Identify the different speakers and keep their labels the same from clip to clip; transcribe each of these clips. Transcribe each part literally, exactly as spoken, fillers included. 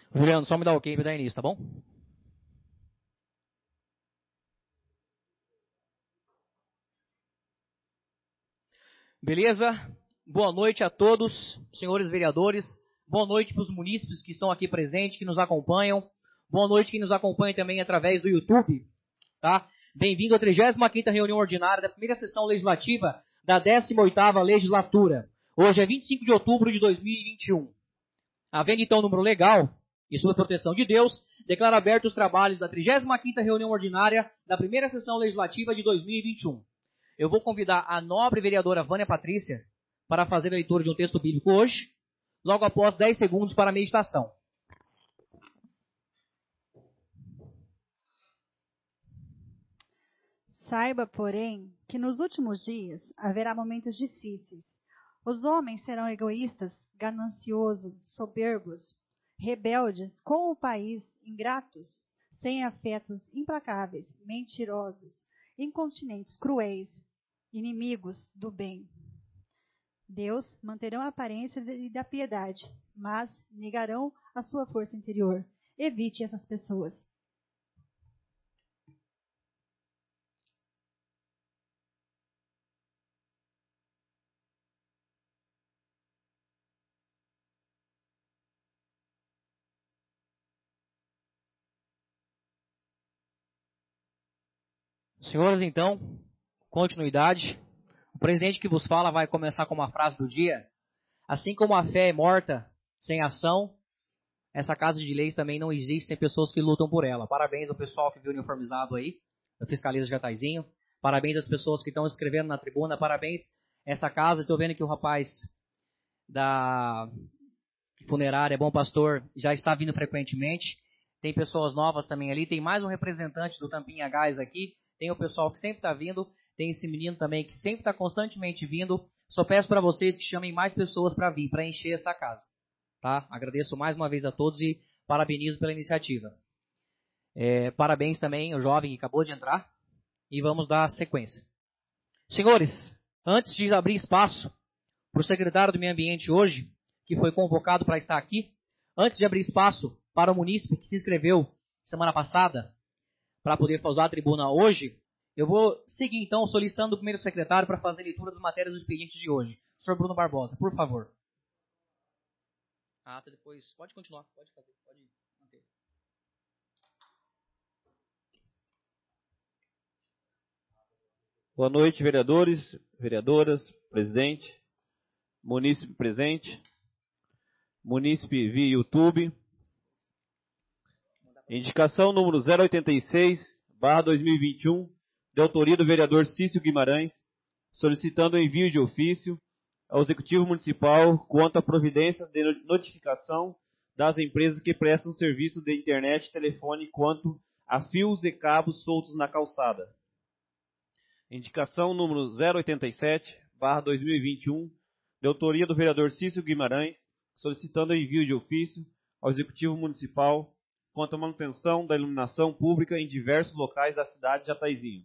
Speaker 1: Juliano, só me dá ok para dar início, tá bom? Beleza? Boa noite a todos, senhores vereadores. Boa noite para os munícipes que estão aqui presentes, que nos acompanham. Boa noite quem nos acompanha também através do YouTube. Tá? Bem-vindo à trigésima quinta reunião ordinária da primeira sessão legislativa da décima oitava legislatura. Hoje é vinte e cinco de outubro de dois mil e vinte e um. Havendo então número legal e sob a proteção de Deus, declaro abertos os trabalhos da trigésima quinta reunião ordinária da primeira sessão legislativa de dois mil e vinte e um. Eu vou convidar a nobre vereadora Vânia Patrícia para fazer a leitura de um texto bíblico hoje, logo após dez segundos para a meditação.
Speaker 2: Saiba, porém, que nos últimos dias haverá momentos difíceis. Os homens serão egoístas, gananciosos, soberbos, rebeldes com o país, ingratos, sem afetos, implacáveis, mentirosos, incontinentes, cruéis, inimigos do bem. Deus manterão a aparência da piedade, mas negarão a sua força interior. Evite essas pessoas.
Speaker 1: Senhores, então, continuidade. O presidente que vos fala vai começar com uma frase do dia. Assim como a fé é morta sem ação, essa casa de leis também não existe sem pessoas que lutam por ela. Parabéns ao pessoal que viu uniformizado aí, da Fiscaliza de Jataizinho. Parabéns às pessoas que estão escrevendo na tribuna. Parabéns a essa casa. Estou vendo que o rapaz da funerária, Bom Pastor, já está vindo frequentemente. Tem pessoas novas também ali. Tem mais um representante do Tampinha Gás aqui. Tem o pessoal que sempre está vindo. Tem esse menino também que sempre está constantemente vindo. Só peço para vocês que chamem mais pessoas para vir, para encher essa casa. Tá? Agradeço mais uma vez a todos e parabenizo pela iniciativa. É, parabéns também ao jovem que acabou de entrar. E vamos dar sequência. Senhores, antes de abrir espaço para o secretário do Meio Ambiente hoje, que foi convocado para estar aqui, antes de abrir espaço para o munícipe que se inscreveu semana passada, para poder usar a tribuna hoje, eu vou seguir então solicitando o primeiro secretário para fazer a leitura das matérias dos expedientes de hoje. senhor Bruno Barbosa, por favor. Ah, tá, depois. Pode continuar, pode fazer, pode manter.
Speaker 3: Boa noite, vereadores, vereadoras, presidente, munícipe presente, munícipe via YouTube. Indicação número zero oitenta e seis, barra dois mil e vinte e um, de autoria do vereador Cício Guimarães, solicitando o envio de ofício ao Executivo Municipal quanto a providências de notificação das empresas que prestam serviço de internet e telefone quanto a fios e cabos soltos na calçada. Indicação número zero oitenta e sete, barra dois mil e vinte e um, de autoria do vereador Cício Guimarães, solicitando o envio de ofício ao Executivo Municipal quanto à manutenção da iluminação pública em diversos locais da cidade de Jataizinho.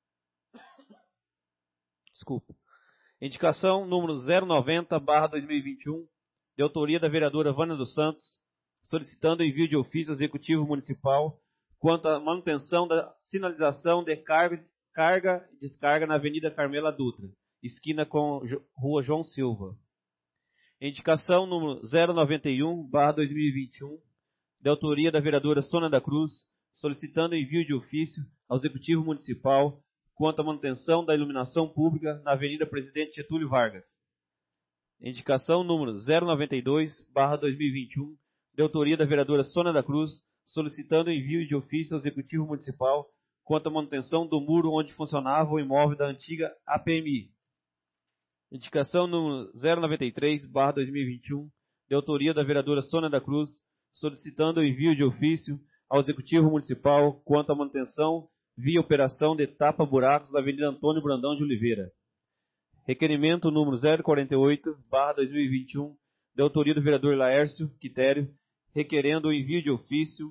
Speaker 3: Desculpa. Indicação número zero noventa, barra dois mil e vinte e um, de autoria da vereadora Vânia dos Santos, solicitando o envio de ofício ao Executivo Municipal quanto à manutenção da sinalização de carga, carga e descarga na Avenida Carmela Dutra, esquina com Rua João Silva. Indicação número zero noventa e um, barra dois mil e vinte e um, de autoria da vereadora Sônia da Cruz, solicitando o envio de ofício ao Executivo Municipal quanto à manutenção da iluminação pública na Avenida Presidente Getúlio Vargas. Indicação número zero noventa e dois, barra dois mil e vinte e um, de autoria da vereadora Sônia da Cruz, solicitando o envio de ofício ao Executivo Municipal quanto à manutenção do muro onde funcionava o imóvel da antiga A P M I. Indicação número zero noventa e três, barra dois mil e vinte e um, de autoria da vereadora Sônia da Cruz, solicitando o envio de ofício ao Executivo Municipal quanto à manutenção via operação de tapa-buracos da Avenida Antônio Brandão de Oliveira. Requerimento número zero quarenta e oito, barra dois mil e vinte e um, de autoria do vereador Laércio Quitério, requerendo o envio de ofício,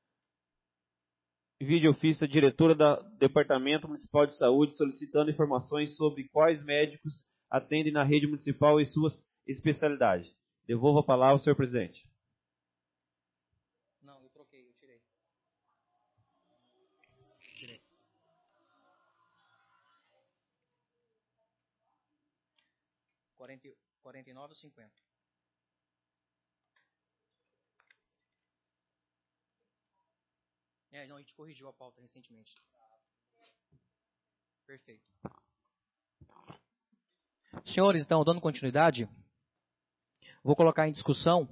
Speaker 3: envio de ofício à diretora do Departamento Municipal de Saúde, solicitando informações sobre quais médicos atendem na rede municipal e suas especialidades. Devolvo a palavra ao senhor presidente.
Speaker 1: quarenta e nove ou cinquenta? É, não, a gente corrigiu a pauta recentemente. Perfeito. Senhores, então, dando continuidade, vou colocar em discussão.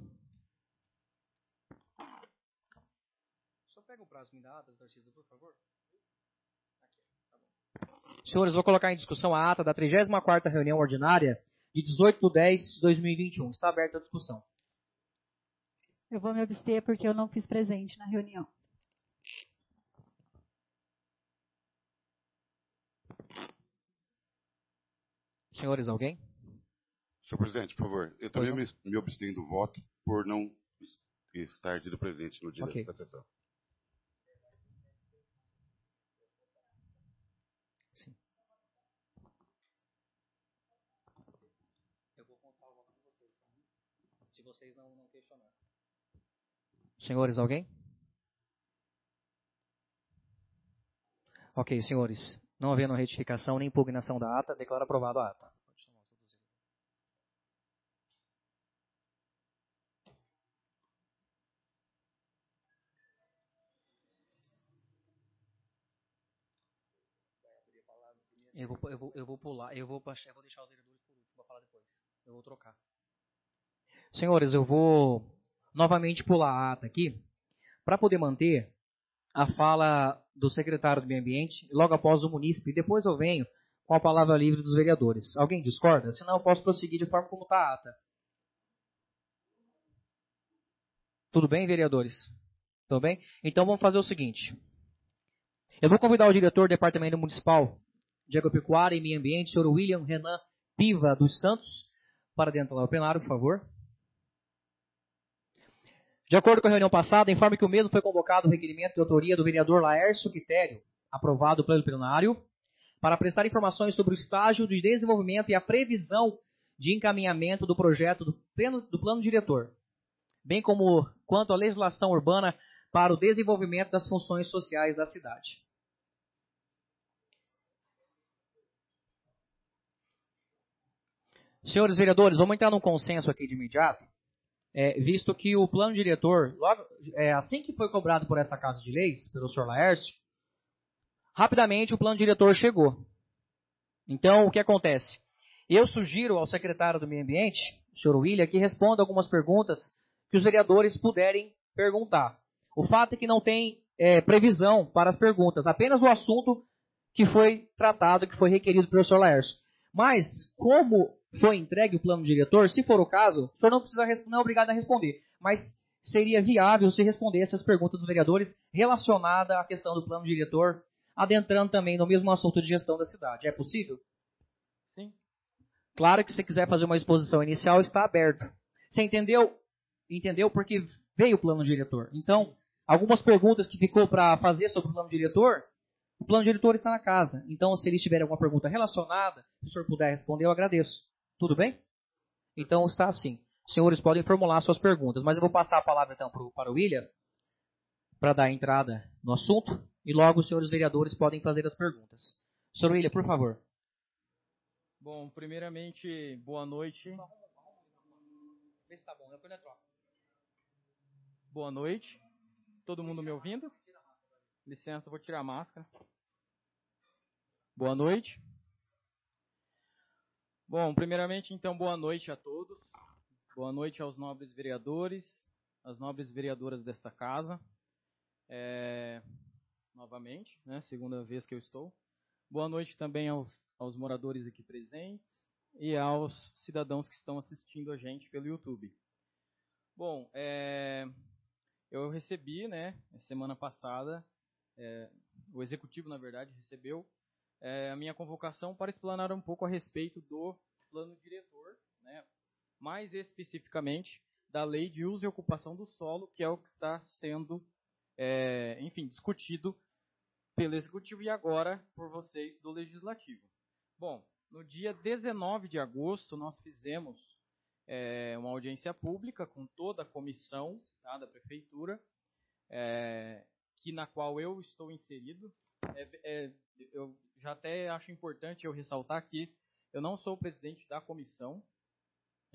Speaker 1: Só pega o prazo me dá, Tarcísio, por favor. Aqui, tá bom. Senhores, vou colocar em discussão a ata da trigésima quarta reunião ordinária de dezoito de dez de dois mil e vinte e um. Está aberta a discussão.
Speaker 2: Eu vou me abster porque eu não fiz presente na reunião.
Speaker 1: Senhores, alguém?
Speaker 4: Senhor presidente, por favor, eu também me, me abstenho do voto por não estar tido presente no dia okay. da sessão.
Speaker 1: Sim. Eu vou constar o voto de vocês, se vocês não, não questionarem. Senhores, alguém? Ok, senhores. Não havendo retificação nem impugnação da ata, declaro aprovado a ata. Eu vou, eu vou, eu vou pular, eu vou, eu vou deixar os vereadores por último, vou falar depois. Eu vou trocar. Senhores, eu vou novamente pular a ata aqui, para poder manter a fala do secretário do Meio Ambiente, logo após o munícipe, e depois eu venho com a palavra livre dos vereadores. Alguém discorda? Senão eu posso prosseguir de forma como está a ata. Tudo bem, vereadores? Tudo bem? Então vamos fazer o seguinte. Eu vou convidar o diretor do Departamento Municipal de Agropecuária e Meio Ambiente, senhor William Renan Piva dos Santos, para dentro do plenário, por favor. De acordo com a reunião passada, informe que o mesmo foi convocado o requerimento de autoria do vereador Laércio Quitério, aprovado pelo plenário, para prestar informações sobre o estágio de desenvolvimento e a previsão de encaminhamento do projeto do plano, do plano diretor, bem como quanto à legislação urbana para o desenvolvimento das funções sociais da cidade. Senhores vereadores, vamos entrar num consenso aqui de imediato, é, visto que o plano diretor, logo, é, assim que foi cobrado por essa Casa de Leis, pelo senhor Laércio, rapidamente o plano diretor chegou. Então, o que acontece? Eu sugiro ao secretário do Meio Ambiente, o senhor William, que responda algumas perguntas que os vereadores puderem perguntar. O fato é que não tem é, previsão para as perguntas, apenas o assunto que foi tratado, que foi requerido pelo senhor Laércio. Mas, como foi entregue o plano diretor, se for o caso, o senhor não, precisa, não é obrigado a responder, mas seria viável se respondesse as perguntas dos vereadores relacionadas à questão do plano diretor, adentrando também no mesmo assunto de gestão da cidade. É possível? Sim. Claro que se quiser fazer uma exposição inicial, está aberto. Você entendeu? Entendeu? Porque veio o plano diretor. Então, algumas perguntas que ficou para fazer sobre o plano diretor, o plano diretor está na casa. Então, se eles tiverem alguma pergunta relacionada, se o senhor puder responder, eu agradeço. Tudo bem? Então, está assim. Os senhores podem formular suas perguntas, mas eu vou passar a palavra então para o William, para dar entrada no assunto, e logo os senhores vereadores podem fazer as perguntas. senhor William, por favor.
Speaker 5: Bom, primeiramente, boa noite.
Speaker 1: Vê se tá bom, depois eu troco.
Speaker 5: Boa noite. Todo mundo me ouvindo? Licença, vou tirar a máscara. Boa noite. Bom, primeiramente, então, boa noite a todos. Boa noite aos nobres vereadores, às nobres vereadoras desta casa. É, novamente, né, segunda vez que eu estou. Boa noite também aos, aos moradores aqui presentes e aos cidadãos que estão assistindo a gente pelo YouTube. Bom, é, eu recebi, né, semana passada, é, o executivo, na verdade, recebeu é, a minha convocação para explanar um pouco a respeito do plano diretor, né, mais especificamente da lei de uso e ocupação do solo, que é o que está sendo, é, enfim, discutido pelo executivo e agora por vocês do legislativo. Bom, no dia dezenove de agosto nós fizemos é, uma audiência pública com toda a comissão, tá, da prefeitura, é, que na qual eu estou inserido. É, é, eu já até acho importante eu ressaltar que eu não sou o presidente da comissão,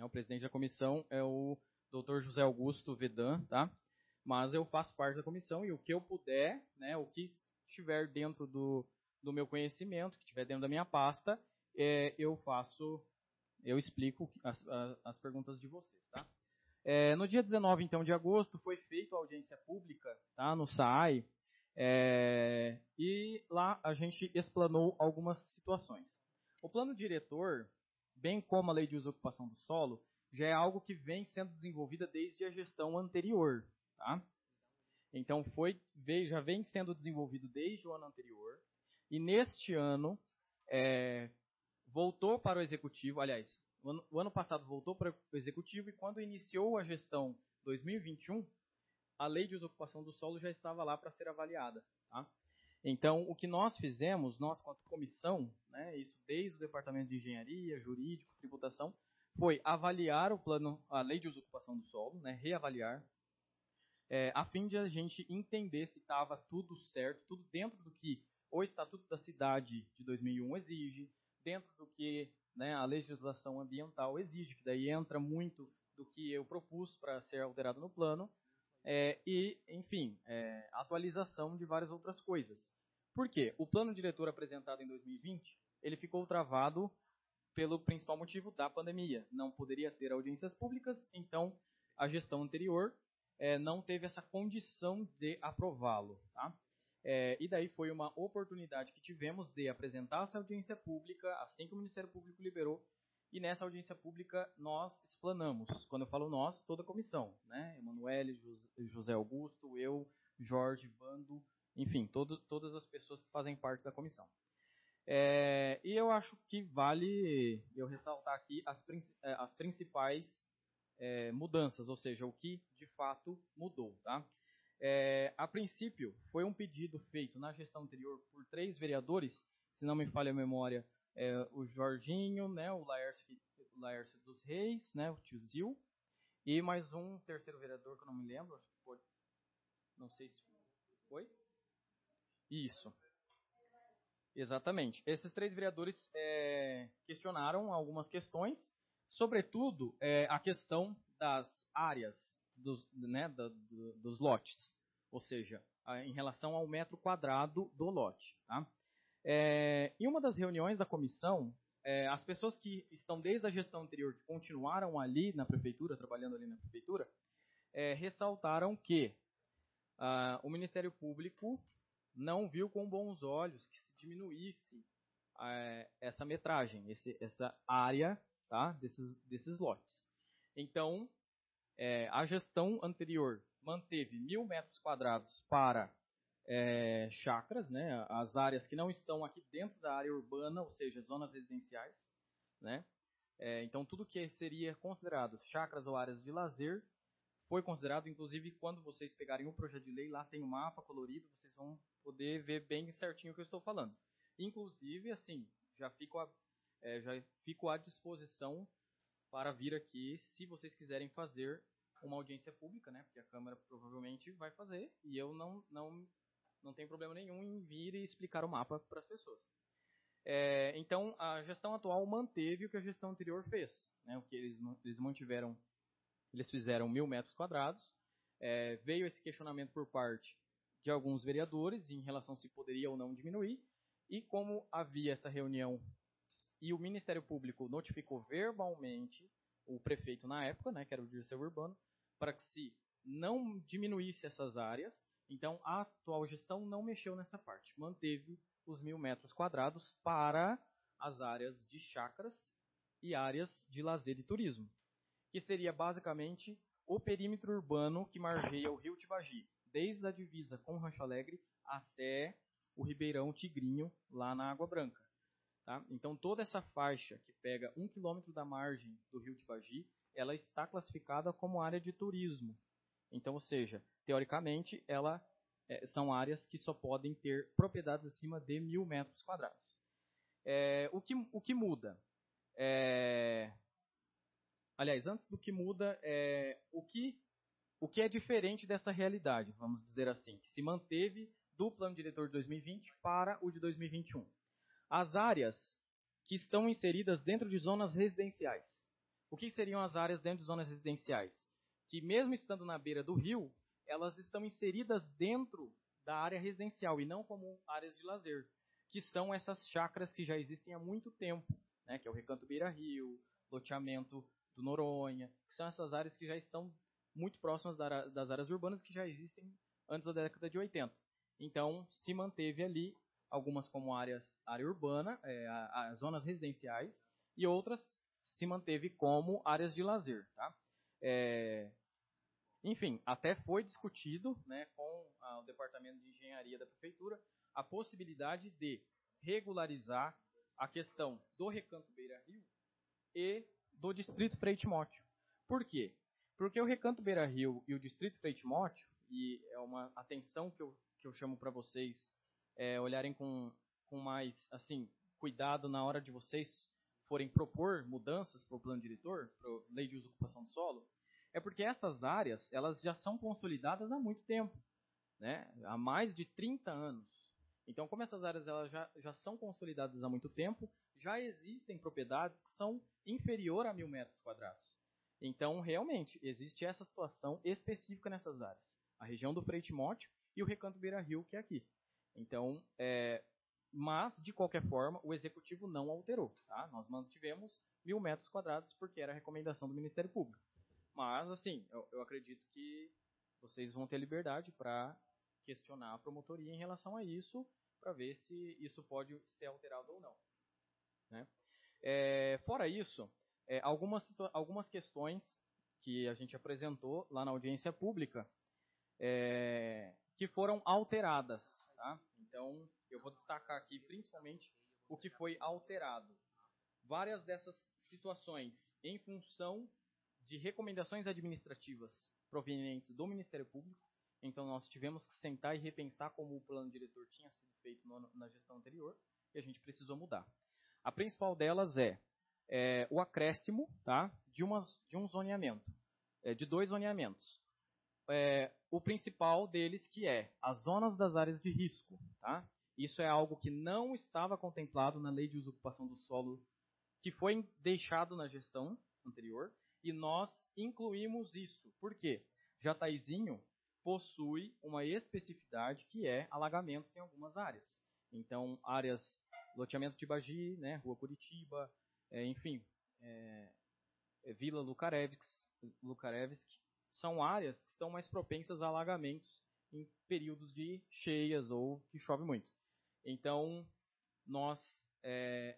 Speaker 5: O presidente da comissão é o doutor José Augusto Vedan, tá? Mas eu faço parte da comissão e o que eu puder, né, o que estiver dentro do, do meu conhecimento, que estiver dentro da minha pasta, é, eu faço, eu explico as, as, as perguntas de vocês, tá? É, no dia dezenove, então, de agosto, foi feita a audiência pública, tá, no S A I, é, e lá a gente explanou algumas situações. O plano diretor, bem como a lei de uso e ocupação do solo, já é algo que vem sendo desenvolvida desde a gestão anterior, tá? Então, foi, veio, já vem sendo desenvolvido desde o ano anterior, e neste ano, é, voltou para o Executivo, aliás, o ano, o ano passado voltou para o Executivo, e quando iniciou a gestão dois mil e vinte e um, a lei de uso e ocupação do solo já estava lá para ser avaliada, tá? Então, o que nós fizemos, nós quanto comissão, né, isso desde o Departamento de Engenharia, Jurídico, Tributação, foi avaliar o plano, a lei de uso e ocupação do solo, né, reavaliar, é, a fim de a gente entender se estava tudo certo, tudo dentro do que o Estatuto da Cidade de dois mil e um exige, dentro do que, né, a legislação ambiental exige, que daí entra muito do que eu propus para ser alterado no plano, é, e, enfim, é, atualização de várias outras coisas. Por quê? O plano diretor apresentado em dois mil e vinte, ele ficou travado pelo principal motivo da pandemia. Não poderia ter audiências públicas, então a gestão anterior é, não teve essa condição de aprová-lo, tá? É, e daí foi uma oportunidade que tivemos de apresentar essa audiência pública, assim que o Ministério Público liberou, e nessa audiência pública nós explanamos. Quando eu falo nós, toda a comissão, né? Emanuele, José Augusto, eu, Jorge, Vando, enfim, todo, todas as pessoas que fazem parte da comissão. É, e eu acho que vale eu ressaltar aqui as, as principais é, mudanças, ou seja, o que de fato mudou, tá? É, a princípio, foi um pedido feito na gestão anterior por três vereadores, se não me falha a memória, é, o Jorginho, né, o Laércio, o Laércio dos Reis, né, o tio Zil, e mais um terceiro vereador que eu não me lembro, acho que foi, não sei se foi. Isso. Exatamente. Esses três vereadores é, questionaram algumas questões, sobretudo é, a questão das áreas, dos, né, da, do, dos lotes, ou seja, a, em relação ao metro quadrado do lote. Tá? É, em uma das reuniões da comissão, é, as pessoas que estão desde a gestão anterior, que continuaram ali na prefeitura, trabalhando ali na prefeitura, é, ressaltaram que ah, o Ministério Público não viu com bons olhos que se diminuísse é, essa metragem, esse, essa área, tá, desses, desses lotes. Então, é, a gestão anterior manteve mil metros quadrados para é, chacras, né, as áreas que não estão aqui dentro da área urbana, ou seja, zonas residenciais, né? É, então, tudo que seria considerado chacras ou áreas de lazer foi considerado, inclusive, quando vocês pegarem o projeto de lei, lá tem um mapa colorido, vocês vão poder ver bem certinho o que eu estou falando. Inclusive, assim, já fico, a, é, já fico à disposição para vir aqui, se vocês quiserem fazer uma audiência pública, né? Porque a Câmara provavelmente vai fazer, e eu não, não, não tenho problema nenhum em vir e explicar o mapa para as pessoas. É, então, a gestão atual manteve o que a gestão anterior fez, né? O que eles, eles mantiveram. Eles fizeram mil metros quadrados. É, veio esse questionamento por parte de alguns vereadores em relação se poderia ou não diminuir. E como havia essa reunião e o Ministério Público notificou verbalmente o prefeito na época, né, que era o Dirceu Urbano, para que se não diminuísse essas áreas, então a atual gestão não mexeu nessa parte. Manteve os mil metros quadrados para as áreas de chacras e áreas de lazer e turismo, que seria basicamente o perímetro urbano que margeia o Rio Tibagi, desde a divisa com Rancho Alegre até o Ribeirão Tigrinho, lá na Água Branca. Tá? Então, toda essa faixa que pega um quilômetro da margem do Rio Tibagi, ela está classificada como área de turismo. Então, ou seja, teoricamente, ela, é, são áreas que só podem ter propriedades acima de mil metros quadrados. É, o, que, o que muda? É... Aliás, antes do que muda, é, o, que, o que é diferente dessa realidade, vamos dizer assim, que se manteve do plano diretor de dois mil e vinte para o de dois mil e vinte e um. As áreas que estão inseridas dentro de zonas residenciais. O que seriam as áreas dentro de zonas residenciais? Que mesmo estando na beira do rio, elas estão inseridas dentro da área residencial e não como áreas de lazer, que são essas chácaras que já existem há muito tempo, né, que é o Recanto Beira-Rio, loteamento do Noronha, que são essas áreas que já estão muito próximas das áreas urbanas que já existem antes da década de oitenta. Então, se manteve ali algumas como áreas, área urbana, é, as zonas residenciais, e outras se manteve como áreas de lazer. Tá? É, enfim, até foi discutido, né, com a, o Departamento de Engenharia da Prefeitura a possibilidade de regularizar a questão do Recanto Beira-Rio e do Distrito Frei Timóteo. Por quê? Porque o Recanto Beira-Rio e o Distrito Frei Timóteo, e é uma atenção que eu, que eu chamo para vocês é, olharem com, com mais assim, cuidado na hora de vocês forem propor mudanças para o plano diretor, para a lei de uso e ocupação do solo, é porque essas áreas elas já são consolidadas há muito tempo, né? Há mais de trinta anos. Então, como essas áreas elas já, já são consolidadas há muito tempo, já existem propriedades que são inferior a mil metros quadrados. Então, realmente, existe essa situação específica nessas áreas. A região do Frei Timóteo e o Recanto Beira-Rio, que é aqui. Então, é, mas, de qualquer forma, o Executivo não alterou. Tá? Nós mantivemos mil metros quadrados porque era a recomendação do Ministério Público. Mas, assim, eu, eu acredito que vocês vão ter liberdade para questionar a promotoria em relação a isso, para ver se isso pode ser alterado ou não. Né? É, fora isso, é, algumas, algumas questões que a gente apresentou lá na audiência pública é, que foram alteradas. Tá? Então, eu vou destacar aqui principalmente o que foi alterado. Várias dessas situações em função de recomendações administrativas provenientes do Ministério Público. Então, nós tivemos que sentar e repensar como o plano diretor tinha sido feito no, na gestão anterior e a gente precisou mudar. A principal delas é, é o acréscimo, tá, de, uma, de um zoneamento, é, de dois zoneamentos. É, o principal deles que é as zonas das áreas de risco. Tá? Isso é algo que não estava contemplado na Lei de Uso e Ocupação do Solo, que foi deixado na gestão anterior, e nós incluímos isso. Por quê? Jataizinho possui uma especificidade que é alagamentos em algumas áreas. Então, áreas, loteamento de Bagi, né, Rua Curitiba, é, enfim, é, é, Vila Lukarevsk, Lukarevsk, são áreas que estão mais propensas a alagamentos em períodos de cheias ou que chove muito. Então, nós é,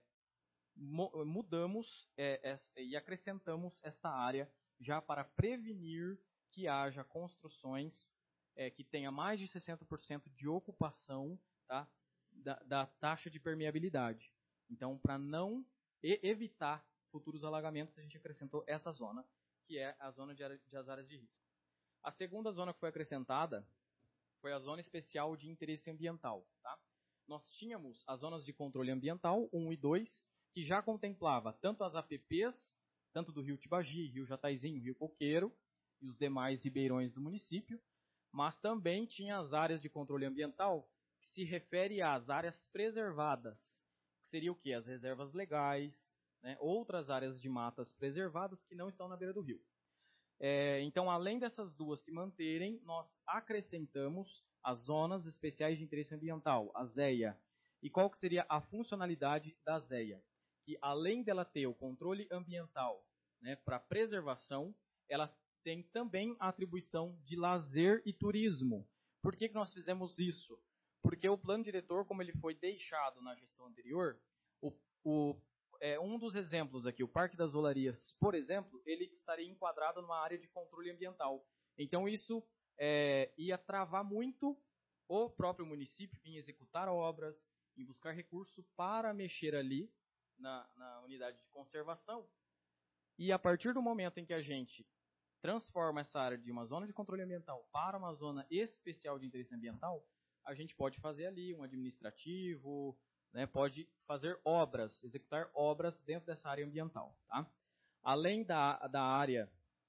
Speaker 5: mudamos é, é, e acrescentamos esta área já para prevenir que haja construções é, que tenha mais de sessenta por cento de ocupação, tá, da, da taxa de permeabilidade. Então, para não e, evitar futuros alagamentos, a gente acrescentou essa zona, que é a zona de, de as áreas de risco. A segunda zona que foi acrescentada foi a zona especial de interesse ambiental. Tá? Nós tínhamos as zonas de controle ambiental um e dois, que já contemplava tanto as A P Ps, tanto do Rio Tibagi, Rio Jataizinho, Rio Coqueiro e os demais ribeirões do município, mas também tinha as áreas de controle ambiental, que se refere às áreas preservadas, que seria o quê? As reservas legais, né? Outras áreas de matas preservadas que não estão na beira do rio. É, então, além dessas duas se manterem, nós acrescentamos as zonas especiais de interesse ambiental, a ZEA. E qual que seria a funcionalidade da ZEA? Que além dela ter o controle ambiental, né, para preservação, ela tem também a atribuição de lazer e turismo. Por que que nós fizemos isso? Porque o plano diretor, como ele foi deixado na gestão anterior, o, o, é, um dos exemplos aqui, o Parque das Olarias, por exemplo, ele estaria enquadrado numa área de controle ambiental. Então isso é, ia travar muito o próprio município em executar obras, em buscar recurso para mexer ali na, na unidade de conservação. E a partir do momento em que a gente transforma essa área de uma zona de controle ambiental para uma zona especial de interesse ambiental, a gente pode fazer ali um administrativo, né, pode fazer obras, executar obras dentro dessa área ambiental. Tá? Além da, da área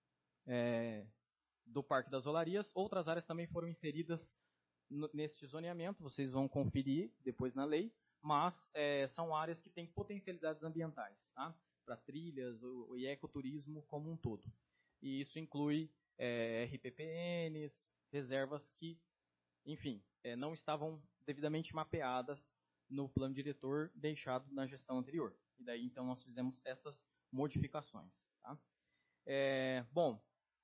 Speaker 5: é, do Parque das Olarias, outras áreas também foram inseridas no, neste zoneamento, vocês vão conferir depois na lei, mas é, são áreas que têm potencialidades ambientais. Tá? para trilhas o, e ecoturismo como um todo. E isso inclui é, R P P Ns, reservas que, enfim, é, não estavam devidamente mapeadas no plano diretor deixado na gestão anterior. E daí, então, nós fizemos estas modificações. Tá? É, bom,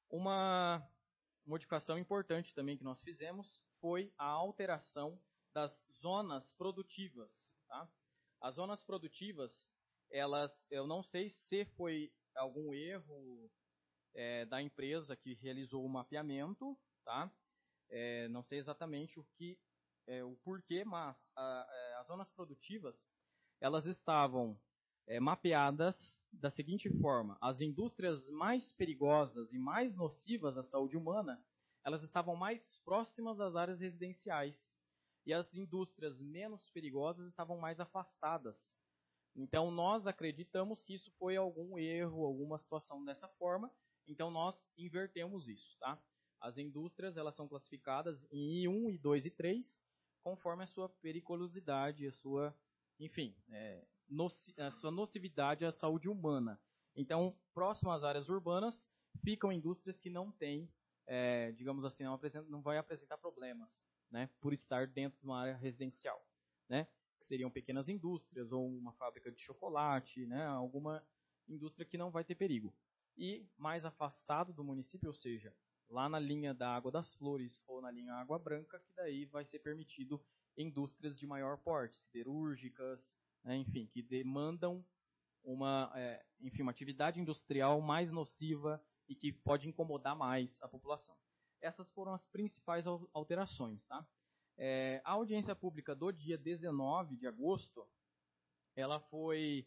Speaker 5: uma modificação importante também que nós fizemos foi a alteração das zonas produtivas. Tá? As zonas produtivas, elas, eu não sei se foi algum erro é, da empresa que realizou o mapeamento, tá? É, não sei exatamente o que, é, o porquê, mas a, a, as zonas produtivas, elas estavam é, mapeadas da seguinte forma: as indústrias mais perigosas e mais nocivas à saúde humana, elas estavam mais próximas às áreas residenciais, e as indústrias menos perigosas estavam mais afastadas. Então, nós acreditamos que isso foi algum erro, alguma situação dessa forma, então nós invertemos isso, tá? As indústrias, elas são classificadas em I um, I dois e três, conforme a sua periculosidade, a sua, enfim, é, noci, a sua nocividade à saúde humana. Então, próximo às áreas urbanas, ficam indústrias que não têm, é, digamos assim, não, apresenta, não vai apresentar problemas, né, por estar dentro de uma área residencial, né, que seriam pequenas indústrias ou uma fábrica de chocolate, né, alguma indústria que não vai ter perigo. E mais afastado do município, ou seja, lá na linha da Água das Flores ou na linha Água Branca, que daí vai ser permitido indústrias de maior porte, siderúrgicas, né, enfim, que demandam uma, é, enfim, uma atividade industrial mais nociva e que pode incomodar mais a população. Essas foram as principais alterações. Tá? É, a audiência pública do dia dezenove de agosto, ela foi,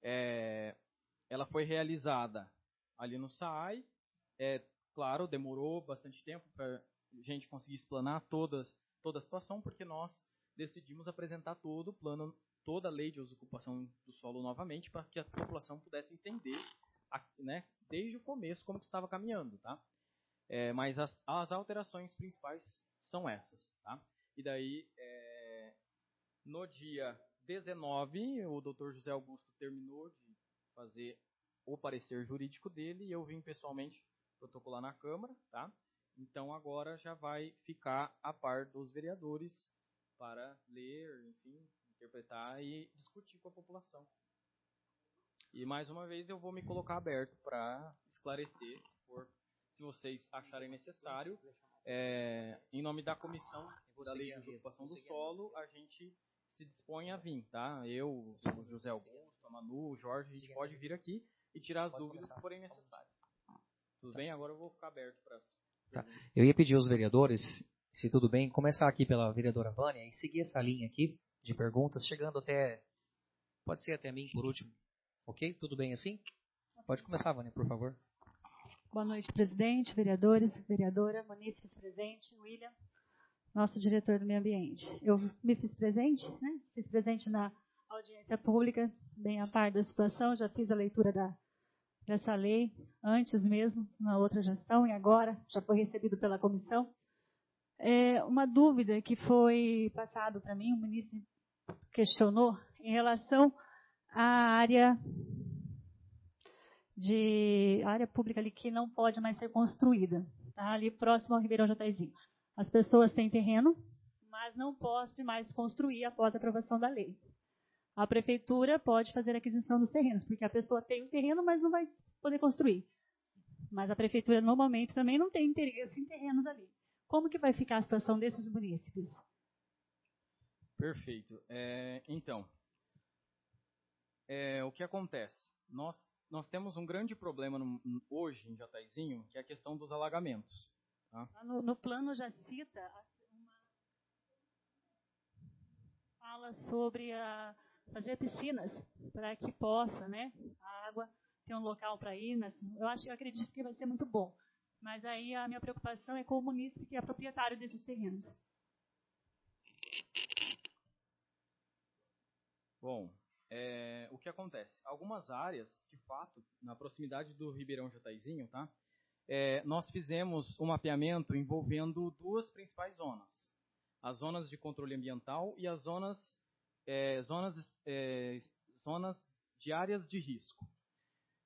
Speaker 5: é, ela foi realizada ali no S A I. É, claro, demorou bastante tempo para a gente conseguir explanar todas, toda a situação, porque nós decidimos apresentar todo o plano, toda a lei de ocupação do solo novamente, para que a população pudesse entender, a, né, desde o começo como que estava caminhando. Tá? É, mas as, as alterações principais são essas. Tá? E daí, é, no dia dezenove, o doutor José Augusto terminou de fazer o parecer jurídico dele e eu vim pessoalmente protocolar na Câmara, tá? Então agora já vai ficar a par dos vereadores para ler, enfim, interpretar e discutir com a população. E mais uma vez eu vou me colocar aberto para esclarecer, se, for, se vocês acharem necessário. É, em nome da comissão da Lei de Ocupação do Solo, a gente se dispõe a vir, tá? Eu, o José Augusto, a Manu, o Jorge, a gente pode vir aqui e tirar as dúvidas que forem necessárias. Tudo bem? Agora eu vou ficar aberto para as
Speaker 1: tá. Eu ia pedir aos vereadores, se tudo bem, começar aqui pela vereadora Vânia e seguir essa linha aqui de perguntas, chegando até, pode ser até mim por último. Ok? Tudo bem assim? Pode começar, Vânia, por favor.
Speaker 2: Boa noite, presidente, vereadores, vereadora, munícipes presente, William, nosso diretor do meio ambiente. Eu me fiz presente, né? Fiz presente na audiência pública, bem a par da situação, já fiz a leitura da, dessa lei antes mesmo, na outra gestão, e agora já foi recebido pela comissão. É uma dúvida que foi passado para mim, o munícipe questionou em relação à área de área pública ali que não pode mais ser construída, tá? Ali próximo ao Ribeirão Jataizinho. As pessoas têm terreno, mas não podem mais construir após a aprovação da lei. A prefeitura pode fazer a aquisição dos terrenos, porque a pessoa tem o terreno, mas não vai poder construir. Mas a prefeitura normalmente também não tem interesse em terrenos ali. Como que vai ficar a situação desses munícipes?
Speaker 5: Perfeito. É, então, é, o que acontece? Nós, nós temos um grande problema no, hoje em Jataizinho, que é a questão dos alagamentos. Tá?
Speaker 2: No, no plano já cita uma fala sobre a, fazer piscinas para que possa, né, a água ter um local para ir. Eu acho, eu acredito que vai ser muito bom. Mas aí a minha preocupação é com o munícipe que é proprietário desses terrenos.
Speaker 5: Bom, é, o que acontece? Algumas áreas, de fato, na proximidade do Ribeirão Jataizinho, tá? É, nós fizemos um mapeamento envolvendo duas principais zonas. As zonas de controle ambiental e as zonas, é, zonas, é, zonas de áreas de risco.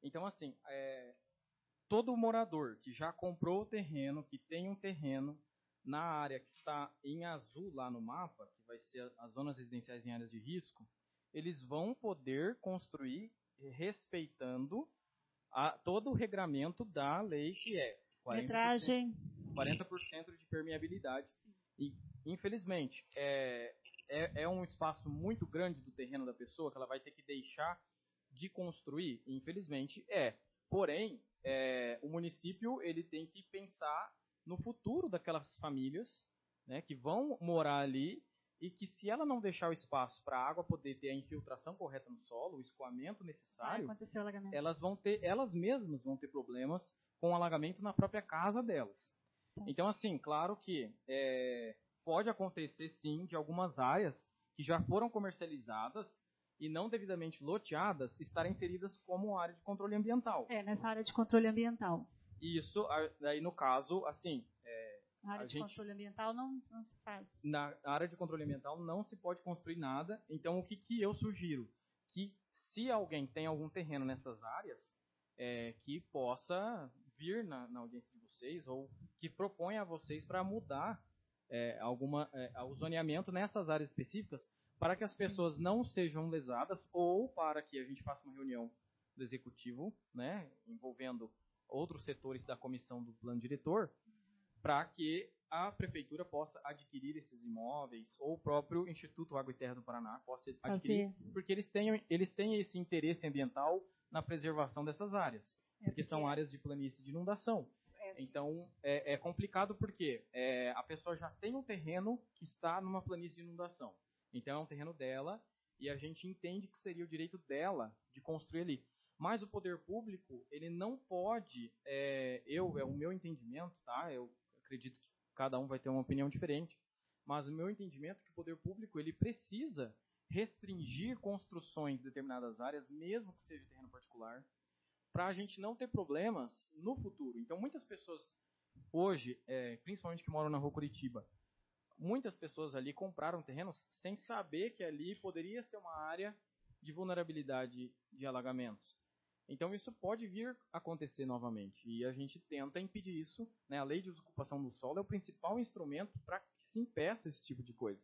Speaker 5: Então, assim, é, todo morador que já comprou o terreno, que tem um terreno na área que está em azul lá no mapa, que vai ser as zonas residenciais em áreas de risco, eles vão poder construir respeitando a, todo o regramento da lei, que é
Speaker 2: metragem,
Speaker 5: quarenta por cento de permeabilidade. E, infelizmente, é, é, é um espaço muito grande do terreno da pessoa que ela vai ter que deixar de construir. Infelizmente, é. Porém, é, o município ele tem que pensar no futuro daquelas famílias, né, que vão morar ali, e que se ela não deixar o espaço para a água poder ter a infiltração correta no solo, o escoamento necessário, elas vão ter, elas mesmas vão ter problemas com o alagamento na própria casa delas. Então, assim, claro que é, pode acontecer, sim, de algumas áreas que já foram comercializadas e não devidamente loteadas estarem inseridas como área de controle ambiental.
Speaker 2: É, nessa área de controle ambiental.
Speaker 5: Isso, aí no caso, assim... É,
Speaker 2: a área
Speaker 5: a
Speaker 2: de
Speaker 5: gente,
Speaker 2: controle ambiental não, não se faz.
Speaker 5: Na área de controle ambiental não se pode construir nada, então o que, que eu sugiro? Que se alguém tem algum terreno nessas áreas, é, que possa vir na, na audiência de vocês, ou que proponha a vocês para mudar é, alguma, é, o zoneamento nessas áreas específicas, para que as pessoas não sejam lesadas, ou para que a gente faça uma reunião do executivo, né, envolvendo outros setores da comissão do plano diretor, para que a prefeitura possa adquirir esses imóveis, ou o próprio Instituto Água e Terra do Paraná possa adquirir, okay. porque eles têm, eles têm esse interesse ambiental na preservação dessas áreas, é porque, porque são áreas de planície de inundação. É, então, é, é complicado porque é, a pessoa já tem um terreno que está numa planície de inundação. Então, é um terreno dela, e a gente entende que seria o direito dela de construir ali. Mas o poder público, ele não pode, é, eu, é o meu entendimento, tá? Eu acredito que cada um vai ter uma opinião diferente, mas o meu entendimento é que o poder público, ele precisa restringir construções em determinadas áreas, mesmo que seja terreno particular, para a gente não ter problemas no futuro. Então, muitas pessoas hoje, é, principalmente que moram na rua Curitiba, muitas pessoas ali compraram terrenos sem saber que ali poderia ser uma área de vulnerabilidade de alagamentos. Então, isso pode vir a acontecer novamente. E a gente tenta impedir isso, né? A lei de desocupação do solo é o principal instrumento para que se impeça esse tipo de coisa.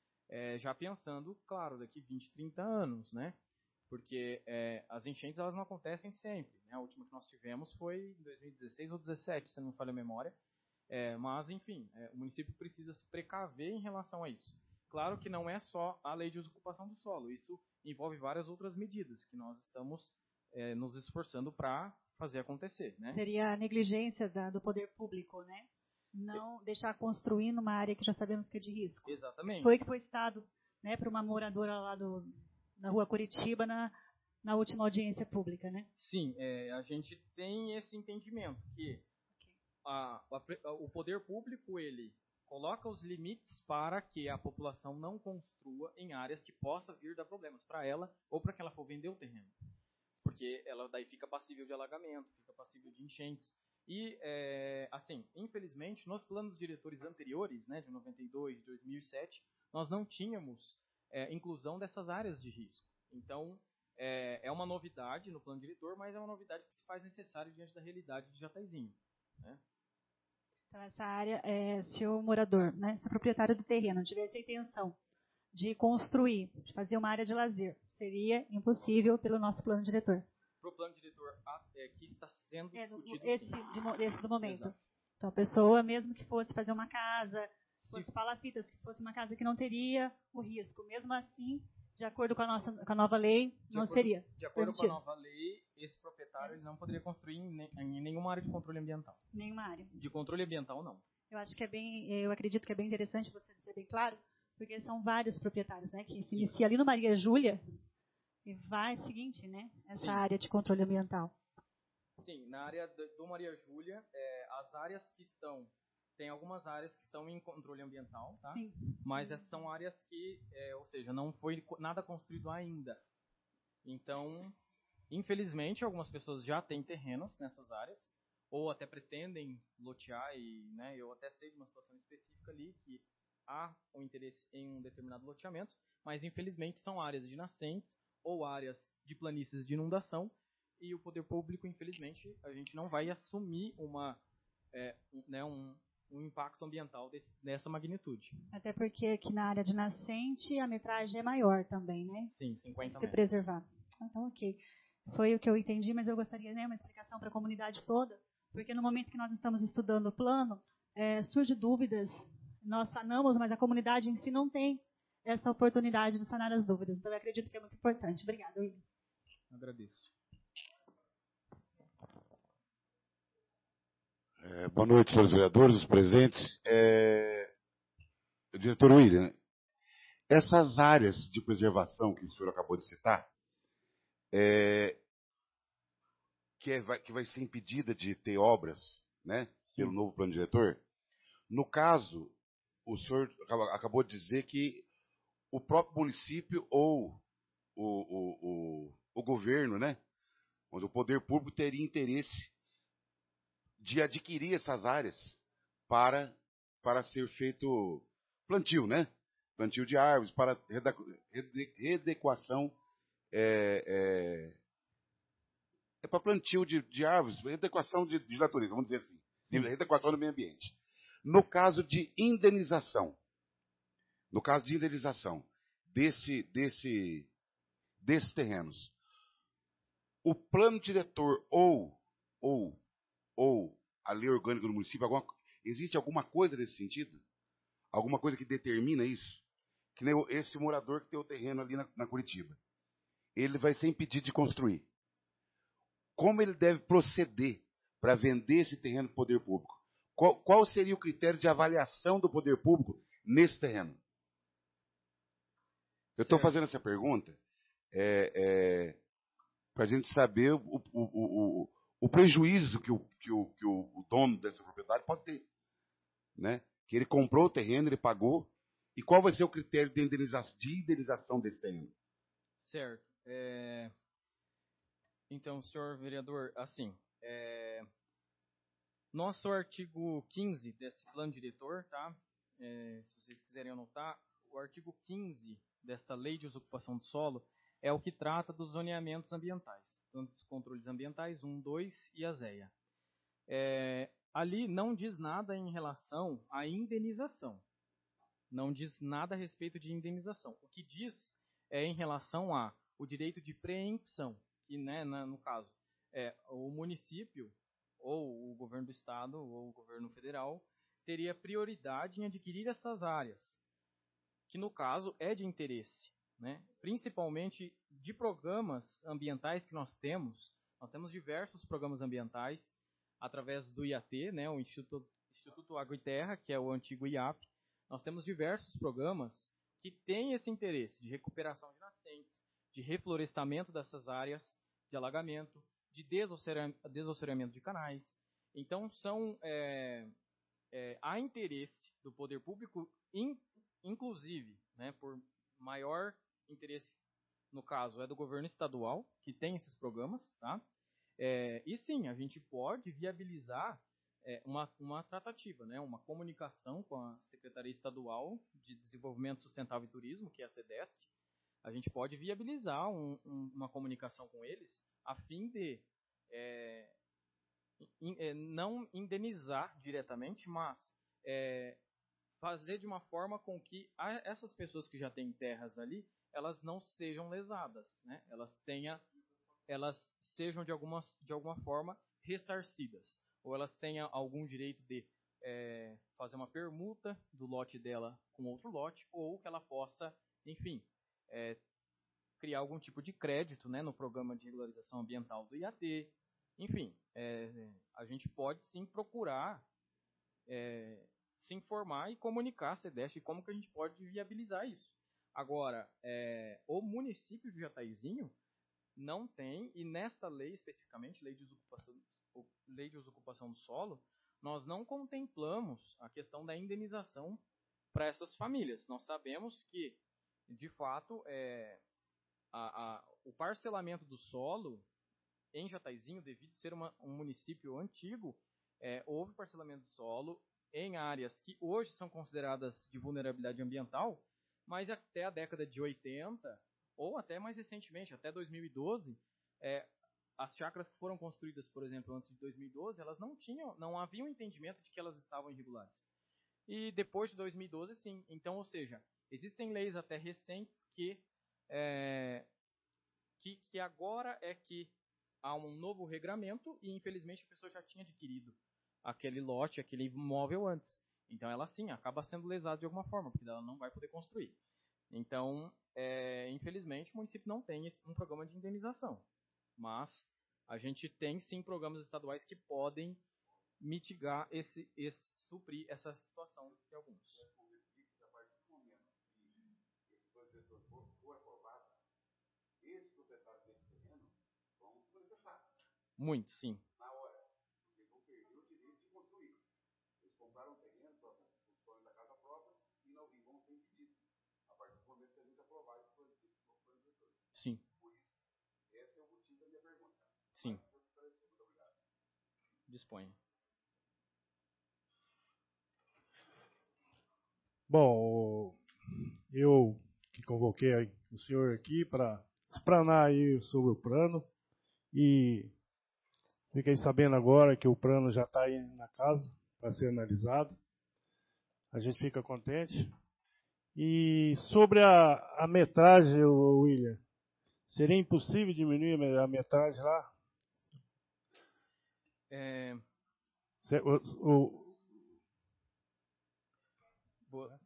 Speaker 5: É, já pensando, claro, daqui vinte, trinta anos, né? Porque é, as enchentes elas não acontecem sempre. Né? A última que nós tivemos foi em dois mil e dezesseis ou dois mil e dezessete, se não me falha a memória. É, mas, enfim, é, o município precisa se precaver em relação a isso. Claro que não é só a lei de desocupação do solo. Isso envolve várias outras medidas que nós estamos é, nos esforçando para fazer acontecer. Né?
Speaker 2: Seria a negligência da, do poder público, né? Não é. Deixar construir numa área que já sabemos que é de risco.
Speaker 5: Exatamente.
Speaker 2: Foi o que foi citado, né, para uma moradora lá do, na rua Curitiba na, na última audiência pública, né?
Speaker 5: Sim, é, a gente tem esse entendimento que okay. a, a, o poder público ele coloca os limites para que a população não construa em áreas que possa vir dar problemas para ela ou para que ela for vender o terreno. Porque ela daí fica passível de alagamento, fica passível de enchentes. E, é, assim, infelizmente, nos planos diretores anteriores, né, de noventa e dois, de dois mil e sete, nós não tínhamos é, inclusão dessas áreas de risco. Então, é, é uma novidade no plano diretor, mas é uma novidade que se faz necessária diante da realidade de Jataizinho. Né?
Speaker 2: Então, essa área, é, se o morador, né, se o proprietário do terreno tivesse a intenção de construir, de fazer uma área de lazer, seria impossível pelo nosso plano diretor.
Speaker 5: Para o plano diretor é, que está sendo
Speaker 2: é,
Speaker 5: discutido.
Speaker 2: Esse, de, esse do momento.
Speaker 5: Exato.
Speaker 2: Então, a pessoa, mesmo que fosse fazer uma casa, se fosse palafitas, que fosse uma casa que não teria o risco, mesmo assim, de acordo com a, nossa, com a nova lei,
Speaker 5: de
Speaker 2: não
Speaker 5: acordo,
Speaker 2: seria
Speaker 5: De acordo
Speaker 2: permitido.
Speaker 5: com a nova lei, esse proprietário ele não poderia construir em, em nenhuma área de controle ambiental.
Speaker 2: Nenhuma área.
Speaker 5: De controle ambiental, não.
Speaker 2: Eu acho que é bem, eu acredito que é bem interessante você ser bem claro, porque são vários proprietários, né, que se
Speaker 5: Sim.
Speaker 2: inicia ali no Maria Júlia e vai seguinte, né, essa
Speaker 5: Sim.
Speaker 2: área de controle ambiental.
Speaker 5: Sim, na área do Maria Júlia, é, as áreas que estão, tem algumas áreas que estão em controle ambiental, tá?
Speaker 2: Sim.
Speaker 5: Mas
Speaker 2: Sim.
Speaker 5: essas são áreas que, é, ou seja, não foi nada construído ainda. Então, infelizmente, algumas pessoas já têm terrenos nessas áreas, ou até pretendem lotear, e né, eu até sei de uma situação específica ali que há um interesse em um determinado loteamento, mas infelizmente são áreas de nascentes ou áreas de planícies de inundação e o poder público, infelizmente, a gente não vai assumir uma, é, um, né, um, um impacto ambiental desse, dessa magnitude.
Speaker 2: Até porque aqui na área de nascente a metragem é maior também, né?
Speaker 5: Sim, cinquenta
Speaker 2: Tem que ser
Speaker 5: metros.
Speaker 2: preservado. Então, ok. Foi o que eu entendi, mas eu gostaria, né, uma explicação para a comunidade toda, porque no momento que nós estamos estudando o plano, é, surge dúvidas, nós sanamos, mas a comunidade em si não tem essa oportunidade de sanar as dúvidas. Então, eu acredito que é muito importante. Obrigada, William.
Speaker 5: Agradeço.
Speaker 4: É, boa noite, senhores vereadores, os presentes. É, diretor William, essas áreas de preservação que o senhor acabou de citar, é, que, é, vai, que vai ser impedida de ter obras, né, pelo novo plano diretor, no caso, o senhor acabou de dizer que o próprio município ou o, o, o, o governo, né, onde o poder público teria interesse de adquirir essas áreas para, para ser feito plantio, né? Plantio de árvores, para readequação, é, é, é para plantio de, de árvores, readequação de, de natureza, vamos dizer assim, de readequação do meio ambiente. No caso de indenização, no caso de indenização desse, desse, desses terrenos, o plano diretor ou, ou, ou a lei orgânica do município, alguma, existe alguma coisa nesse sentido? Alguma coisa que determina isso? Que nem esse morador que tem o terreno ali na, na Curitiba. Ele vai ser impedido de construir. Como ele deve proceder para vender esse terreno para o poder público? Qual, qual seria o critério de avaliação do poder público nesse terreno? Eu estou fazendo essa pergunta é, é, para a gente saber o, o, o, o, o prejuízo que, o, que, o, que o, o dono dessa propriedade pode ter. Né? Que ele comprou o terreno, ele pagou. E qual vai ser o critério de indenização, de indenização desse terreno?
Speaker 5: Certo. É... Então, senhor vereador, assim, é... nosso artigo quinze desse plano diretor, tá? É, se vocês quiserem anotar, o artigo quinze desta lei de usucapião do solo é o que trata dos zoneamentos ambientais, tanto os controles ambientais um, dois e a ZEA. É, ali não diz nada em relação à indenização. Não diz nada a respeito de indenização. O que diz é em relação a o direito de preempção, que, né, na, no caso, é, o município, ou o governo do estado, ou o governo federal, teria prioridade em adquirir essas áreas, que no caso é de interesse, né? Principalmente de programas ambientais que nós temos. Nós temos diversos programas ambientais, através do I A T, né, o Instituto, Instituto Água e Terra, que é o antigo I A P. Nós temos diversos programas que têm esse interesse de recuperação de nascentes, de reflorestamento dessas áreas de alagamento, de desosseramento de canais. Então, são, é, é, há interesse do poder público, in, inclusive, né, por maior interesse, no caso, é do governo estadual, que tem esses programas, tá? É, e sim, a gente pode viabilizar é, uma, uma tratativa, né, uma comunicação com a Secretaria Estadual de Desenvolvimento Sustentável e Turismo, que é a SEDEST. A gente pode viabilizar um, um, uma comunicação com eles a fim de é, in, é, não indenizar diretamente, mas é, fazer de uma forma com que a, essas pessoas que já têm terras ali, elas não sejam lesadas, né? Elas tenham, elas sejam de alguma, de alguma forma ressarcidas, ou elas tenham algum direito de é, fazer uma permuta do lote dela com outro lote, ou que ela possa, enfim, é, criar algum tipo de crédito, né, no programa de regularização ambiental do I A T. Enfim, é, a gente pode sim procurar é, se informar e comunicar a SEDEST como que a gente pode viabilizar isso. Agora, é, o município de Jataizinho não tem, e nesta lei especificamente, lei de usucapião, lei de usucapião do solo, nós não contemplamos a questão da indenização para essas famílias. Nós sabemos que, de fato, é, a, a, o parcelamento do solo em Jataizinho, devido ser uma, um município antigo, é, houve parcelamento do solo em áreas que hoje são consideradas de vulnerabilidade ambiental, mas até a década de oitenta, ou até mais recentemente, até dois mil e doze, é, as chácaras que foram construídas, por exemplo, antes de dois mil e doze, elas não tinham, não havia um entendimento de que elas estavam irregulares. E depois de dois mil e doze, sim. Então, ou seja, existem leis até recentes que, é, que, que agora é que há um novo regramento e, infelizmente, a pessoa já tinha adquirido aquele lote, aquele imóvel antes. Então, ela, sim, acaba sendo lesada de alguma forma, porque ela não vai poder construir. Então, é, infelizmente, o município não tem esse, um programa de indenização. Mas a gente tem, sim, programas estaduais que podem mitigar, esse, esse, suprir essa situação de alguns.
Speaker 4: A partir do momento que esse projeto for, for aprovado, esses proprietários desse terreno vão se manifestar.
Speaker 5: Muito, sim.
Speaker 4: Na hora. Porque vão perder o direito de construir. Eles compraram um terreno para os sonhos da casa própria e não e vão ser impedidos. A partir do momento que a gente aprovar esse projeto no projetor.
Speaker 5: Sim.
Speaker 4: Por isso, esse é o motivo da minha pergunta.
Speaker 5: Sim.
Speaker 4: Muito obrigado.
Speaker 5: Disponha.
Speaker 6: Bom, eu que convoquei o senhor aqui para explanar aí sobre o plano e fiquei sabendo agora que o plano já está aí na casa para ser analisado. A gente fica contente. E sobre a, a metragem, William, seria impossível diminuir a metragem lá?
Speaker 5: É...
Speaker 6: O, o...
Speaker 5: Boa...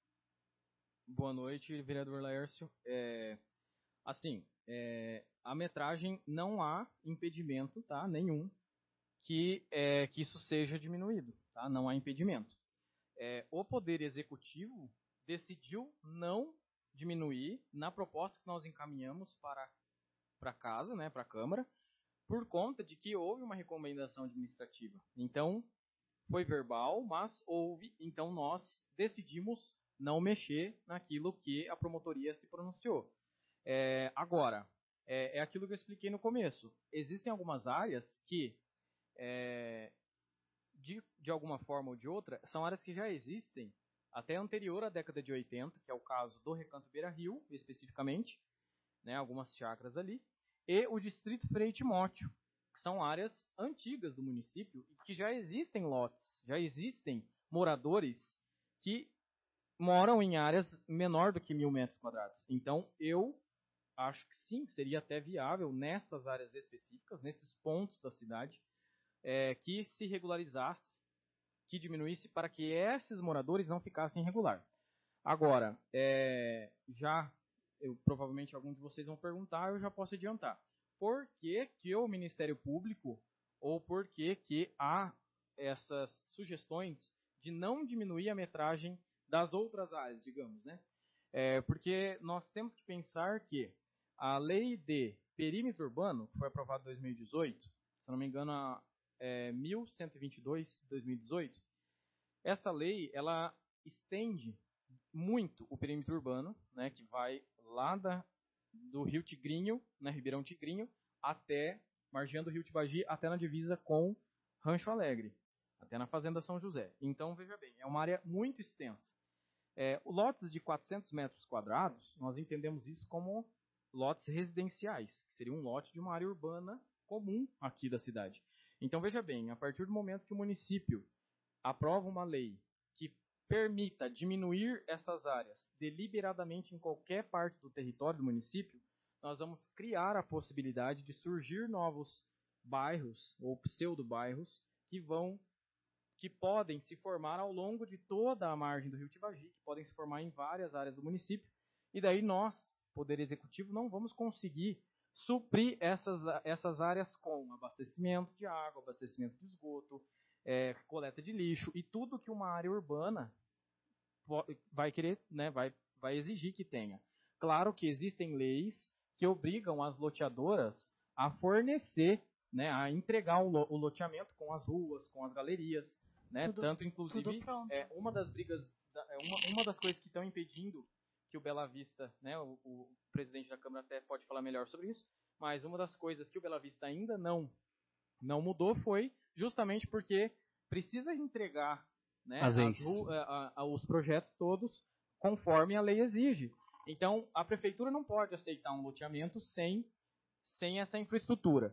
Speaker 5: Boa noite, vereador Laércio. É... Assim, é... a metragem não há impedimento, tá? Nenhum, que, é... que isso seja diminuído, tá? Não há impedimento. É... O Poder Executivo decidiu não diminuir na proposta que nós encaminhamos para para casa, né, para a Câmara, por conta de que houve uma recomendação administrativa. Então, foi verbal, mas houve, então nós decidimos não mexer naquilo que a promotoria se pronunciou. É, agora, é, é aquilo que eu expliquei no começo. Existem algumas áreas que, é, de, de alguma forma ou de outra, são áreas que já existem até anterior à década de oitenta, que é o caso do Recanto Beira-Rio, especificamente, né, algumas chácaras ali, e o Distrito Frei Timóteo, que são áreas antigas do município e que já existem lotes, já existem moradores que moram em áreas menor do que mil metros quadrados. Então, eu acho que sim, seria até viável nestas áreas específicas, nesses pontos da cidade, é, que se regularizasse, que diminuísse para que esses moradores não ficassem irregular. Agora, é, já, eu, provavelmente algum de vocês vão perguntar, eu já posso adiantar. Por que, que o Ministério Público, ou por que, que há essas sugestões de não diminuir a metragem das outras áreas, digamos, né? É, porque nós temos que pensar que a lei de perímetro urbano, que foi aprovada em dois mil e dezoito, se não me engano, a é, mil cento e vinte e dois de dois mil e dezoito, essa lei, ela estende muito o perímetro urbano, né, que vai lá da, do Rio Tigrinho, né, Ribeirão Tigrinho, até, margeando o Rio Tibagi, até na divisa com Rancho Alegre, até na Fazenda São José. Então, veja bem, é uma área muito extensa. É, lotes de quatrocentos metros quadrados, nós entendemos isso como lotes residenciais, que seria um lote de uma área urbana comum aqui da cidade. Então, veja bem, a partir do momento que o município aprova uma lei que permita diminuir estas áreas deliberadamente em qualquer parte do território do município, nós vamos criar a possibilidade de surgir novos bairros ou pseudo-bairros que vão, que podem se formar ao longo de toda a margem do Rio Tibagi, que podem se formar em várias áreas do município, e daí nós, Poder Executivo, não vamos conseguir suprir essas, essas áreas com abastecimento de água, abastecimento de esgoto, é, coleta de lixo e tudo que uma área urbana vai querer, né, vai, vai exigir que tenha. Claro que existem leis que obrigam as loteadoras a fornecer, né, a entregar o, lo, o loteamento com as ruas, com as galerias, né,
Speaker 2: Tudo,
Speaker 5: tanto inclusive é uma das brigas, uma, uma das coisas que estão impedindo que o Bela Vista, né, o, o presidente da Câmara até pode falar melhor sobre isso, mas uma das coisas que o Bela Vista ainda não não mudou foi justamente porque precisa entregar, né, as, a, a, os projetos todos conforme a lei exige. Então, a prefeitura não pode aceitar um loteamento sem, sem essa infraestrutura.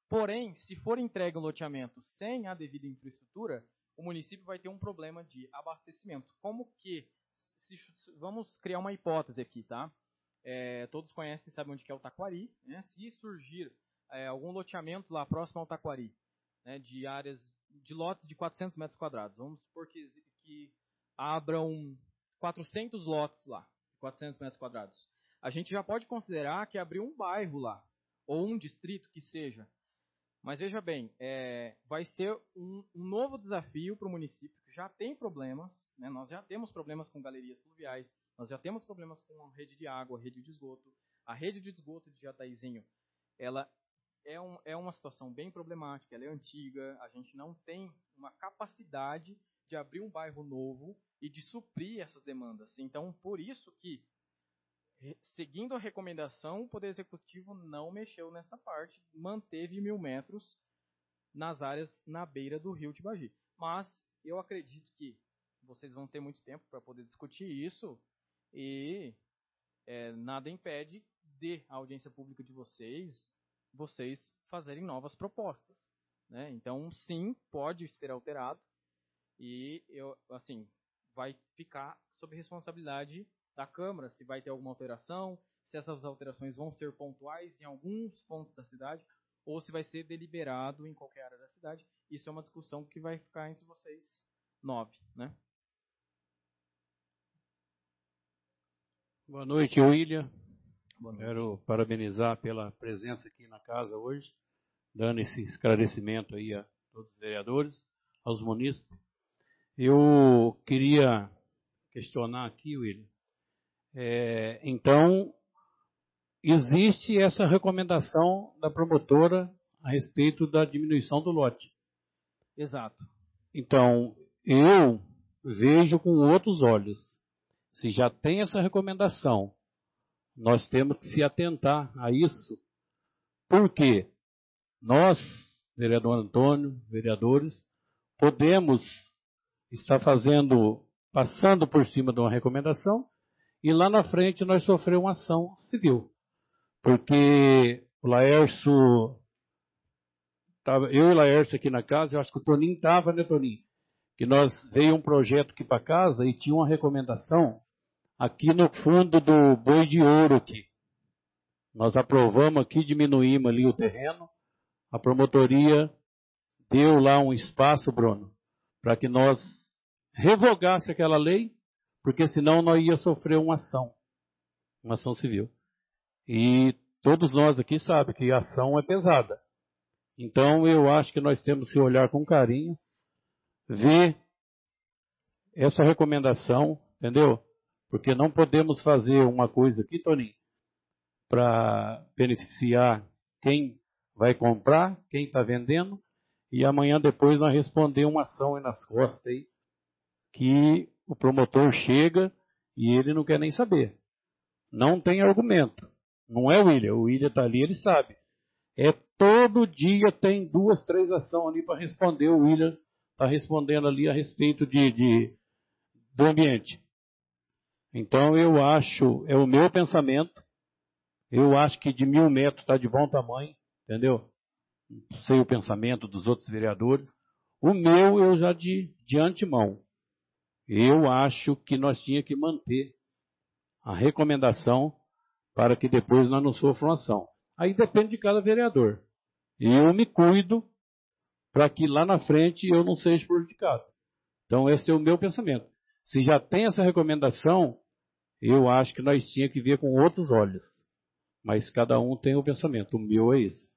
Speaker 5: Porém, se for entregue um loteamento sem a devida infraestrutura, o município vai ter um problema de abastecimento. Como que, se, vamos criar uma hipótese aqui, tá? É, todos conhecem e sabem onde que é o Taquari, né? Se surgir é, algum loteamento lá próximo ao Taquari, né, de áreas, de lotes de quatrocentos metros quadrados, vamos supor que, que abram quatrocentos lotes lá, quatrocentos metros quadrados. A gente já pode considerar que abriu um bairro lá, ou um distrito que seja. Mas veja bem, é, vai ser um, um novo desafio para o município, que já tem problemas, né? Nós já temos problemas com galerias fluviais, nós já temos problemas com a rede de água, a rede de esgoto. A rede de esgoto de Jataizinho, ela é, um, é uma situação bem problemática, ela é antiga, a gente não tem uma capacidade de abrir um bairro novo e de suprir essas demandas. Então, por isso que, seguindo a recomendação, o Poder Executivo não mexeu nessa parte, manteve mil metros nas áreas na beira do rio Tibagi. Mas eu acredito que vocês vão ter muito tempo para poder discutir isso e é, nada impede de a audiência pública de vocês, vocês fazerem novas propostas, né? Então, sim, pode ser alterado e eu, assim, vai ficar sob responsabilidade da Câmara, se vai ter alguma alteração, se essas alterações vão ser pontuais em alguns pontos da cidade, ou se vai ser deliberado em qualquer área da cidade. Isso é uma discussão que vai ficar entre vocês nove, né?
Speaker 7: Boa noite, William.
Speaker 5: Boa noite.
Speaker 7: Quero parabenizar pela presença aqui na casa hoje, dando esse esclarecimento aí a todos os vereadores, aos munícipes. Eu queria questionar aqui, William. É, então, existe essa recomendação da promotora a respeito da diminuição do lote.
Speaker 5: Exato.
Speaker 7: Então, eu vejo com outros olhos. Se já tem essa recomendação, nós temos que se atentar a isso. Por quê? Nós, vereador Antônio, vereadores, podemos estar fazendo, passando por cima de uma recomendação, e lá na frente nós sofremos uma ação civil. Porque o Laércio, tava, eu e o Laércio aqui na casa, eu acho que o Toninho estava, né, Toninho? Que nós veio um projeto aqui para casa e tinha uma recomendação aqui no fundo do Boi de Ouro aqui. Nós aprovamos aqui, diminuímos ali o terreno. A promotoria deu lá um espaço, Bruno, para que nós revogasse aquela lei, porque senão nós ia sofrer uma ação, uma ação civil. E todos nós aqui sabem que a ação é pesada. Então eu acho que nós temos que olhar com carinho, ver essa recomendação, entendeu? Porque não podemos fazer uma coisa aqui, Toninho, para beneficiar quem vai comprar, quem está vendendo, e amanhã depois nós responder uma ação aí nas costas aí, que o promotor chega e ele não quer nem saber. Não tem argumento. Não é o William. O William está ali, ele sabe. É todo dia tem duas, três ações ali para responder. O William está respondendo ali a respeito de, de, do ambiente. Então eu acho, é o meu pensamento, eu acho que de mil metros está de bom tamanho, entendeu? Não sei o pensamento dos outros vereadores. O meu eu já de, de antemão. Eu acho que nós tínhamos que manter a recomendação para que depois nós não soframos ação. Aí depende de cada vereador. Eu me cuido para que lá na frente eu não seja prejudicado. Então esse é o meu pensamento. Se já tem essa recomendação, eu acho que nós tínhamos que ver com outros olhos. Mas cada um tem o pensamento. O meu é esse.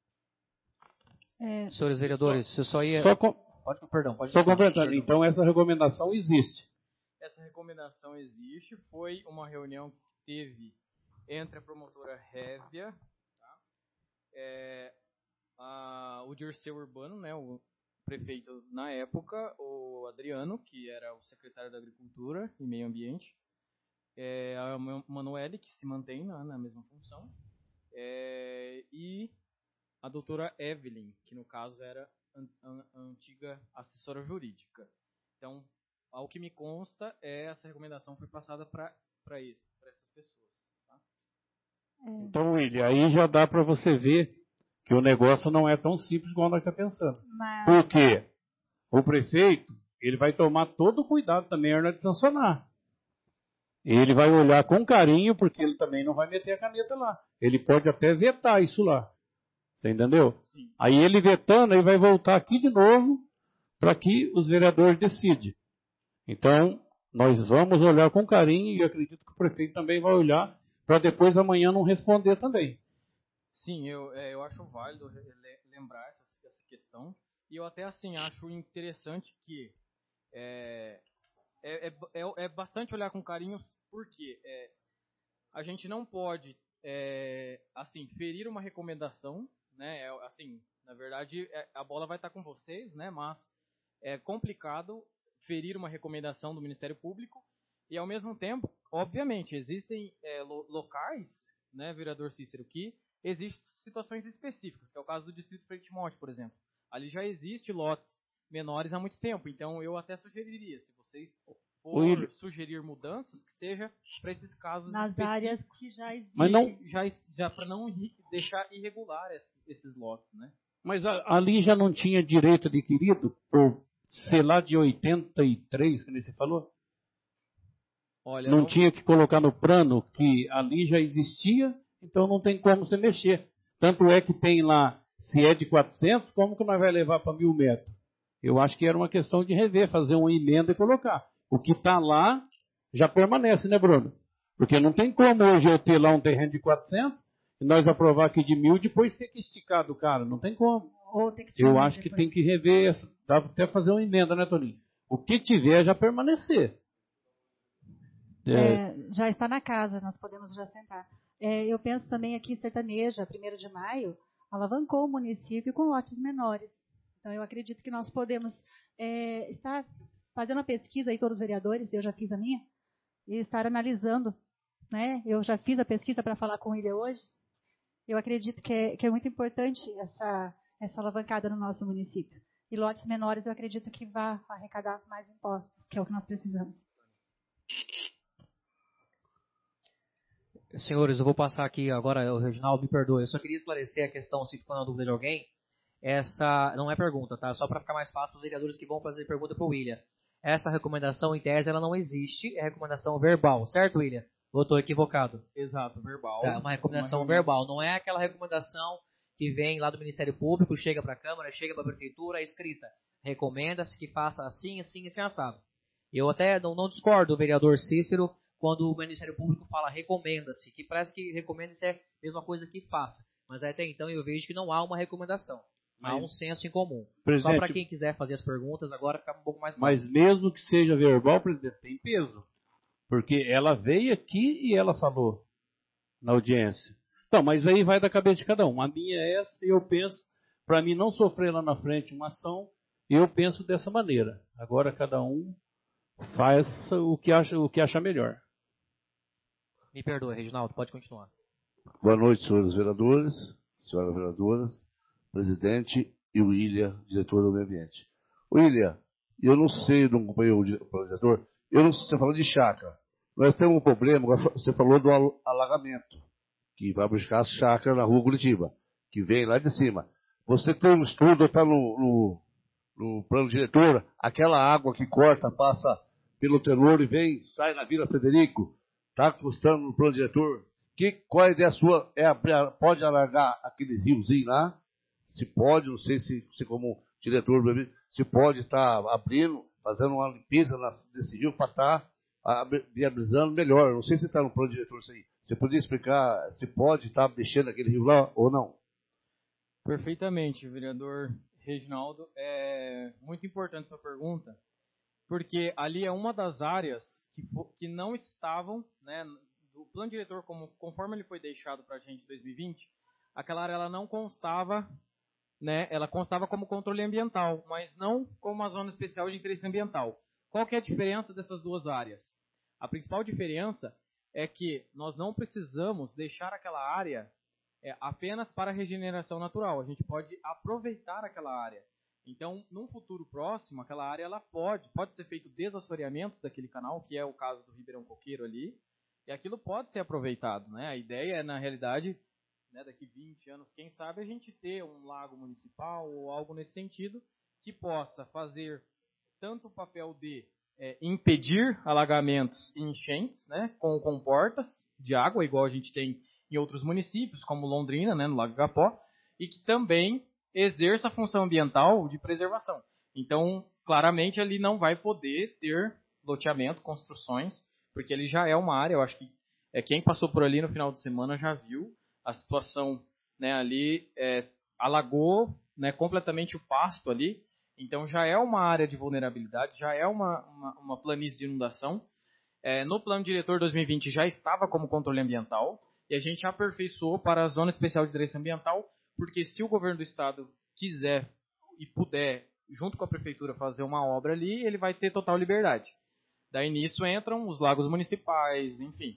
Speaker 2: É,
Speaker 1: Senhores vereadores,
Speaker 7: só,
Speaker 1: eu só ia...
Speaker 7: Só com...
Speaker 1: Pode, perdão, pode
Speaker 7: Só completando, então essa recomendação existe.
Speaker 5: Essa recomendação existe, foi uma reunião que teve entre a promotora Révia, tá? é, a, o Dirceu Urbano, né, o prefeito na época, o Adriano, que era o secretário da Agricultura e Meio Ambiente, é, a Manoele, que se mantém na, na mesma função, é, e a doutora Evelyn, que no caso era a antiga assessora jurídica. Então, ao que me consta, é, essa recomendação foi passada para essas pessoas. Tá?
Speaker 7: Então, William, aí já dá para você ver que o negócio não é tão simples igual nós estamos pensando.
Speaker 2: Mas...
Speaker 7: Por quê? O prefeito, ele vai tomar todo o cuidado também na hora de sancionar. Ele vai olhar com carinho, porque ele também não vai meter a caneta lá. Ele pode até vetar isso lá. Você entendeu?
Speaker 5: Sim.
Speaker 7: Aí ele vetando, aí vai voltar aqui de novo para que os vereadores decidam. Então, nós vamos olhar com carinho e eu acredito que o prefeito também vai olhar para depois amanhã não responder também.
Speaker 5: Sim, eu, é, eu acho válido lembrar essa, essa questão. E eu até assim acho interessante que é, é, é, é bastante olhar com carinho, porque é, a gente não pode é, assim ferir uma recomendação, né? É, assim, na verdade, é, a bola vai estar com vocês, né? Mas é complicado ferir uma recomendação do Ministério Público e, ao mesmo tempo, obviamente, existem é, lo, locais, né, vereador Cícero, que existem situações específicas, que é o caso do Distrito Frei Timóteo, por exemplo. Ali já existe lotes menores há muito tempo, então eu até sugeriria, se vocês for sugerir mudanças, que seja para esses casos
Speaker 2: nas
Speaker 5: específicos.
Speaker 2: áreas que já existem.
Speaker 7: Mas não,
Speaker 5: já, já para não deixar irregular esses lotes, né?
Speaker 7: Mas a, ali já não tinha direito adquirido por, sei lá, de oitenta e três, que nem você falou?
Speaker 5: Olha,
Speaker 7: não,
Speaker 5: não
Speaker 7: tinha que colocar no plano que ali já existia, então não tem como você mexer. Tanto é que tem lá, se é de quatrocentos, como que nós vai levar para mil metros? Eu acho que era uma questão de rever, fazer uma emenda e colocar. O que está lá já permanece, né, Bruno? Porque não tem como hoje eu ter lá um terreno de quatrocentos e nós aprovar aqui de mil e depois ter que esticar do cara. Não tem como.
Speaker 2: Ou tem que
Speaker 7: eu acho que tem que rever, essa, dá até fazer uma emenda, né, Toninho? O que tiver já permanecer.
Speaker 2: É, é, já está na casa, nós podemos já sentar. É, eu penso também aqui, Sertaneja, primeiro de maio, alavancou o município com lotes menores. Então, eu acredito que nós podemos é, estar fazendo uma pesquisa aí, todos os vereadores, eu já fiz a minha, e estar analisando, né? Eu já fiz a pesquisa para falar com ele hoje. Eu acredito que é, que é muito importante essa, essa alavancada no nosso município. E lotes menores, eu acredito que vai arrecadar mais impostos, que é o que nós precisamos.
Speaker 1: Senhores, eu vou passar aqui agora, o Reginaldo, me perdoe, eu só queria esclarecer a questão, se ficou na dúvida de alguém. Essa não é pergunta, tá? Só para ficar mais fácil para os vereadores que vão fazer pergunta para o William. Essa recomendação, em tese, ela não existe, é recomendação verbal, certo, William? Ou estou equivocado?
Speaker 5: Exato, verbal.
Speaker 1: Tá, uma recomendação uma verbal, não é aquela recomendação que vem lá do Ministério Público, chega para a Câmara, chega para a Prefeitura, é escrita. Recomenda-se que faça assim, assim, assim, assado. Eu até não, não discordo do vereador Cícero quando o Ministério Público fala recomenda-se, que parece que recomenda-se é a mesma coisa que faça. Mas até então eu vejo que não há uma recomendação. Há um senso em comum.
Speaker 7: Presidente,
Speaker 1: só para quem quiser fazer as perguntas, agora fica um pouco mais fácil.
Speaker 7: Mas mesmo que seja verbal, presidente, tem peso. Porque ela veio aqui e ela falou na audiência. Então, mas aí vai da cabeça de cada um. A minha é essa e eu penso, para mim não sofrer lá na frente uma ação, eu penso dessa maneira. Agora cada um faz o que acha, o que acha melhor.
Speaker 1: Me perdoe, Reginaldo, pode continuar.
Speaker 8: Boa noite, senhores vereadores, senhoras vereadoras, presidente e o William, diretor do meio ambiente. William, eu não sei, não acompanhei o diretor, eu não sei, você falou de chácara. Nós temos um problema, você falou do alagamento, que vai buscar as chácaras na rua Curitiba, que vem lá de cima. Você tem um estudo, está no, no, no plano diretor, aquela água que corta, passa pelo Tenor e vem, sai na Vila Frederico, está custando no plano diretor. Que, qual a ideia sua? É abrir, pode alargar aquele riozinho lá? Se pode, não sei se, se como diretor, se pode estar tá abrindo, fazendo uma limpeza desse rio para estar tá viabilizando melhor. Não sei se está no plano diretor isso aí. Você poderia explicar se pode estar tá mexendo naquele rio lá ou não?
Speaker 5: Perfeitamente, vereador Reginaldo. É muito importante sua pergunta, porque ali é uma das áreas que, que não estavam, né, do plano diretor, como, conforme ele foi deixado para a gente em dois mil e vinte, aquela área ela não constava, né, ela constava como controle ambiental, mas não como uma zona especial de interesse ambiental. Qual que é a diferença dessas duas áreas? A principal diferença é que nós não precisamos deixar aquela área é, apenas para regeneração natural. A gente pode aproveitar aquela área. Então, num futuro próximo, aquela área ela pode, pode ser feito desassoreamento daquele canal, que é o caso do Ribeirão Coqueiro ali, e aquilo pode ser aproveitado, né? A ideia é, na realidade, né, daqui vinte anos, quem sabe, a gente ter um lago municipal ou algo nesse sentido que possa fazer tanto o papel de é, impedir alagamentos e enchentes, né, com comportas de água, igual a gente tem em outros municípios, como Londrina, né, no Lago Igapó, e que também exerça a função ambiental de preservação. Então, claramente, ele não vai poder ter loteamento, construções, porque ele já é uma área, eu acho que é, quem passou por ali no final de semana já viu a situação, né, ali, é, alagou, né, completamente o pasto ali, então já é uma área de vulnerabilidade, já é uma, uma, uma planície de inundação. É, no plano diretor dois mil e vinte já estava como controle ambiental, e a gente aperfeiçoou para a Zona Especial de Interesse Ambiental, porque se o governo do estado quiser e puder, junto com a prefeitura, fazer uma obra ali, ele vai ter total liberdade. Daí nisso entram os lagos municipais, enfim.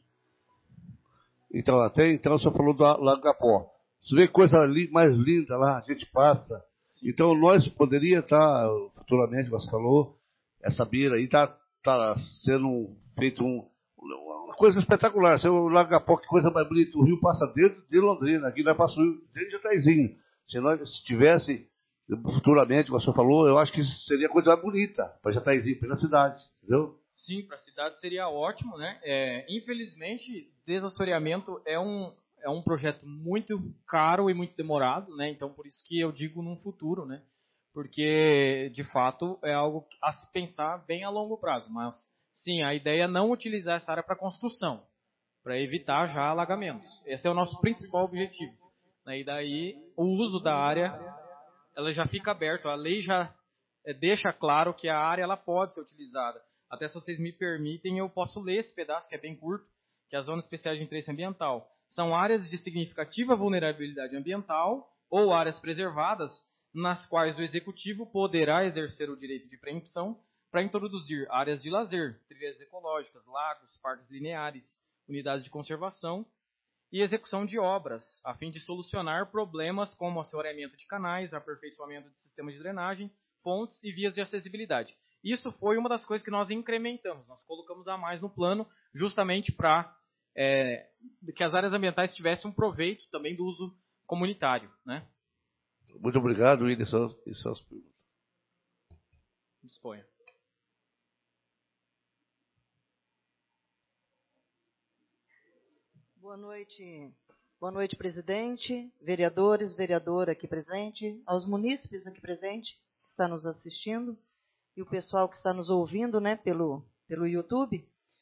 Speaker 8: Então, até então, o senhor falou do Lago Igapó. Você vê coisa li, mais linda lá, a gente passa. Sim. Então, nós poderia estar, futuramente, você falou, essa beira aí está tá sendo feito um, uma coisa espetacular. O Lago Igapó, que coisa mais bonita. O rio passa dentro de Londrina, aqui nós passamos o rio dentro de Jataizinho. Se nós se tivesse, futuramente, como o senhor falou, eu acho que seria a coisa mais bonita para Jataizinho, para a cidade, entendeu?
Speaker 5: Sim, para a cidade seria ótimo, né? É, infelizmente, desassoreamento é um, é um projeto muito caro e muito demorado, né? Então, por isso que eu digo num futuro, né? Porque, de fato, é algo a se pensar bem a longo prazo. Mas, sim, a ideia é não utilizar essa área para construção, para evitar já alagamentos. Esse é o nosso principal objetivo. E daí, o uso da área, ela já fica aberta. A lei já deixa claro que a área ela pode ser utilizada. Até se vocês me permitem, eu posso ler esse pedaço, que é bem curto, que é a Zona Especial de Interesse Ambiental. São áreas de significativa vulnerabilidade ambiental ou áreas preservadas nas quais o Executivo poderá exercer o direito de preempção para introduzir áreas de lazer, trilhas ecológicas, lagos, parques lineares, unidades de conservação e execução de obras, a fim de solucionar problemas como assoreamento de canais, aperfeiçoamento de sistemas de drenagem, fontes e vias de acessibilidade. Isso foi uma das coisas que nós incrementamos, nós colocamos a mais no plano, justamente para é, que as áreas ambientais tivessem um proveito também do uso comunitário, né?
Speaker 8: Muito obrigado, William, e suas perguntas.
Speaker 5: Disponha.
Speaker 9: Boa noite, boa noite, presidente, vereadores, vereadora aqui presente, aos munícipes aqui presentes que estão nos assistindo e o pessoal que está nos ouvindo, né, pelo, pelo YouTube.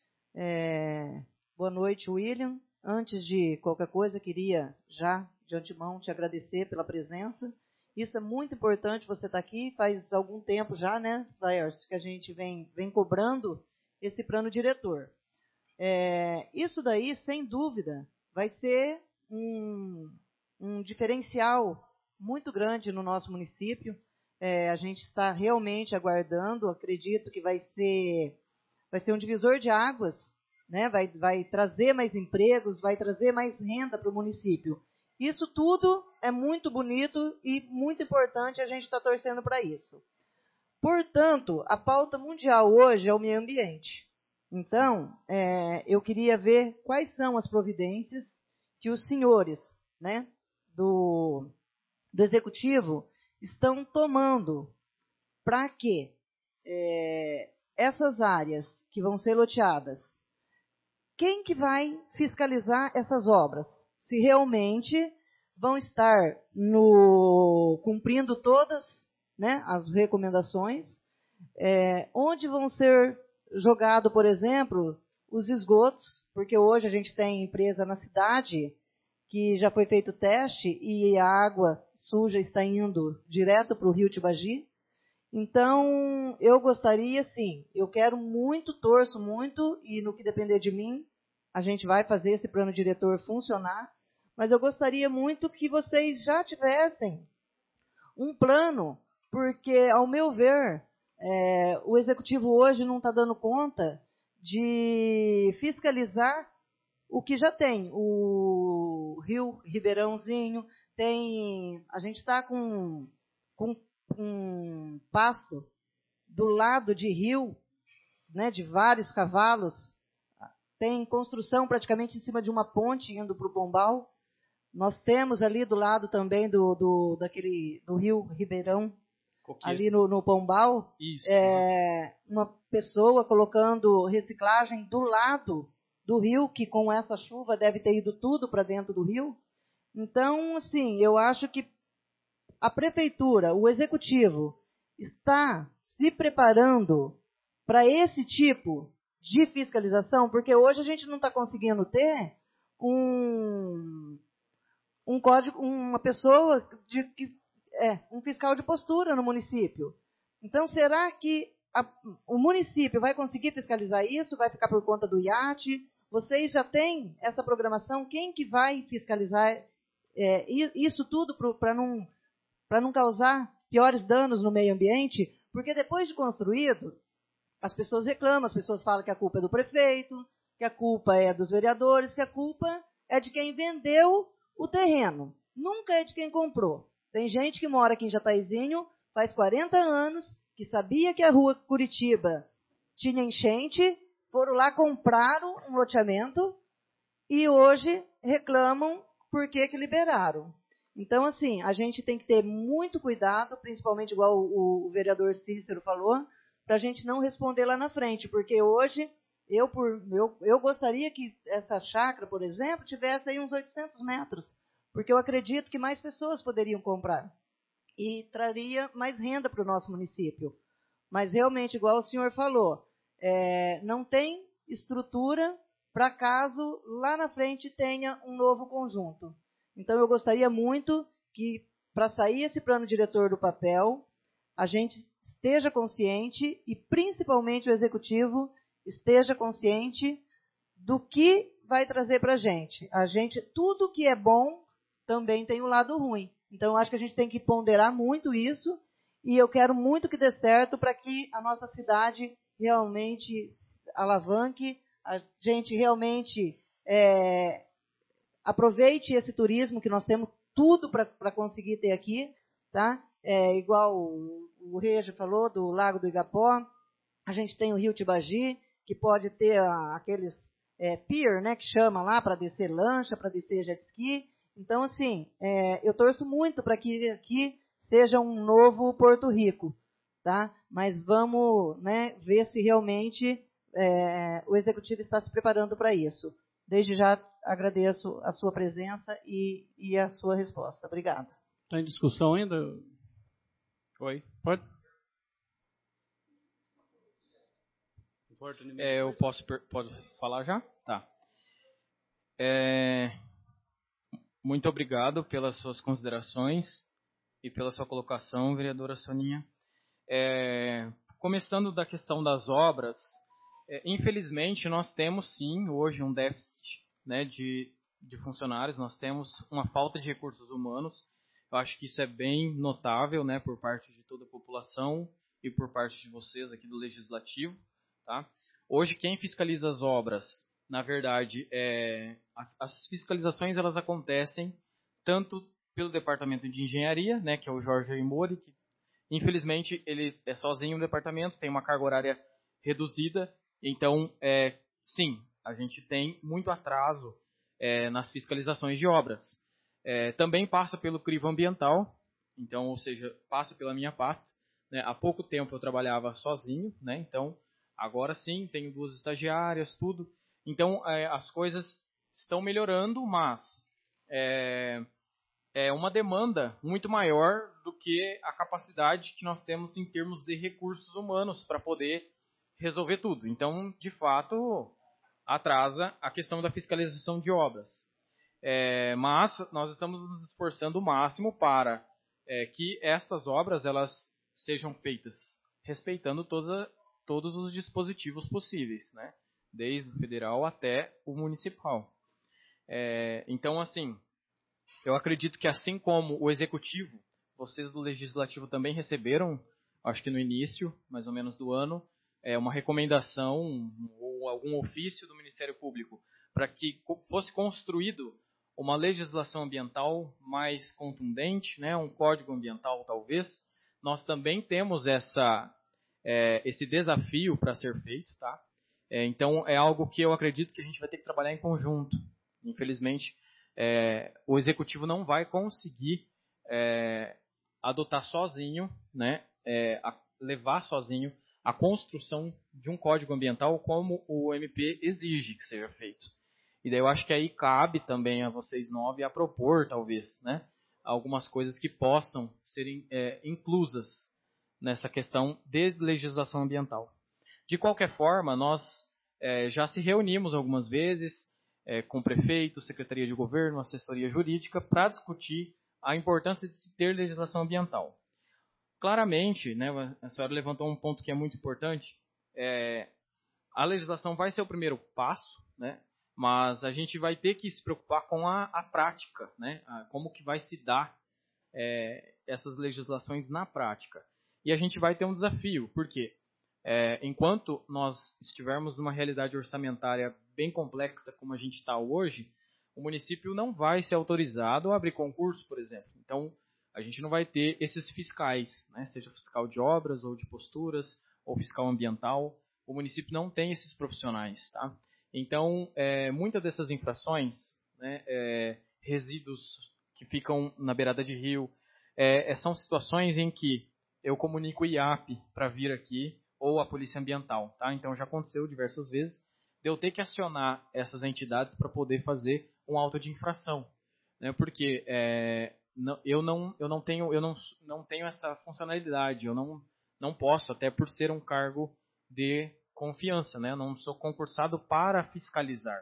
Speaker 9: É, boa noite, William. Antes de qualquer coisa, queria já, de antemão, te agradecer pela presença. Isso é muito importante, você estar aqui, faz algum tempo já, né, Laércio, que a gente vem, vem cobrando esse plano diretor. É, isso daí, sem dúvida, vai ser um, um diferencial muito grande no nosso município. É, a gente está realmente aguardando, acredito que vai ser, vai ser um divisor de águas, né? vai, vai trazer mais empregos, vai trazer mais renda para o município. Isso tudo é muito bonito e muito importante, a gente está torcendo para isso. Portanto, a pauta mundial hoje é o meio ambiente. Então, é, eu queria ver quais são as providências que os senhores, né, do, do Executivo estão tomando para que é, essas áreas que vão ser loteadas, quem que vai fiscalizar essas obras? Se realmente vão estar no, cumprindo todas, né, as recomendações, é, onde vão ser jogados, por exemplo, os esgotos, porque hoje a gente tem empresa na cidade que já foi feito teste e a água suja está indo direto para o rio Tibagi. Então, eu gostaria, sim, eu quero muito, torço muito, e no que depender de mim, a gente vai fazer esse plano diretor funcionar, mas eu gostaria muito que vocês já tivessem um plano, porque, ao meu ver, é, o Executivo hoje não está dando conta de fiscalizar o que já tem. O Rio Ribeirãozinho, tem, a gente está com, com um pasto do lado de rio, né, de vários cavalos, tem construção praticamente em cima de uma ponte indo para o Pombal, Nós temos ali do lado também do, do, daquele, do Rio Ribeirão, Coqueiro. ali no, no Pombal, Isso, é, uhum. uma pessoa colocando reciclagem do lado do rio, que com essa chuva deve ter ido tudo para dentro do rio. Então, assim, eu acho que a prefeitura, o executivo, está se preparando para esse tipo de fiscalização, porque hoje a gente não está conseguindo ter um, um código, uma pessoa, de, que, é, um fiscal de postura no município. Então, será que a, o município vai conseguir fiscalizar isso? Vai ficar por conta do I A T? Vocês já têm essa programação? Quem que vai fiscalizar é, isso tudo para não, para não causar piores danos no meio ambiente? Porque depois de construído, as pessoas reclamam, as pessoas falam que a culpa é do prefeito, que a culpa é dos vereadores, que a culpa é de quem vendeu o terreno. Nunca é de quem comprou. Tem gente que mora aqui em Jataizinho faz quarenta anos, que sabia que a rua Curitiba tinha enchente, foram lá, compraram um loteamento e hoje reclamam por que que liberaram. Então, assim, a gente tem que ter muito cuidado, principalmente igual o, o vereador Cícero falou, para a gente não responder lá na frente, porque hoje eu, por, eu, eu gostaria que essa chácara, por exemplo, tivesse aí uns oitocentos metros, porque eu acredito que mais pessoas poderiam comprar e traria mais renda para o nosso município. Mas realmente, igual o senhor falou, é, não tem estrutura para caso lá na frente tenha um novo conjunto. Então, eu gostaria muito que, para sair esse plano diretor do papel, a gente esteja consciente e, principalmente, o executivo esteja consciente do que vai trazer para a gente. A gente, tudo que é bom também tem o lado ruim. Então, eu acho que a gente tem que ponderar muito isso e eu quero muito que dê certo para que a nossa cidade realmente alavanque, a gente realmente é, aproveite esse turismo que nós temos tudo para conseguir ter aqui, tá? É, igual o, o Reja falou, do Lago do Igapó, a gente tem o Rio Tibagi, que pode ter a, aqueles é, pier, né, que chama lá para descer lancha, para descer jet ski. Então, assim, é, eu torço muito para que aqui seja um novo Porto Rico, tá? Mas vamos, né, ver se realmente é, o Executivo está se preparando para isso. Desde já agradeço a sua presença e, e a sua resposta. Obrigada.
Speaker 7: Está em discussão ainda?
Speaker 5: Oi.
Speaker 7: Pode?
Speaker 5: É, eu posso, posso falar já? Tá. É, muito obrigado pelas suas considerações e pela sua colocação, vereadora Soninha. É, começando da questão das obras, é, infelizmente nós temos sim hoje um déficit, né, de, de funcionários, nós temos uma falta de recursos humanos. Eu acho que isso é bem notável, né, por parte de toda a população e por parte de vocês aqui do Legislativo. Tá? Hoje, quem fiscaliza as obras, na verdade, é, as fiscalizações elas acontecem tanto pelo Departamento de Engenharia, né, que é o Jorge Aimori, que infelizmente ele é sozinho no departamento, tem uma carga horária reduzida, então, é, sim, a gente tem muito atraso é, nas fiscalizações de obras. É, também passa pelo crivo ambiental, então, ou seja, passa pela minha pasta. Né? Há pouco tempo eu trabalhava sozinho, né? Então, agora sim, tenho duas estagiárias, tudo. Então, é, as coisas estão melhorando, mas é, é uma demanda muito maior do que a capacidade que nós temos em termos de recursos humanos para poder resolver tudo. Então, de fato, atrasa a questão da fiscalização de obras. É, mas nós estamos nos esforçando o máximo para é, que estas obras elas sejam feitas respeitando todas a, todos os dispositivos possíveis, né? Desde o federal até o municipal. É, então, assim, eu acredito que assim como o executivo, vocês do legislativo também receberam, acho que no início, mais ou menos do ano, é, uma recomendação ou algum ofício do Ministério Público para que fosse construído uma legislação ambiental mais contundente, né, um código ambiental talvez. Nós também temos essa, é, esse desafio para ser feito, tá? É, então é algo que eu acredito que a gente vai ter que trabalhar em conjunto. Infelizmente, é, o executivo não vai conseguir é, adotar sozinho, né, é, a, levar sozinho a construção de um código ambiental como o M P exige que seja feito. E daí eu acho que aí cabe também a vocês nove a propor, talvez, né, algumas coisas que possam ser é, inclusas nessa questão de legislação ambiental. De qualquer forma, nós é, já se reunimos algumas vezes é, com o prefeito, secretaria de governo, assessoria jurídica, para discutir a importância de se ter legislação ambiental. Claramente, né, a senhora levantou um ponto que é muito importante, é, a legislação vai ser o primeiro passo, né, mas a gente vai ter que se preocupar com a, a prática, né, a, como que vai se dar é, essas legislações na prática. E a gente vai ter um desafio, por quê? É, enquanto nós estivermos numa realidade orçamentária bem complexa como a gente está hoje, o município não vai ser autorizado a abrir concurso, por exemplo. Então, a gente não vai ter esses fiscais, né, seja fiscal de obras ou de posturas, ou fiscal ambiental. O município não tem esses profissionais. Tá? Então, é, muitas dessas infrações, né, é, resíduos que ficam na beirada de rio, é, são situações em que eu comunico o I A P para vir aqui, ou a Polícia Ambiental. Tá? Então, já aconteceu diversas vezes de eu ter que acionar essas entidades para poder fazer um auto de infração. Né? Porque é, não, eu, não, eu, não, tenho, eu não, não tenho essa funcionalidade, eu não, não posso, até por ser um cargo de confiança, né? Eu não sou concursado para fiscalizar.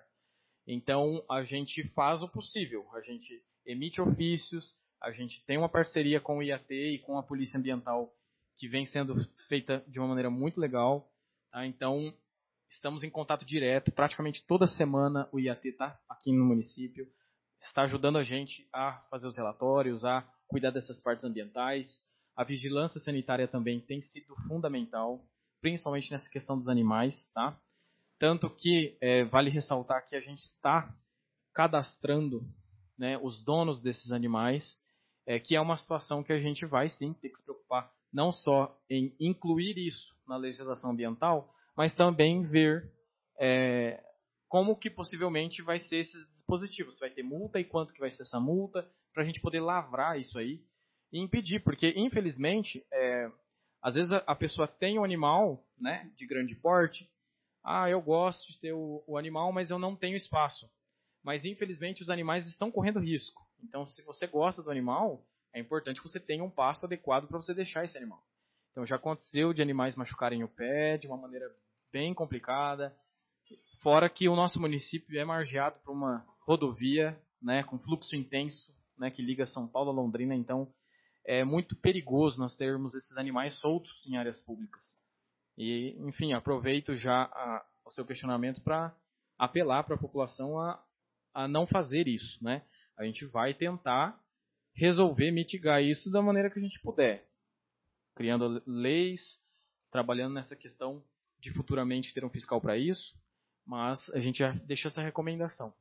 Speaker 5: Então, a gente faz o possível, a gente emite ofícios, a gente tem uma parceria com o I A T e com a Polícia Ambiental que vem sendo feita de uma maneira muito legal. Tá? Então, estamos em contato direto, praticamente toda semana o I A T está aqui no município, está ajudando a gente a fazer os relatórios, a cuidar dessas partes ambientais. A vigilância sanitária também tem sido fundamental, principalmente nessa questão dos animais. Tá? Tanto que é, vale ressaltar que a gente está cadastrando, né, os donos desses animais, é, que é uma situação que a gente vai sim ter que se preocupar não só em incluir isso na legislação ambiental, mas também ver é, como que possivelmente vai ser esses dispositivos. Se vai ter multa e quanto que vai ser essa multa, para a gente poder lavrar isso aí e impedir, porque infelizmente, é, às vezes a, a pessoa tem um animal, né, de grande porte, ah, eu gosto de ter o, o animal, mas eu não tenho espaço. Mas infelizmente os animais estão correndo risco. Então, se você gosta do animal, é importante que você tenha um pasto adequado para você deixar esse animal. Então, já aconteceu de animais machucarem o pé de uma maneira bem complicada. Fora que o nosso município é margeado por uma rodovia, né, com fluxo intenso, né, que liga São Paulo a Londrina. Então, é muito perigoso nós termos esses animais soltos em áreas públicas. E, enfim, aproveito já a, o seu questionamento para apelar para a população a, a não fazer isso, né? A gente vai tentar resolver, mitigar isso da maneira que a gente puder, criando leis, trabalhando nessa questão de futuramente ter um fiscal para isso, mas a gente já deixa essa recomendação.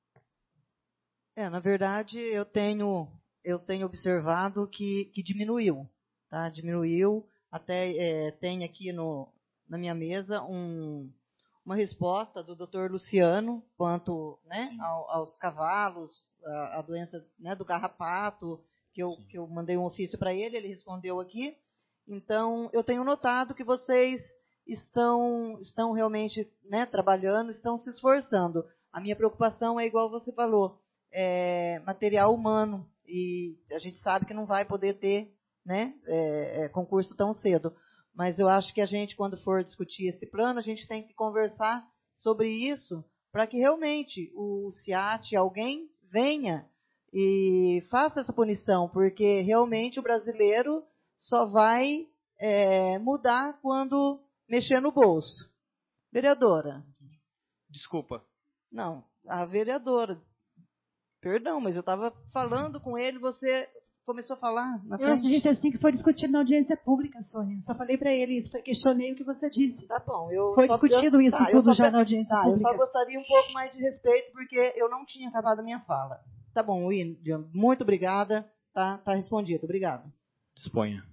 Speaker 9: É, na verdade, eu tenho, eu tenho observado que, que diminuiu, tá? Diminuiu, até é, tem aqui no, na minha mesa um, uma resposta do doutor Luciano quanto, né, ao, aos cavalos, a, a doença, né, do carrapato, que eu, que eu mandei um ofício para ele, ele respondeu aqui. Então, eu tenho notado que vocês estão, estão realmente, né, trabalhando, estão se esforçando. A minha preocupação é igual você falou, é material humano, e a gente sabe que não vai poder ter, né, é, é, concurso tão cedo. Mas eu acho que a gente, quando for discutir esse plano, a gente tem que conversar sobre isso para que realmente o SEAT, alguém, venha e faça essa punição, porque realmente o brasileiro só vai é, mudar quando mexer no bolso. Vereadora.
Speaker 5: Desculpa.
Speaker 9: Não, a vereadora. Perdão, mas eu estava falando com ele, você começou a falar na
Speaker 2: frente. Eu acho que a gente é assim que foi discutido na audiência pública, Sônia. Só falei para ele isso, questionei o que você disse.
Speaker 9: Tá bom. Eu
Speaker 2: foi
Speaker 9: só,
Speaker 2: discutido
Speaker 9: eu,
Speaker 2: isso
Speaker 9: tá,
Speaker 2: tudo já
Speaker 9: pe...
Speaker 2: na audiência
Speaker 9: tá,
Speaker 2: pública.
Speaker 9: Eu só gostaria um pouco mais de respeito, porque eu não tinha acabado a minha fala. Tá bom, William, muito obrigada. Tá, tá respondido. Obrigado.
Speaker 5: Disponha.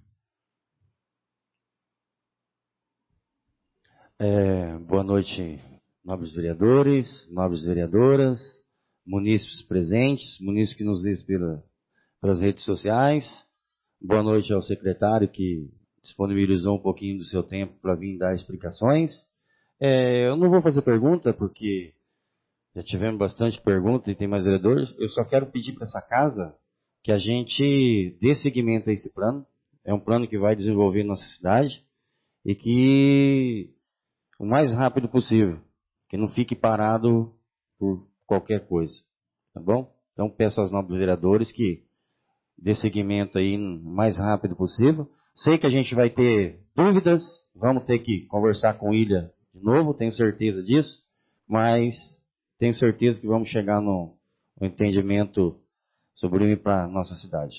Speaker 10: É, boa noite, nobres vereadores, nobres vereadoras, munícipes presentes, munícipes que nos vê pela, pelas redes sociais. Boa noite ao secretário que disponibilizou um pouquinho do seu tempo para vir dar explicações. É, eu não vou fazer pergunta, porque já tivemos bastante pergunta e tem mais vereadores. Eu só quero pedir para essa casa que a gente dê seguimento a esse plano. É um plano que vai desenvolver nossa cidade e que o mais rápido possível, que não fique parado por qualquer coisa, tá bom? Então peço aos nobres vereadores que dê seguimento aí o mais rápido possível. Sei que a gente vai ter dúvidas, vamos ter que conversar com o Ilha de novo, tenho certeza disso, mas tenho certeza que vamos chegar no, no entendimento sublime para a nossa cidade.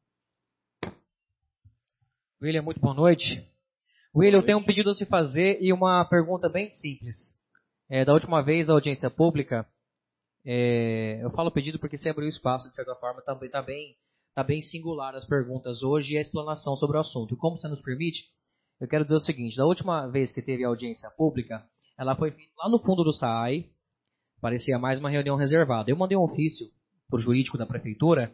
Speaker 1: William, muito boa noite. William, eu tenho um pedido a se fazer e uma pergunta bem simples. É, da última vez, a audiência pública, é, eu falo pedido porque você abriu espaço, de certa forma, está tá bem, tá bem singular as perguntas hoje e a explanação sobre o assunto. E como você nos permite, eu quero dizer o seguinte, da última vez que teve a audiência pública, ela foi feita lá no fundo do S A I, parecia mais uma reunião reservada. Eu mandei um ofício para o jurídico da prefeitura,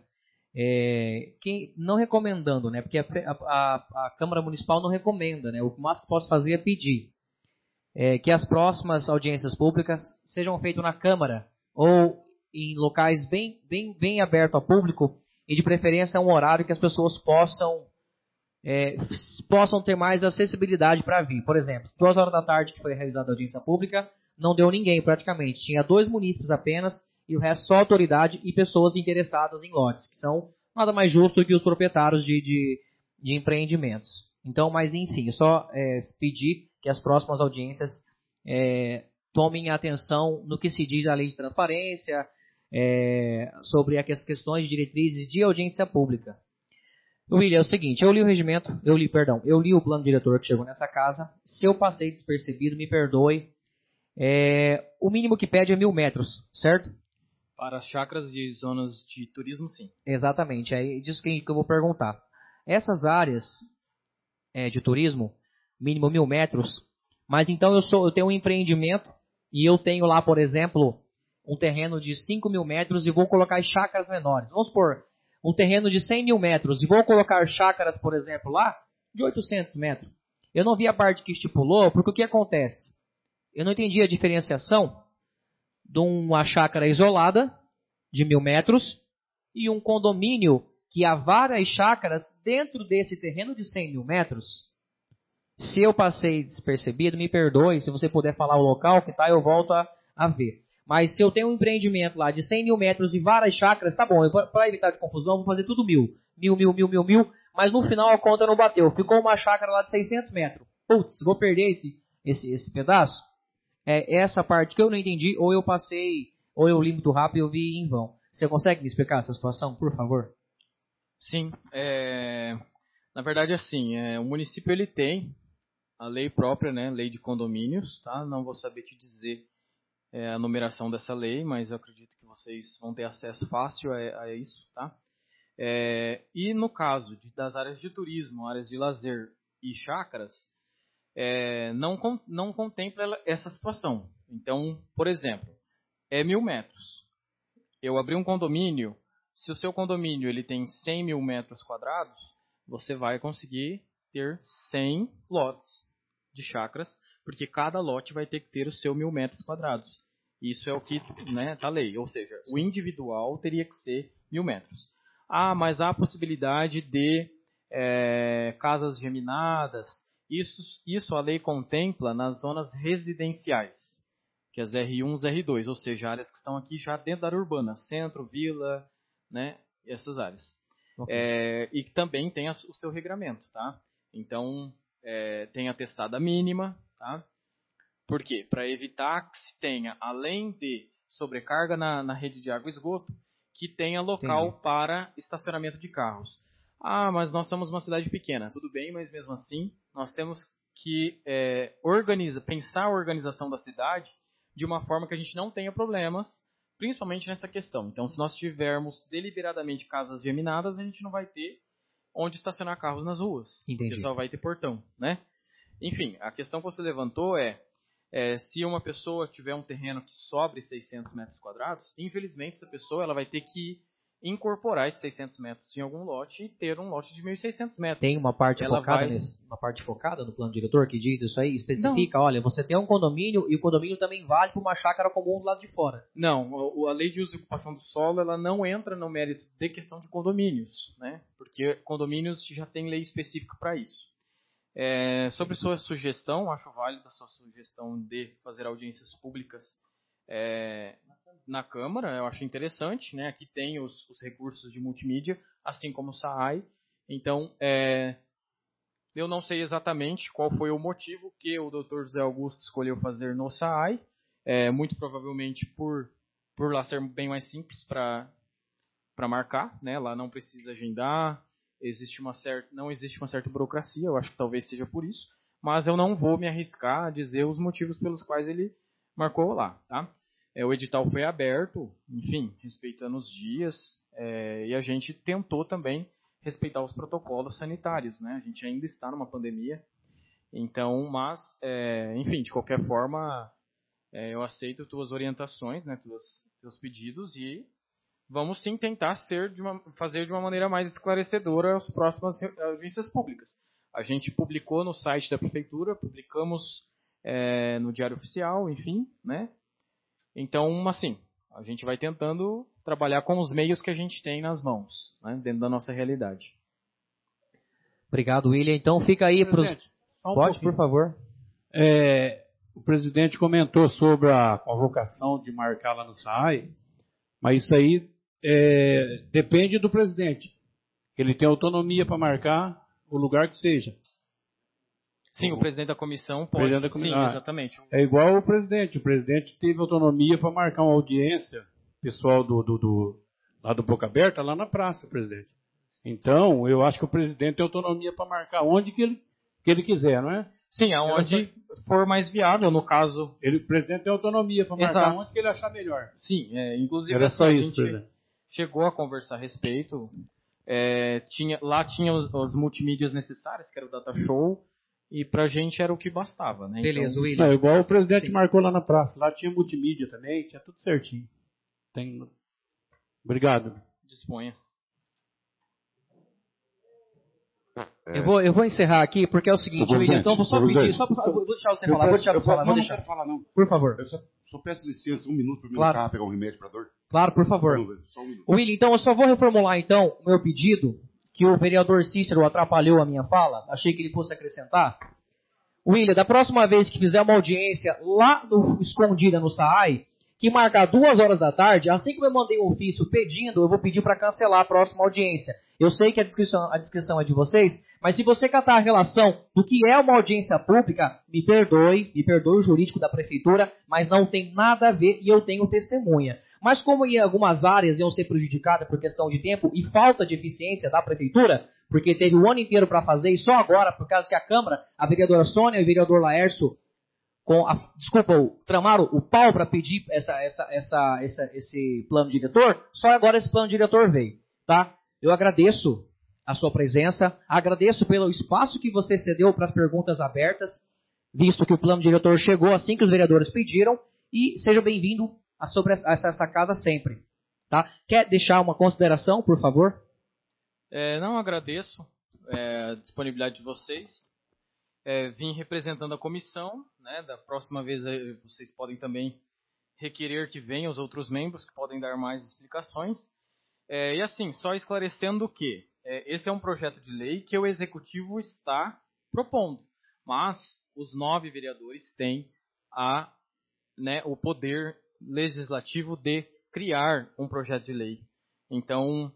Speaker 1: é, que, não recomendando, né, porque a, a, a Câmara Municipal não recomenda, né, o máximo que posso fazer é pedir é, que as próximas audiências públicas sejam feitas na Câmara ou em locais bem, bem, bem abertos ao público e de preferência um horário que as pessoas possam, é, possam ter mais acessibilidade para vir. Por exemplo, duas horas da tarde que foi realizada a audiência pública, não deu ninguém praticamente. Tinha dois munícipes apenas e o resto só autoridade e pessoas interessadas em lotes, que são nada mais justo que os proprietários de, de, de empreendimentos. Então, mas enfim, só é, pedir que as próximas audiências é, tomem atenção no que se diz a lei de transparência, é, sobre as questões de diretrizes de audiência pública. William, é o seguinte, eu li o regimento, eu li, perdão, eu li o plano diretor que chegou nessa casa. Se eu passei despercebido, me perdoe. É, o mínimo que pede é mil metros, certo?
Speaker 5: Para chácaras de zonas de turismo, sim.
Speaker 1: Exatamente, é disso que eu vou perguntar. Essas áreas é, de turismo, mínimo mil metros, mas então eu, sou, eu tenho um empreendimento e eu tenho lá, por exemplo, um terreno de cinco mil metros e vou colocar chácaras menores. Vamos supor, um terreno de cem mil metros e vou colocar chácaras, por exemplo, lá de oitocentos metros. Eu não vi a parte que estipulou, porque o que acontece? Eu não entendi a diferenciação de uma chácara isolada de mil metros e um condomínio que há várias chácaras dentro desse terreno de cem mil metros. Se eu passei despercebido, me perdoe. Se você puder falar o local que tá, eu volto a, a ver. Mas se eu tenho um empreendimento lá de cem mil metros e várias chácaras, tá bom, para evitar de confusão, vou fazer tudo mil. Mil, mil, mil, mil, mil, mas no final a conta não bateu. Ficou uma chácara lá de seiscentos metros. Putz, vou perder esse, esse, esse pedaço? É essa parte que eu não entendi, ou eu passei, ou eu li muito rápido e eu vi em vão. Você consegue me explicar essa situação, por favor?
Speaker 5: Sim, é, na verdade assim, é, o município ele tem a lei própria, né, lei de condomínios, tá? Não vou saber te dizer é, a numeração dessa lei, mas eu acredito que vocês vão ter acesso fácil a, a isso, tá? É, e no caso de, das áreas de turismo, áreas de lazer e chácaras, É, não, não contempla essa situação. Então, por exemplo, é mil metros. Eu abri um condomínio, se o seu condomínio ele tem cem mil metros quadrados, você vai conseguir ter cem lotes de chácaras, porque cada lote vai ter que ter o seu mil metros quadrados. Isso é o que né, tá lei. Ou seja, o individual teria que ser mil metros. Ah, mas há a possibilidade de é, casas geminadas. Isso, isso a lei contempla nas zonas residenciais, que é as R um, as R dois, ou seja, áreas que estão aqui já dentro da área urbana, centro, vila, né, essas áreas. Okay. É, e também tem a, o seu regramento, tá? Então, é, tem a testada mínima, tá? Por quê? Para evitar que se tenha, além de sobrecarga na, na rede de água e esgoto, que tenha local Entendi. Para estacionamento de carros. Ah, mas nós somos uma cidade pequena. Tudo bem, mas mesmo assim, nós temos que é, organiza, pensar a organização da cidade de uma forma que a gente não tenha problemas, principalmente nessa questão. Então, se nós tivermos deliberadamente casas geminadas, a gente não vai ter onde estacionar carros nas ruas.
Speaker 1: Entendi.
Speaker 5: Porque só vai ter portão, né? Enfim, a questão que você levantou é, É, se uma pessoa tiver um terreno que sobre seiscentos metros quadrados, infelizmente essa pessoa ela vai ter que incorporar esses seiscentos metros em algum lote e ter um lote de mil e seiscentos metros.
Speaker 1: Tem uma parte
Speaker 5: ela
Speaker 1: focada
Speaker 5: vai...
Speaker 1: nesse, uma parte focada no plano diretor que diz isso aí, especifica, não. Olha, você tem um condomínio e o condomínio também vale para uma chácara comum do lado de fora.
Speaker 5: Não, a lei de uso e ocupação do solo ela não entra no mérito de questão de condomínios, né? Porque condomínios já tem lei específica para isso. É, sobre sua sugestão, acho válida a sua sugestão de fazer audiências públicas é, na Câmara, eu acho interessante, né? Aqui tem os, os recursos de multimídia, assim como o S A I. Então, é, eu não sei exatamente qual foi o motivo que o doutor José Augusto escolheu fazer no S A I, é, muito provavelmente por, por lá ser bem mais simples para para marcar, né? Lá não precisa agendar, existe uma certa, não existe uma certa burocracia, eu acho que talvez seja por isso, mas eu não vou me arriscar a dizer os motivos pelos quais ele marcou lá, tá? É, o edital foi aberto, enfim, respeitando os dias, é, e a gente tentou também respeitar os protocolos sanitários, né? A gente ainda está numa pandemia, então, mas, é, enfim, de qualquer forma, é, eu aceito tuas orientações, né, teus, teus pedidos, e vamos sim tentar ser de uma, fazer de uma maneira mais esclarecedora as próximas audiências públicas. A gente publicou no site da Prefeitura, publicamos é, no Diário Oficial, enfim, né? Então, assim, a gente vai tentando trabalhar com os meios que a gente tem nas mãos, né, dentro da nossa realidade.
Speaker 1: Obrigado, William. Então, fica aí para os...
Speaker 7: Um
Speaker 1: Pode,
Speaker 7: pouquinho.
Speaker 1: por favor.
Speaker 7: É, o presidente comentou sobre a convocação de marcar lá no S A I, mas isso aí é, depende do presidente. Ele tem autonomia para marcar o lugar que seja.
Speaker 5: Sim, o presidente da comissão pode.
Speaker 7: Presidente da comissão.
Speaker 5: Sim,
Speaker 7: Ah,
Speaker 5: exatamente.
Speaker 7: É igual o presidente. O presidente teve autonomia para marcar uma audiência, pessoal do, do, do, lá do Boca Aberta, lá na praça, presidente. Então, eu acho que o presidente tem autonomia para marcar onde que ele, que ele quiser, não é?
Speaker 5: Sim, aonde for mais viável, no caso.
Speaker 7: Ele, o presidente tem autonomia para marcar Exato. onde que ele achar melhor.
Speaker 5: Sim, é, inclusive
Speaker 7: Era
Speaker 5: assim,
Speaker 7: só
Speaker 5: a
Speaker 7: isso,
Speaker 5: gente
Speaker 7: presidente.
Speaker 5: chegou a conversar a respeito. É, tinha, lá tinha os, os multimídias necessários, que era o Data Show, e pra gente era o que bastava, né?
Speaker 1: Beleza,
Speaker 5: então,
Speaker 1: William.
Speaker 7: Não, igual o presidente
Speaker 1: Sim.
Speaker 7: marcou lá na praça. Lá tinha multimídia também, tinha tudo certinho. Tem... Obrigado.
Speaker 5: Disponha.
Speaker 1: Eu vou, eu vou encerrar aqui, porque é o seguinte, William, então eu vou só pedir, só, só, vou deixar você falar,
Speaker 4: peço,
Speaker 1: vou deixar você falar,
Speaker 4: não,
Speaker 1: vou
Speaker 4: não
Speaker 1: deixar.
Speaker 4: quero falar, não.
Speaker 1: Por favor.
Speaker 4: Eu só, só peço licença, um minuto para mim
Speaker 1: Claro.
Speaker 4: no carro pegar um remédio para dor.
Speaker 1: Claro, por favor.
Speaker 4: Só um minuto.
Speaker 1: William, então eu só vou reformular então o meu pedido, que o vereador Cícero atrapalhou a minha fala, achei que ele fosse acrescentar. William, da próxima vez que fizer uma audiência lá no, escondida no S A I, que marcar duas horas da tarde, assim que eu mandei um ofício pedindo, eu vou pedir para cancelar a próxima audiência. Eu sei que a descrição, a descrição é de vocês, mas se você catar a relação do que é uma audiência pública, me perdoe, me perdoe o jurídico da prefeitura, mas não tem nada a ver e eu tenho testemunha. Mas como em algumas áreas iam ser prejudicadas por questão de tempo e falta de eficiência da prefeitura, porque teve o ano inteiro para fazer e só agora, por causa que a Câmara, a vereadora Sônia e o vereador Laércio, com a, desculpa, tramaram o pau para pedir essa, essa, essa, essa, esse plano diretor, só agora esse plano diretor veio, tá? Eu agradeço a sua presença, agradeço pelo espaço que você cedeu para as perguntas abertas, visto que o plano diretor chegou assim que os vereadores pediram, e seja bem-vindo a sobre essa, essa casa sempre, tá? Quer deixar uma consideração, por favor?
Speaker 5: É, não, agradeço é, a disponibilidade de vocês. É, vim representando a comissão, né? Da próxima vez vocês podem também requerer que venham os outros membros que podem dar mais explicações. É, e assim, só esclarecendo que é, esse é um projeto de lei que o Executivo está propondo, mas os nove vereadores têm a, né, o poder legislativo de criar um projeto de lei. Então,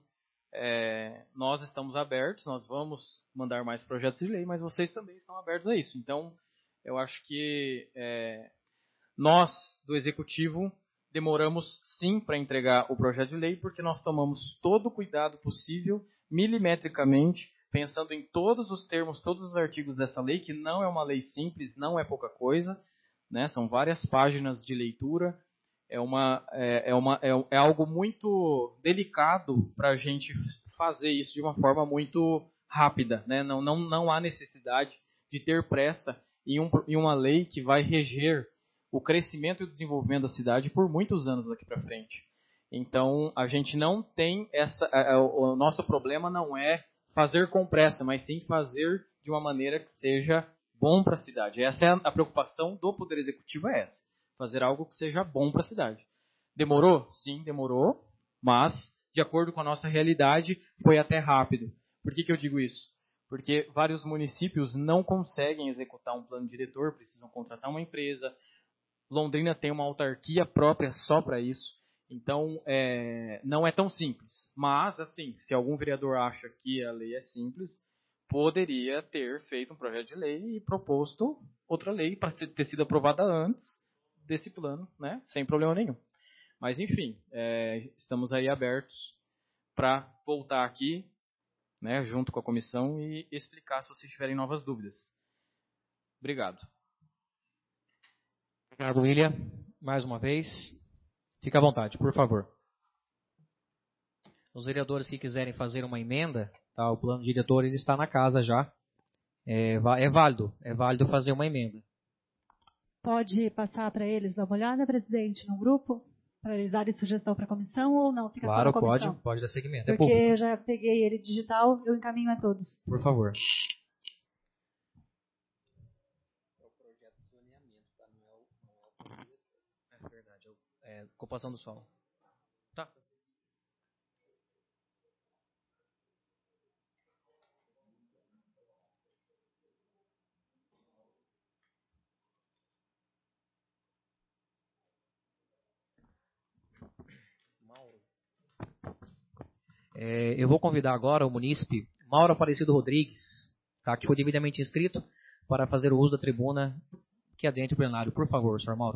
Speaker 5: é, nós estamos abertos, nós vamos mandar mais projetos de lei, mas vocês também estão abertos a isso. Então, eu acho que é, nós, do Executivo, demoramos sim para entregar o projeto de lei, porque nós tomamos todo o cuidado possível, milimetricamente, pensando em todos os termos, todos os artigos dessa lei, que não é uma lei simples, não é pouca coisa, né? São várias páginas de leitura, é, uma, é, é, uma, é, é algo muito delicado para a gente fazer isso de uma forma muito rápida, né? Não, não, não há necessidade de ter pressa em, um, em uma lei que vai reger o crescimento e o desenvolvimento da cidade por muitos anos daqui para frente. Então, a gente não tem essa... O nosso problema não é fazer com pressa, mas sim fazer de uma maneira que seja bom para a cidade. Essa é a preocupação do Poder Executivo, é essa. Fazer algo que seja bom para a cidade. Demorou? Sim, demorou, mas, de acordo com a nossa realidade, foi até rápido. Por que que eu digo isso? Porque vários municípios não conseguem executar um plano diretor, precisam contratar uma empresa. Londrina tem uma autarquia própria só para isso. Então, é, não é tão simples. Mas, assim, se algum vereador acha que a lei é simples, poderia ter feito um projeto de lei e proposto outra lei para ter sido aprovada antes desse plano, né? Sem problema nenhum. Mas, enfim, é, estamos aí abertos para voltar aqui, né, junto com a comissão e explicar se vocês tiverem novas dúvidas. Obrigado.
Speaker 1: Obrigado, William. Mais uma vez. Fique à vontade, por favor. Os vereadores que quiserem fazer uma emenda, tá, o plano diretor ele está na casa já. É, é válido, é válido fazer uma emenda.
Speaker 2: Pode passar para eles dar uma olhada, presidente, no grupo? Para eles darem sugestão para a comissão ou não? Fica
Speaker 1: claro,
Speaker 2: só na comissão?
Speaker 1: pode, pode dar segmento.
Speaker 2: Porque
Speaker 1: é público.
Speaker 2: eu já peguei ele digital, eu encaminho a todos.
Speaker 1: Por favor. É verdade, é ocupação do solo. Tá. É, eu vou convidar agora o munícipe Mauro Aparecido Rodrigues, tá, que foi devidamente inscrito, para fazer o uso da tribuna que adentre o plenário. Por favor, senhor Mauro.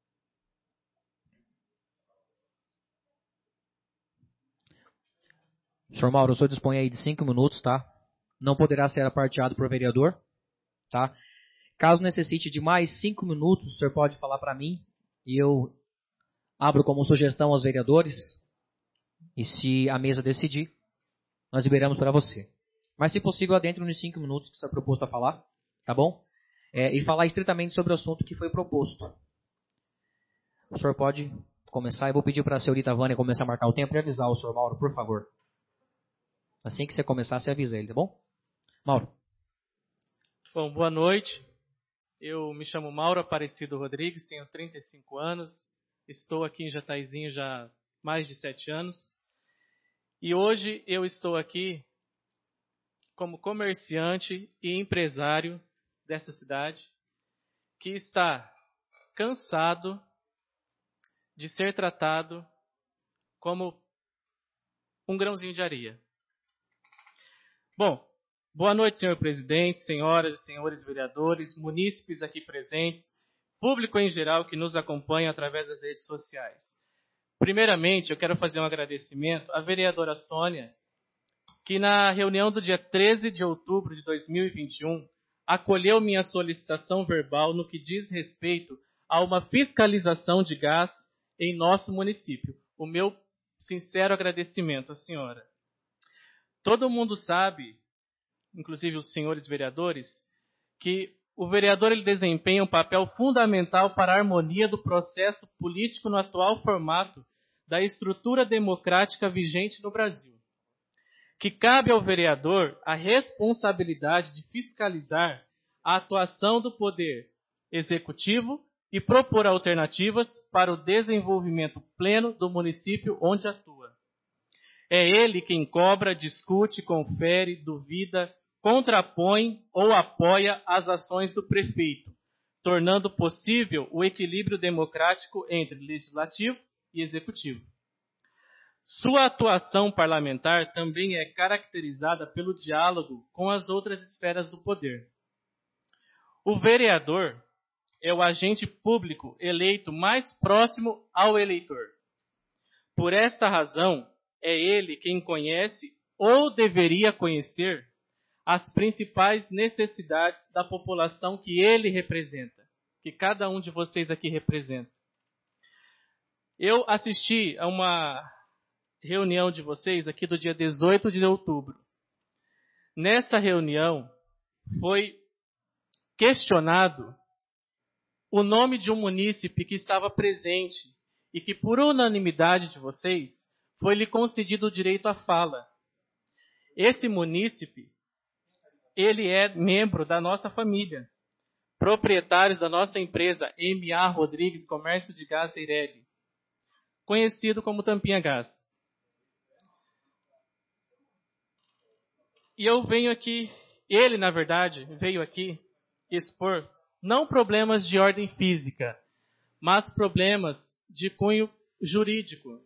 Speaker 1: Senhor Mauro, o senhor dispõe aí de cinco minutos, tá? Não poderá ser aparteado por vereador, tá? Caso necessite de mais cinco minutos, o senhor pode falar para mim e eu abro como sugestão aos vereadores. E se a mesa decidir, nós liberamos para você. Mas, se possível, adentre nos cinco minutos que está proposto a falar, tá bom? É, e falar estritamente sobre o assunto que foi proposto. O senhor pode começar. Eu vou pedir para a senhorita Vânia começar a marcar o tempo e avisar o senhor Mauro, por favor. Assim que você começar, você avisa ele, tá bom? Mauro.
Speaker 11: Bom, boa noite. Eu me chamo Mauro Aparecido Rodrigues, tenho trinta e cinco anos. Estou aqui em Jataizinho já há mais de sete anos. E hoje eu estou aqui como comerciante e empresário dessa cidade, que está cansado de ser tratado como um grãozinho de areia. Bom, boa noite, senhor presidente, senhoras e senhores vereadores, munícipes aqui presentes, público em geral que nos acompanha através das redes sociais. Primeiramente, eu quero fazer um agradecimento à vereadora Sônia, que na reunião do dia treze de outubro de dois mil e vinte e um, acolheu minha solicitação verbal no que diz respeito a uma fiscalização de gás em nosso município. O meu sincero agradecimento à senhora. Todo mundo sabe, inclusive os senhores vereadores, que o vereador ele desempenha um papel fundamental para a harmonia do processo político no atual formato da estrutura democrática vigente no Brasil. Que cabe ao vereador a responsabilidade de fiscalizar a atuação do poder executivo e propor alternativas para o desenvolvimento pleno do município onde atua. É ele quem cobra, discute, confere, duvida, contrapõe ou apoia as ações do prefeito, tornando possível o equilíbrio democrático entre legislativo e executivo. Sua atuação parlamentar também é caracterizada pelo diálogo com as outras esferas do poder. O vereador é o agente público eleito mais próximo ao eleitor. Por esta razão, é ele quem conhece ou deveria conhecer as principais necessidades da população que ele representa, que cada um de vocês aqui representa. Eu assisti a uma reunião de vocês aqui do dia dezoito de outubro. Nesta reunião foi questionado o nome de um munícipe que estava presente e que, por unanimidade de vocês, foi-lhe concedido o direito à fala. Esse munícipe, ele é membro da nossa família, proprietários da nossa empresa M A Rodrigues Comércio de Gás Eireli, conhecido como Tampinha Gás. E eu venho aqui, ele na verdade veio aqui expor não problemas de ordem física, mas problemas de cunho jurídico.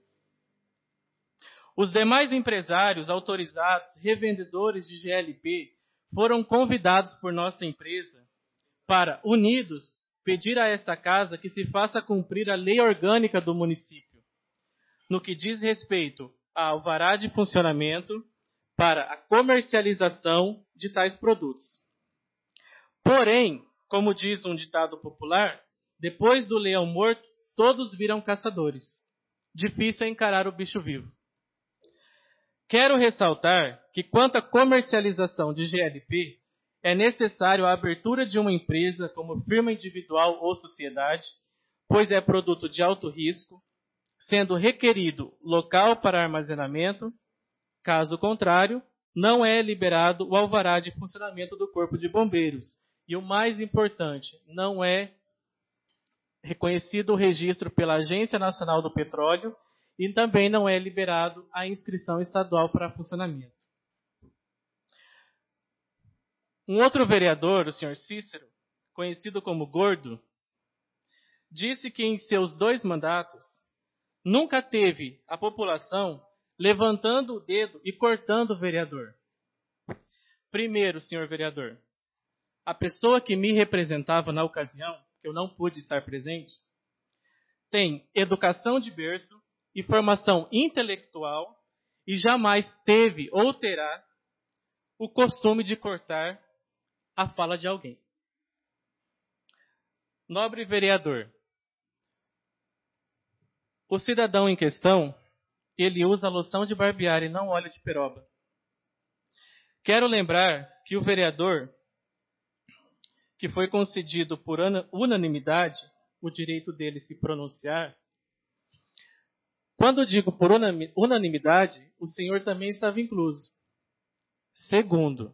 Speaker 11: Os demais empresários autorizados, revendedores de G L P, foram convidados por nossa empresa para, unidos, pedir a esta casa que se faça cumprir a lei orgânica do município, no que diz respeito ao alvará de funcionamento para a comercialização de tais produtos. Porém, como diz um ditado popular, depois do leão morto, todos viram caçadores. Difícil é encarar o bicho vivo. Quero ressaltar que, quanto à comercialização de G L P, é necessário a abertura de uma empresa como firma individual ou sociedade, pois é produto de alto risco, sendo requerido local para armazenamento. Caso contrário, não é liberado o alvará de funcionamento do Corpo de Bombeiros. E o mais importante, não é reconhecido o registro pela Agência Nacional do Petróleo e também não é liberado a inscrição estadual para funcionamento. Um outro vereador, o senhor Cícero, conhecido como Gordo, disse que em seus dois mandatos nunca teve a população levantando o dedo e cortando o vereador. Primeiro, senhor vereador, a pessoa que me representava na ocasião, que eu não pude estar presente, tem educação de berço e formação intelectual e jamais teve ou terá o costume de cortar a fala de alguém. Nobre vereador, o cidadão em questão, ele usa loção de barbear e não óleo de peroba. Quero lembrar que o vereador, que foi concedido por unanimidade o direito dele se pronunciar, quando digo por unanimidade, o senhor também estava incluso. Segundo,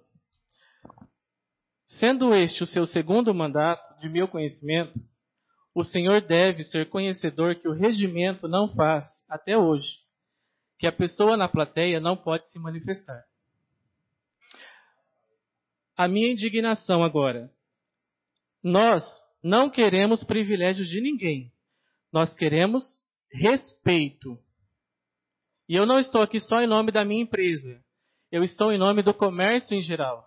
Speaker 11: sendo este o seu segundo mandato, de meu conhecimento, o senhor deve ser conhecedor que o regimento não faz, até hoje, que a pessoa na plateia não pode se manifestar. A minha indignação agora. Nós não queremos privilégio de ninguém. Nós queremos respeito. E eu não estou aqui só em nome da minha empresa. Eu estou em nome do comércio em geral.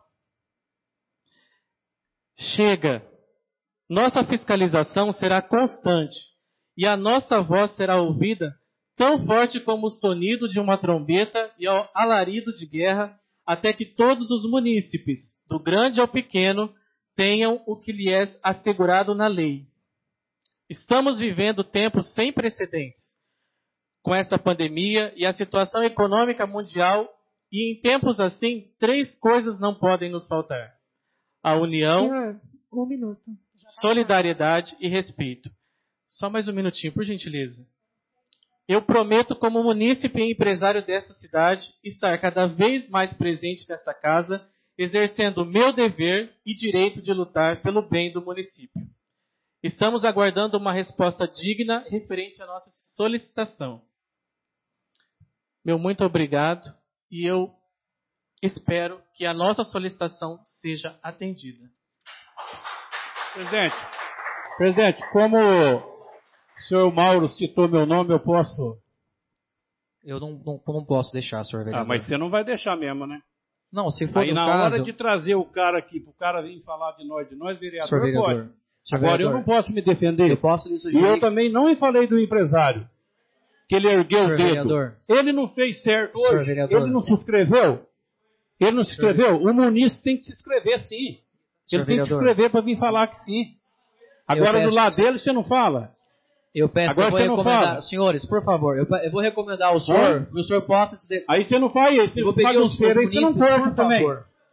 Speaker 11: Chega. Nossa fiscalização será constante. E a nossa voz será ouvida tão forte como o sonido de uma trombeta e o alarido de guerra, até que todos os munícipes, do grande ao pequeno, tenham o que lhes é assegurado na lei. Estamos vivendo tempos sem precedentes com esta pandemia e a situação econômica mundial, e em tempos assim, três coisas não podem nos faltar: a união,
Speaker 2: Senhor, um minuto.
Speaker 11: solidariedade e respeito. Só mais um minutinho, por gentileza. Eu prometo, como munícipe e empresário desta cidade, estar cada vez mais presente nesta casa, exercendo o meu dever e direito de lutar pelo bem do município. Estamos aguardando uma resposta digna referente à nossa solicitação. Meu muito obrigado e eu espero que a nossa solicitação seja atendida.
Speaker 7: Presidente, presidente, como o senhor Mauro citou meu nome, eu posso...
Speaker 1: Eu não, não, não posso deixar, senhor vereador.
Speaker 7: Ah, mas você não vai deixar mesmo, né?
Speaker 1: Não, se for
Speaker 7: Aí
Speaker 1: no
Speaker 7: na
Speaker 1: caso...
Speaker 7: hora de trazer o cara aqui, para o cara vir falar de nós, de nós, vereador,
Speaker 1: senhor vereador,
Speaker 7: pode.
Speaker 1: senhor
Speaker 7: Agora
Speaker 1: vereador,
Speaker 7: eu não posso me defender.
Speaker 1: Eu posso lhe
Speaker 7: E
Speaker 1: sugerir...
Speaker 7: eu também não falei do empresário, que ele ergueu
Speaker 1: senhor
Speaker 7: o dedo.
Speaker 1: Vereador,
Speaker 7: Ele não fez certo
Speaker 1: senhor
Speaker 7: hoje.
Speaker 1: vereador,
Speaker 7: Ele não se inscreveu. Ele não se inscreveu. O munícipe tem que se inscrever, sim.
Speaker 1: senhor
Speaker 7: Ele tem que se
Speaker 1: vereador,
Speaker 7: inscrever para vir falar que sim. Agora,
Speaker 1: peço-
Speaker 7: do lado dele, você não fala.
Speaker 1: Eu peço,
Speaker 7: Agora
Speaker 1: eu vou
Speaker 7: você não
Speaker 1: recomendar...
Speaker 7: fala.
Speaker 1: Senhores, por favor, eu, pe- eu vou recomendar ao senhor, que o senhor possa se... De...
Speaker 7: Aí você não faz isso.
Speaker 1: Eu vou
Speaker 7: Você
Speaker 1: pedir
Speaker 7: faz
Speaker 1: os
Speaker 7: uns feiros aí, você não
Speaker 1: munícipes,
Speaker 7: corta
Speaker 1: por
Speaker 7: também.
Speaker 1: favor.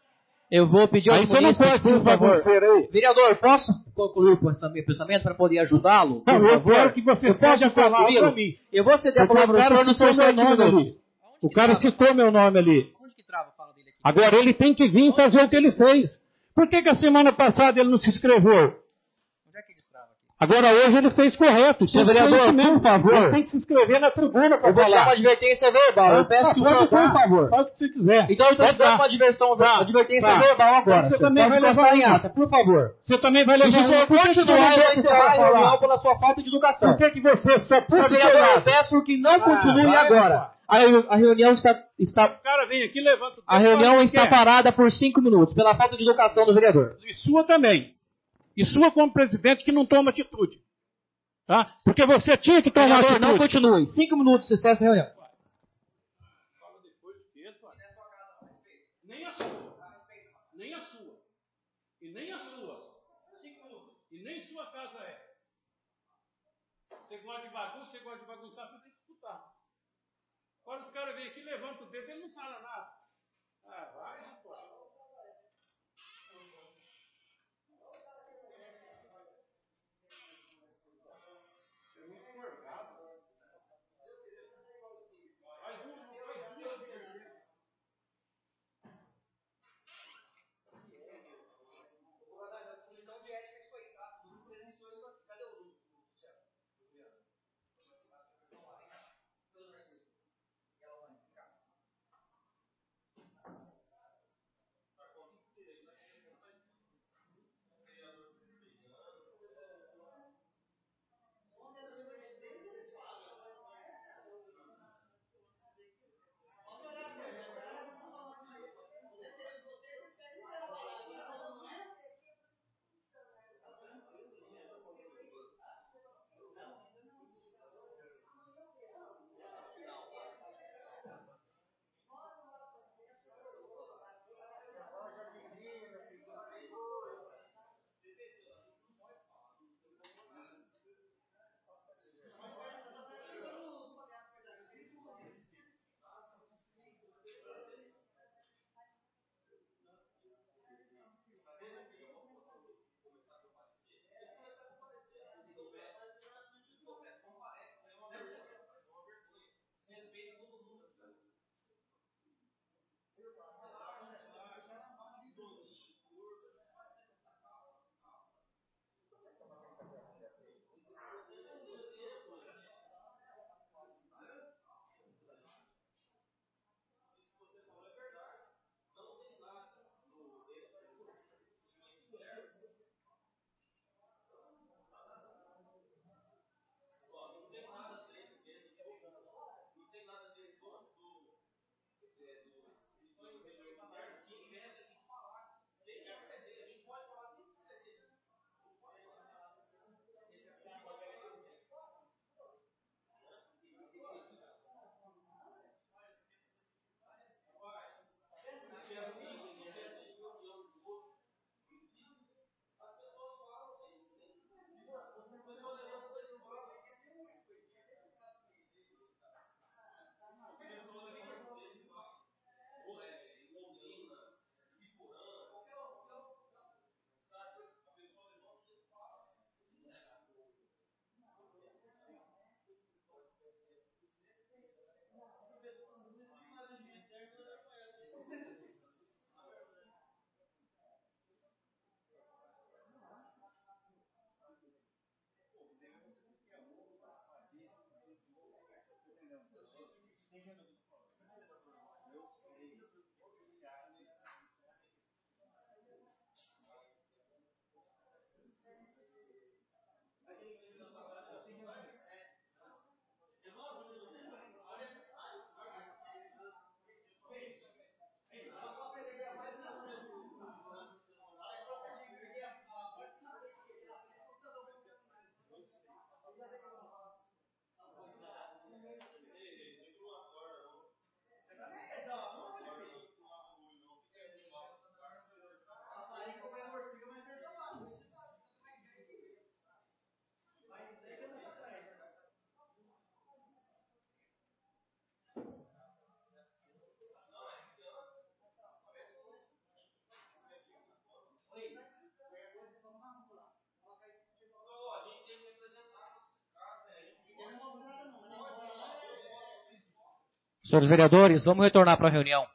Speaker 1: Eu vou pedir ao
Speaker 7: Aí você não
Speaker 1: munícipe,
Speaker 7: pode
Speaker 1: por
Speaker 7: ser
Speaker 1: favor.
Speaker 7: bagunceiro aí.
Speaker 1: Vereador, posso concluir com esse meu pensamento para poder ajudá-lo? Por
Speaker 7: Não, eu
Speaker 1: favor?
Speaker 7: quero que você
Speaker 1: eu
Speaker 7: seja
Speaker 1: posso concluí-lo?
Speaker 7: claro pra mim.
Speaker 1: Eu vou ceder a
Speaker 7: Porque
Speaker 1: palavra
Speaker 7: o
Speaker 1: ao
Speaker 7: cara
Speaker 1: senhor nos
Speaker 7: citou
Speaker 1: seus
Speaker 7: meu
Speaker 1: sete
Speaker 7: nome
Speaker 1: minutos.
Speaker 7: ali. O cara citou meu nome ali.
Speaker 1: Onde que trava a fala dele aqui?
Speaker 7: Agora ele tem que vir fazer o que ele fez. Por que, que a semana passada ele não se inscreveu?
Speaker 1: Onde é que destrava aqui?
Speaker 7: Agora hoje ele fez correto.
Speaker 1: Senhor
Speaker 7: Tem que ser
Speaker 1: vereador,
Speaker 7: isso mesmo.
Speaker 1: por favor.
Speaker 7: Ele tem que se inscrever na tribuna para
Speaker 1: Eu vou te dar uma
Speaker 7: falar.
Speaker 1: advertência verbal. Eu peço que o
Speaker 7: Pode,
Speaker 1: senhor, por
Speaker 7: dar.
Speaker 1: favor.
Speaker 7: Faz o que você quiser.
Speaker 1: Então eu estou te
Speaker 7: Pode
Speaker 1: dando
Speaker 7: dar.
Speaker 1: uma diversão,
Speaker 7: Tá.
Speaker 1: advertência
Speaker 7: Tá.
Speaker 1: verbal agora.
Speaker 7: Você
Speaker 1: Você
Speaker 7: também
Speaker 1: pode
Speaker 7: vai
Speaker 1: encostar
Speaker 7: levar
Speaker 1: em
Speaker 7: uma.
Speaker 1: ata, por favor.
Speaker 7: Você também vai
Speaker 1: E se
Speaker 7: levar
Speaker 1: o senhor
Speaker 7: uma. Por que você
Speaker 1: continuar,
Speaker 7: não
Speaker 1: eu vou
Speaker 7: deixa
Speaker 1: encerrar a
Speaker 7: esse cara
Speaker 1: reunião
Speaker 7: falar?
Speaker 1: pela sua falta de educação.
Speaker 7: Por que, que você só
Speaker 1: Senhor
Speaker 7: puxa
Speaker 1: vereador, eu
Speaker 7: gelado?
Speaker 1: peço que não
Speaker 7: Ah,
Speaker 1: continue
Speaker 7: vai,
Speaker 1: agora.
Speaker 7: pô.
Speaker 1: A, reu- a reunião está, está,
Speaker 7: O cara vem aqui e levanta o
Speaker 1: a
Speaker 7: dedo,
Speaker 1: reunião
Speaker 7: faz o que
Speaker 1: está
Speaker 7: quer.
Speaker 1: parada por cinco minutos, pela falta de educação do vereador.
Speaker 7: E sua também. E sua como presidente que não toma atitude. Tá? Porque você tinha que tomar
Speaker 1: Vereador,
Speaker 7: atitude.
Speaker 1: não continue. Cinco minutos, se cessa a reunião.
Speaker 7: Nem a sua. Nem a sua. E nem a sua. E nem sua casa é. Você gosta de bagunça, você gosta de bagunçar, você tem que escutar. Agora os caras vêm aqui, levantam o dedo, ele não fala nada. Ah, vai, pô.
Speaker 1: Senhores vereadores, vamos retornar para a reunião.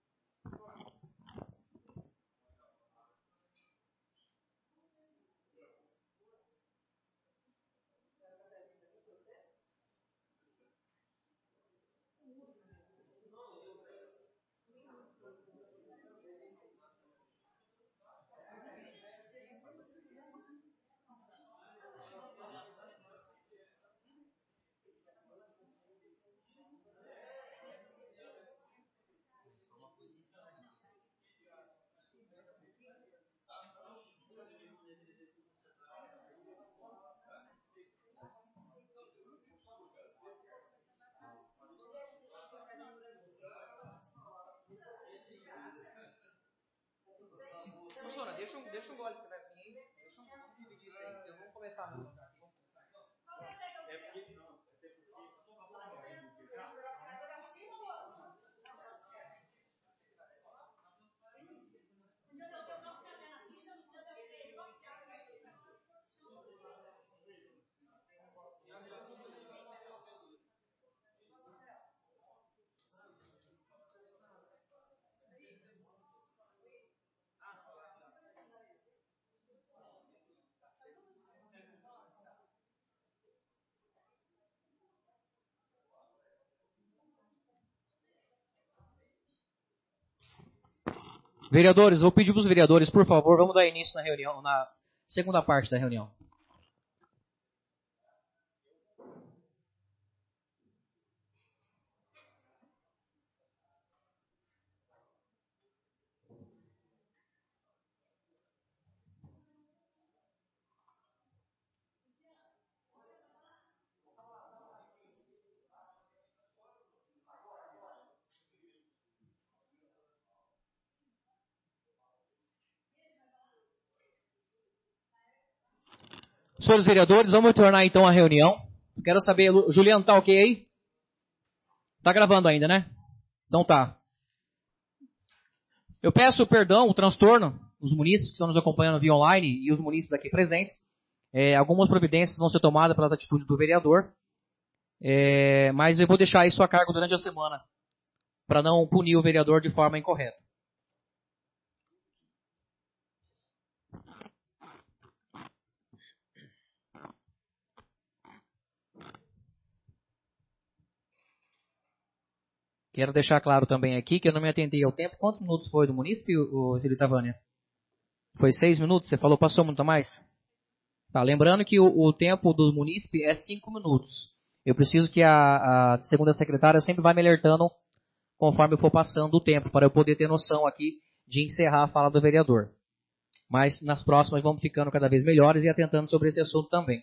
Speaker 1: Professora, deixa um, deixa um gole que você vai vir. Deixa um, vamos dividir isso aí. Eu vou começar a perguntar aqui. Vereadores, vou pedir para os vereadores, por favor, vamos dar início na reunião, na segunda parte da reunião. Senhores vereadores, vamos retornar então à reunião. Quero saber, Juliano, tá ok aí? Tá gravando ainda, né? Então tá. Eu peço perdão, o transtorno, os munícipes que estão nos acompanhando via online e os munícipes aqui presentes. É, algumas providências vão ser tomadas pelas atitudes do vereador, é, mas eu vou deixar isso a cargo durante a semana, para não punir o vereador de forma incorreta. Quero deixar claro também aqui que eu não me atendi ao tempo. Quantos minutos foi do munícipe, o Felipe Vânia? Foi seis minutos? Você falou, passou muito mais? Tá, lembrando que o, o tempo do munícipe é cinco minutos. Eu preciso que a, a segunda secretária sempre vá me alertando conforme eu for passando o tempo, para eu poder ter noção aqui de encerrar a fala do vereador. Mas nas próximas vamos ficando cada vez melhores e atentando sobre esse assunto também.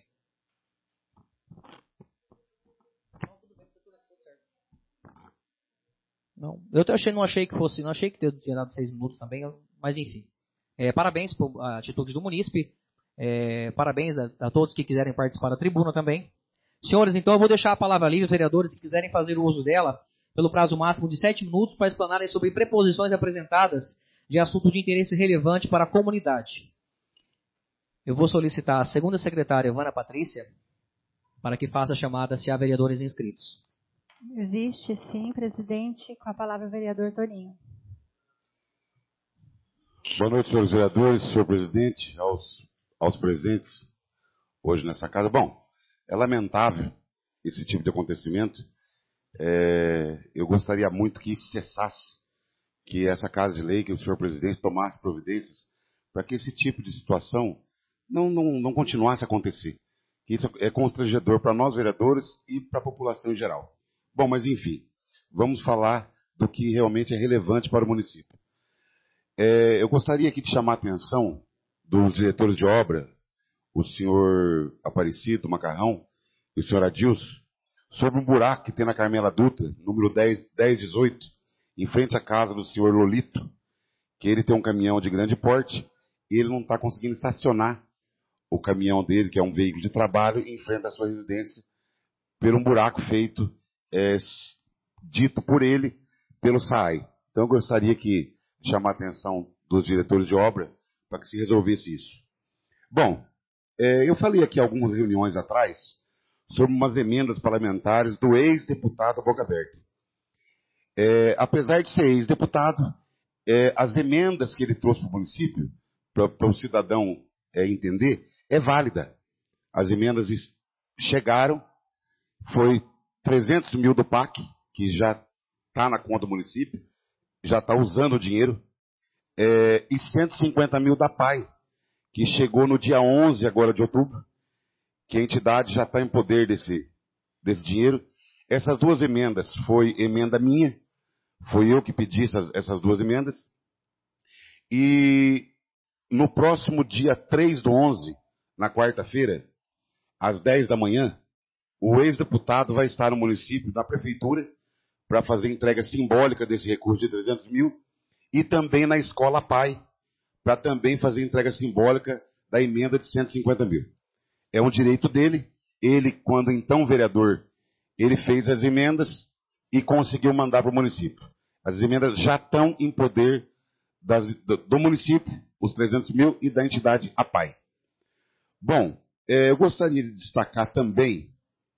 Speaker 1: Não, eu achei, não achei que fosse, não achei que tinha dado seis minutos também, mas enfim. É, parabéns por a atitude do munícipe, é, parabéns a, a todos que quiserem participar da tribuna também. Senhores, então eu vou deixar a palavra livre, os vereadores, se quiserem fazer o uso dela, pelo prazo máximo de sete minutos, para explanarem sobre preposições apresentadas de assunto de interesse relevante para a comunidade. Eu vou solicitar a segunda secretária, Vânia Patrícia, para que faça a chamada se há vereadores inscritos.
Speaker 2: Existe sim, presidente, com a palavra o vereador Toninho.
Speaker 4: Boa noite, senhores vereadores, senhor presidente, aos, aos presentes hoje nessa casa. Bom, é lamentável esse tipo de acontecimento. É, eu gostaria muito que isso cessasse, que essa casa de lei, que o senhor presidente tomasse providências para que esse tipo de situação não, não, não continuasse a acontecer. Isso é constrangedor para nós vereadores e para a população em geral. Bom, mas enfim, vamos falar do que realmente é relevante para o município. É, eu gostaria aqui de chamar a atenção dos diretores de obra, o senhor Aparecido Macarrão e o senhor Adilson, sobre um buraco que tem na Carmela Dutra, número dez dezoito, em frente à casa do senhor Lolito, que ele tem um caminhão de grande porte e ele não está conseguindo estacionar o caminhão dele, que é um veículo de trabalho, em frente à sua residência, por um buraco feito, é, dito por ele, pelo S A I. Então eu gostaria que de chamar a atenção dos diretores de obra para que se resolvesse isso. Bom, é, eu falei aqui algumas reuniões atrás sobre umas emendas parlamentares do ex-deputado Boca Aberta. É, apesar de ser ex-deputado, é, as emendas que ele trouxe para o município, para o cidadão é, entender, é válida. As emendas chegaram, foi trezentos mil do P A C, que já está na conta do município, já está usando o dinheiro, é, e cento e cinquenta mil da P A I, que chegou no dia onze agora de outubro, que a entidade já está em poder desse, desse dinheiro. Essas duas emendas foi emenda minha, foi eu que pedi essas, essas duas emendas, e no próximo dia três do onze, na quarta-feira, às dez da manhã, o ex-deputado vai estar no município, na prefeitura, para fazer entrega simbólica desse recurso de trezentos mil, e também na escola P A I, para também fazer entrega simbólica da emenda de cento e cinquenta mil. É um direito dele. Ele, quando então vereador, ele fez as emendas e conseguiu mandar para o município. As emendas já estão em poder das, do, do município, os trezentos mil, e da entidade A P A I. Bom, é, eu gostaria de destacar também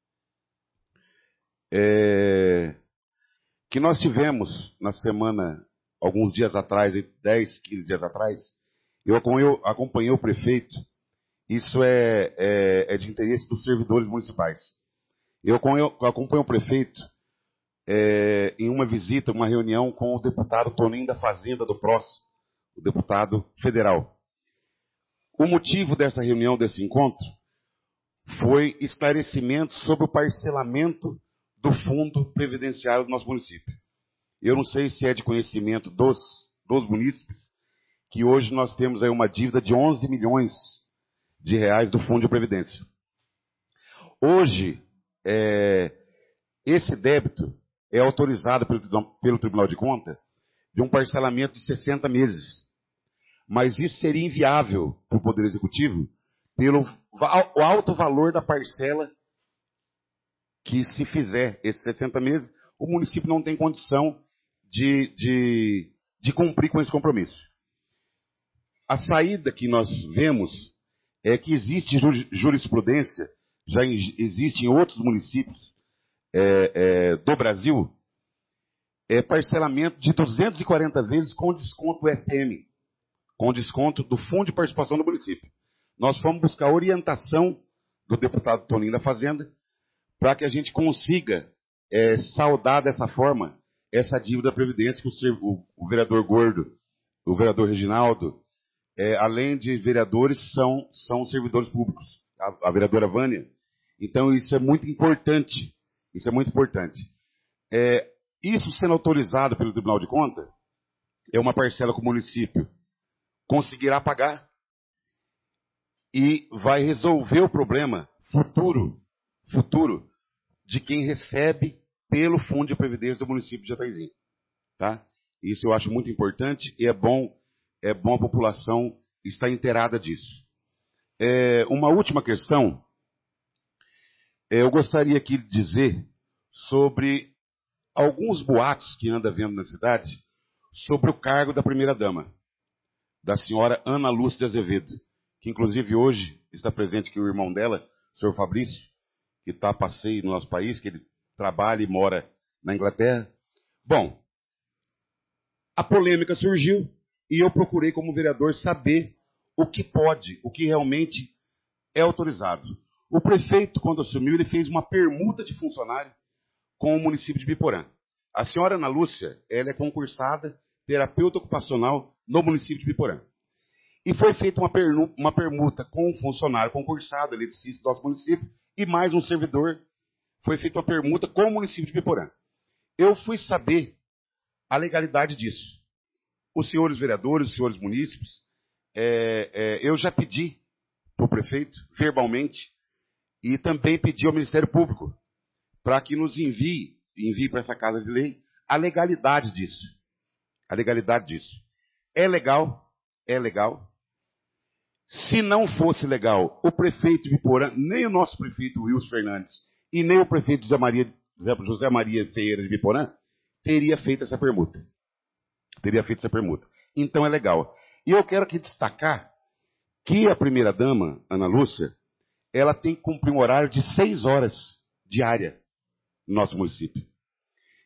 Speaker 4: é, que nós tivemos na semana, alguns dias atrás, dez, quinze dias atrás, eu acompanhei, acompanhei o prefeito. Isso é, é, é de interesse dos servidores municipais. Eu acompanhei, acompanhei o prefeito é, em uma visita, uma reunião com o deputado Toninho da Fazenda do P R O S, o deputado federal. O motivo dessa reunião, desse encontro, foi esclarecimento sobre o parcelamento do fundo previdenciário do nosso município. Eu não sei se é de conhecimento dos, dos munícipes, que hoje nós temos aí uma dívida de onze milhões de reais do Fundo de Previdência. Hoje, é, esse débito é autorizado pelo, pelo Tribunal de Contas de um parcelamento de sessenta meses. Mas isso seria inviável para o Poder Executivo pelo o alto valor da parcela que, se fizer esses sessenta meses, o município não tem condição de, de, de cumprir com esse compromisso. A saída que nós vemos é que existe jurisprudência, já existe em outros municípios é, é, do Brasil, é parcelamento de duzentas e quarenta vezes com desconto do F P M, com desconto do Fundo de Participação do município. Nós fomos buscar orientação do deputado Toninho da Fazenda para que a gente consiga é, saldar dessa forma essa dívida da Previdência que o, o, o vereador Gordo, o vereador Reginaldo, É, além de vereadores, são, são servidores públicos. A, a vereadora Vânia. Então, isso é muito importante. Isso é muito importante. É, isso sendo autorizado pelo Tribunal de Contas, é uma parcela que o município conseguirá pagar e vai resolver o problema futuro, futuro de quem recebe pelo Fundo de Previdência do município de Jataizinho. Tá? Isso eu acho muito importante e é bom É bom a população estar inteirada disso. É, uma última questão, é, eu gostaria aqui de dizer sobre alguns boatos que anda vendo na cidade sobre o cargo da primeira-dama, da senhora Ana Lúcia de Azevedo, que inclusive hoje está presente aqui o irmão dela, o senhor Fabrício, que está a passeio no nosso país, que ele trabalha e mora na Inglaterra. Bom, a polêmica surgiu, e eu procurei, como vereador, saber o que pode, o que realmente é autorizado. O prefeito, quando assumiu, ele fez uma permuta de funcionário com o município de Biporã. A senhora Ana Lúcia, ela é concursada, terapeuta ocupacional no município de Biporã. E foi feita uma, pernu, uma permuta com um funcionário concursado, eletricista do nosso município, e mais um servidor. Foi feita uma permuta com o município de Biporã. Eu fui saber a legalidade disso. Os senhores vereadores, os senhores munícipes, é, é, eu já pedi para o prefeito, verbalmente, e também pedi ao Ministério Público, para que nos envie, envie para essa Casa de Lei, a legalidade disso. A legalidade disso. É legal? É legal. Se não fosse legal, o prefeito de Biporã, nem o nosso prefeito Wilson Fernandes, e nem o prefeito José Maria, José Maria Ferreira de Biporã, teria feito essa permuta. Teria feito essa permuta. Então é legal. E eu quero aqui destacar que a primeira-dama, Ana Lúcia, ela tem que cumprir um horário de seis horas diária no nosso município.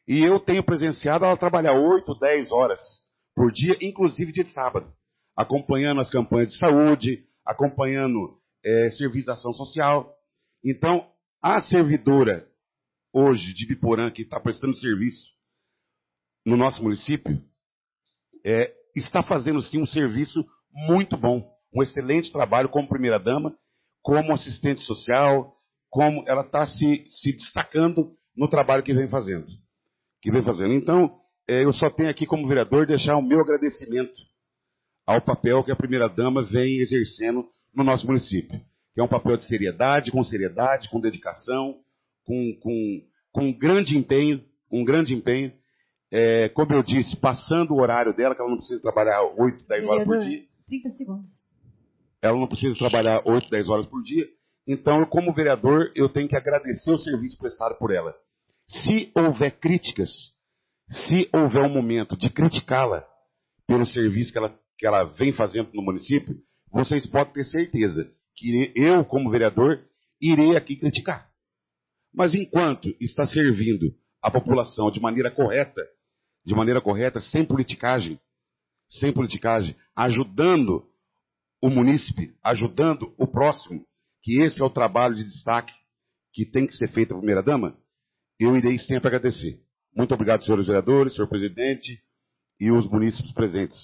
Speaker 4: E eu tenho presenciado ela trabalhar oito, dez horas por dia, inclusive dia de sábado, acompanhando as campanhas de saúde, acompanhando é, serviço de ação social. Então, a servidora hoje de Biporã, que está prestando serviço no nosso município, é, está fazendo sim um serviço muito bom, um excelente trabalho como primeira-dama, como assistente social, como ela está se, se destacando no trabalho que vem fazendo. Que vem fazendo. Então, é, eu só tenho aqui como vereador deixar o meu agradecimento ao papel que a primeira-dama vem exercendo no nosso município, que é um papel de seriedade, com seriedade, com dedicação, com, com, com grande empenho, um grande empenho, é, como eu disse, passando o horário dela, que ela não precisa trabalhar oito, dez horas por dia.
Speaker 2: trinta segundos.
Speaker 4: Ela não precisa trabalhar oito, dez horas por dia. Então, como vereador, eu tenho que agradecer o serviço prestado por ela. Se houver críticas, se houver um momento de criticá-la pelo serviço que ela, que ela vem fazendo no município, vocês podem ter certeza que eu, como vereador, irei aqui criticar. Mas enquanto está servindo a população de maneira correta, de maneira correta, sem politicagem, sem politicagem, ajudando o munícipe, ajudando o próximo, que esse é o trabalho de destaque que tem que ser feito a primeira-dama, eu irei sempre agradecer. Muito obrigado, senhores vereadores, senhor presidente e os munícipes presentes.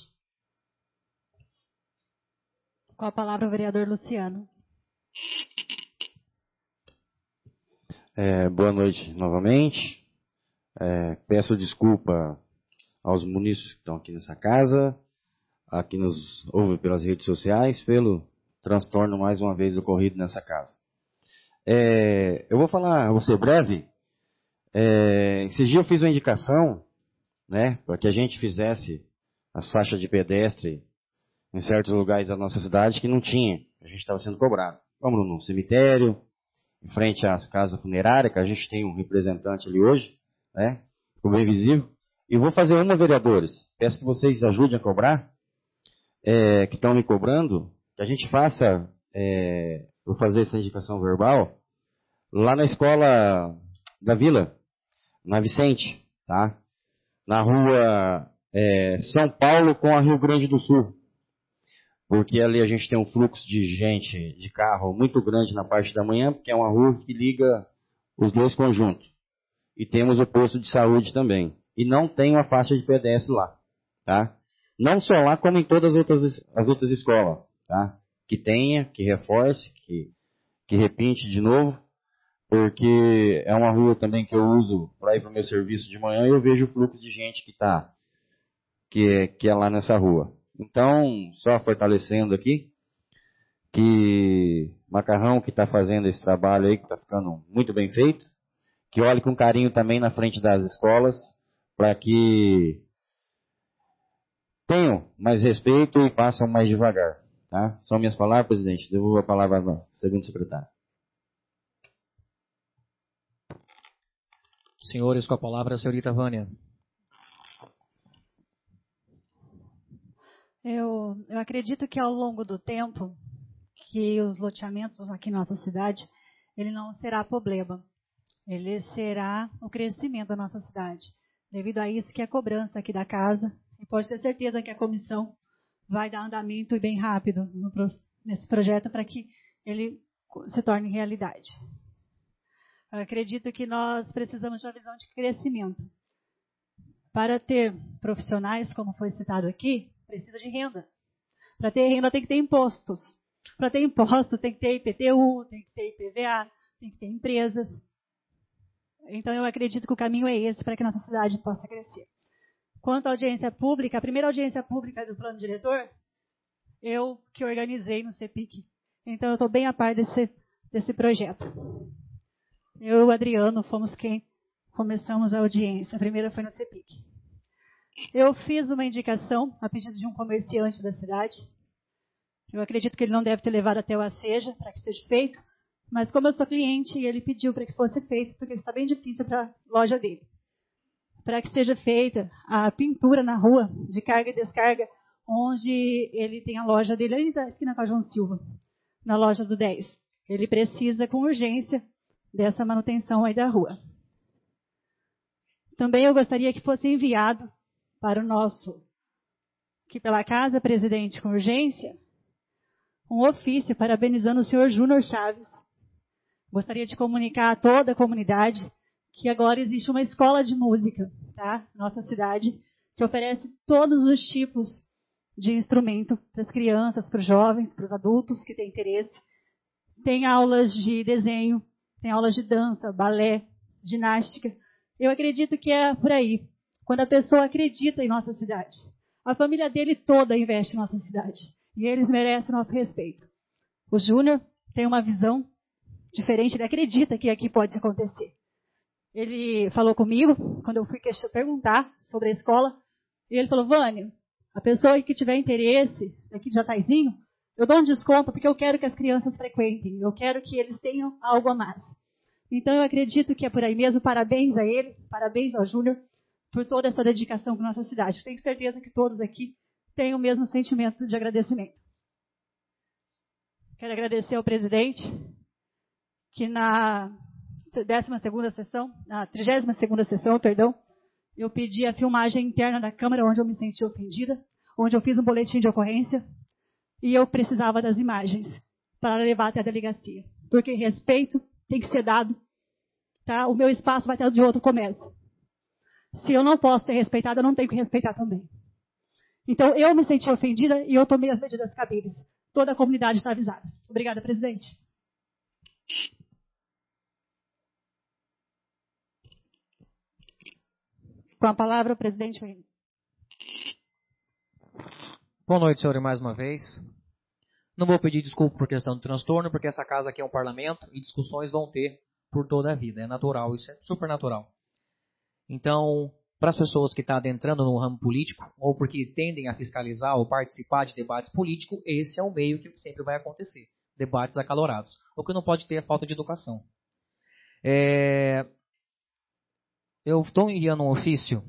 Speaker 2: Com a palavra o vereador Luciano.
Speaker 10: É, boa noite novamente. É, peço desculpa aos munícipes que estão aqui nessa casa, a quem nos ouve pelas redes sociais, pelo transtorno mais uma vez ocorrido nessa casa. É, eu vou falar, vou ser breve. É, esses dias eu fiz uma indicação, né, para que a gente fizesse as faixas de pedestre em certos lugares da nossa cidade que não tinha, a gente estava sendo cobrado. Como no cemitério, em frente às casas funerárias, que a gente tem um representante ali hoje, né, ficou bem visível. E vou fazer uma, vereadores, peço que vocês ajudem a cobrar, é, que estão me cobrando, que a gente faça, é, vou fazer essa indicação verbal, lá na escola da Vila, na Vicente, tá? Na rua é, São Paulo com a Rio Grande do Sul. Porque ali a gente tem um fluxo de gente, de carro muito grande na parte da manhã, porque é uma rua que liga os dois conjuntos. E temos o posto de saúde também. E não tem uma faixa de pedestre lá, tá? Não só lá, como em todas as outras, as outras escolas, tá? Que tenha, que reforce, que, que repinte de novo. Porque é uma rua também que eu uso para ir para o meu serviço de manhã e eu vejo o fluxo de gente que tá, que é, que é lá nessa rua. Então, só fortalecendo aqui, que Macarrão que está fazendo esse trabalho aí, que está ficando muito bem feito, que olhe com carinho também na frente das escolas, para que tenham mais respeito e passam mais devagar. Tá? São minhas palavras, presidente. Devolvo a palavra ao segundo secretário.
Speaker 1: Senhores, com a palavra, a senhorita Vânia.
Speaker 2: Eu, eu acredito que ao longo do tempo, que os loteamentos aqui na nossa cidade, ele não será problema. Ele será o crescimento da nossa cidade. Devido a isso que é cobrança aqui da casa, e pode ter certeza que a comissão vai dar andamento e bem rápido no, nesse projeto para que ele se torne realidade. Eu acredito que nós precisamos de uma visão de crescimento. Para ter profissionais, como foi citado aqui, precisa de renda. Para ter renda tem que ter impostos. Para ter imposto tem que ter I P T U, tem que ter I P V A, tem que ter empresas. Então eu acredito que o caminho é esse para que nossa cidade possa crescer. Quanto à audiência pública, a primeira audiência pública do plano diretor, eu que organizei no CEPIC. Então eu estou bem a par desse, desse projeto. Eu e o Adriano fomos quem começamos a audiência. A primeira foi no CEPIC. Eu fiz uma indicação a pedido de um comerciante da cidade. Eu acredito que ele não deve ter levado até o ACEJA para que seja feito, mas como eu sou cliente, ele pediu para que fosse feito, porque está bem difícil para a loja dele. Para que seja feita a pintura na rua de carga e descarga, onde ele tem a loja dele ali da esquina com a João Silva, na loja do dez. Ele precisa com urgência dessa manutenção aí da rua. Também eu gostaria que fosse enviado para o nosso, que pela Casa Presidente com urgência, um ofício parabenizando o senhor Júnior Chaves. Gostaria de comunicar a toda a comunidade que agora existe uma escola de música, tá? Nossa cidade, que oferece todos os tipos de instrumento para as crianças, para os jovens, para os adultos que têm interesse. Tem aulas de desenho, tem aulas de dança, balé, ginástica. Eu acredito que é por aí. Quando a pessoa acredita em nossa cidade. A família dele toda investe em nossa cidade. E eles merecem nosso respeito. O Júnior tem uma visão diferente, ele acredita que aqui pode acontecer. Ele falou comigo, quando eu fui perguntar sobre a escola, e ele falou, Vânia, a pessoa que tiver interesse aqui de Jataizinho, eu dou um desconto porque eu quero que as crianças frequentem, eu quero que eles tenham algo a mais. Então eu acredito que é por aí mesmo. Parabéns a ele, parabéns ao Júnior por toda essa dedicação com nossa cidade. Tenho certeza que todos aqui têm o mesmo sentimento de agradecimento. Quero agradecer ao presidente, que na décima segunda sessão, na trigésima segunda sessão, perdão, eu pedi a filmagem interna da Câmara, onde eu me senti ofendida, onde eu fiz um boletim de ocorrência, e eu precisava das imagens para levar até a delegacia. Porque respeito tem que ser dado, tá? O meu espaço vai ter de outro comércio. Se eu não posso ser respeitada, eu não tenho que respeitar também. Então, eu me senti ofendida e eu tomei as medidas cabíveis. Toda a comunidade está avisada. Obrigada, presidente. Com a palavra, o presidente Wayne.
Speaker 1: Boa noite, senhor, mais uma vez. Não vou pedir desculpa por questão do transtorno, porque essa casa aqui é um parlamento e discussões vão ter por toda a vida. É natural, isso é super natural. Então, para as pessoas que estão adentrando no ramo político, ou porque tendem a fiscalizar ou participar de debates políticos, esse é o meio que sempre vai acontecer. Debates acalorados. O que não pode ter é falta de educação. É... Eu estou enviando um ofício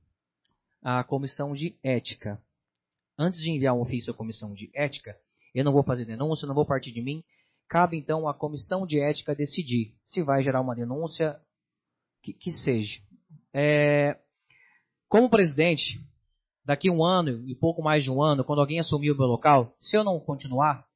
Speaker 1: à Comissão de Ética. Antes de enviar um ofício à Comissão de Ética, eu não vou fazer denúncia, não vou partir de mim. Cabe, então, à Comissão de Ética decidir se vai gerar uma denúncia, que, que seja. É, como presidente, daqui um ano e pouco mais de um ano, quando alguém assumir o meu local, se eu não continuar,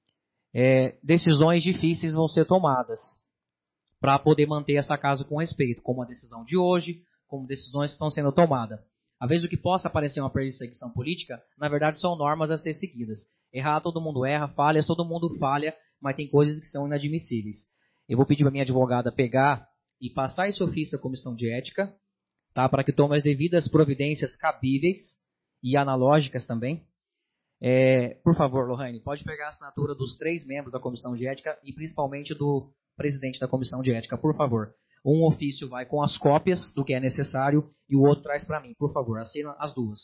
Speaker 1: é, decisões difíceis vão ser tomadas para poder manter essa casa com respeito, como a decisão de hoje, como decisões que estão sendo tomadas. Às vezes o que possa parecer uma perseguição política, na verdade são normas a ser seguidas. Errar, todo mundo erra, falhas, todo mundo falha, mas tem coisas que são inadmissíveis. Eu vou pedir para minha advogada pegar e passar esse ofício à Comissão de Ética, tá, para que tome as devidas providências cabíveis e analógicas também. É, por favor, Lohane, pode pegar a assinatura dos três membros da Comissão de Ética e principalmente do presidente da Comissão de Ética, por favor. Um ofício vai com as cópias do que é necessário e o outro traz para mim, por favor, assina as duas.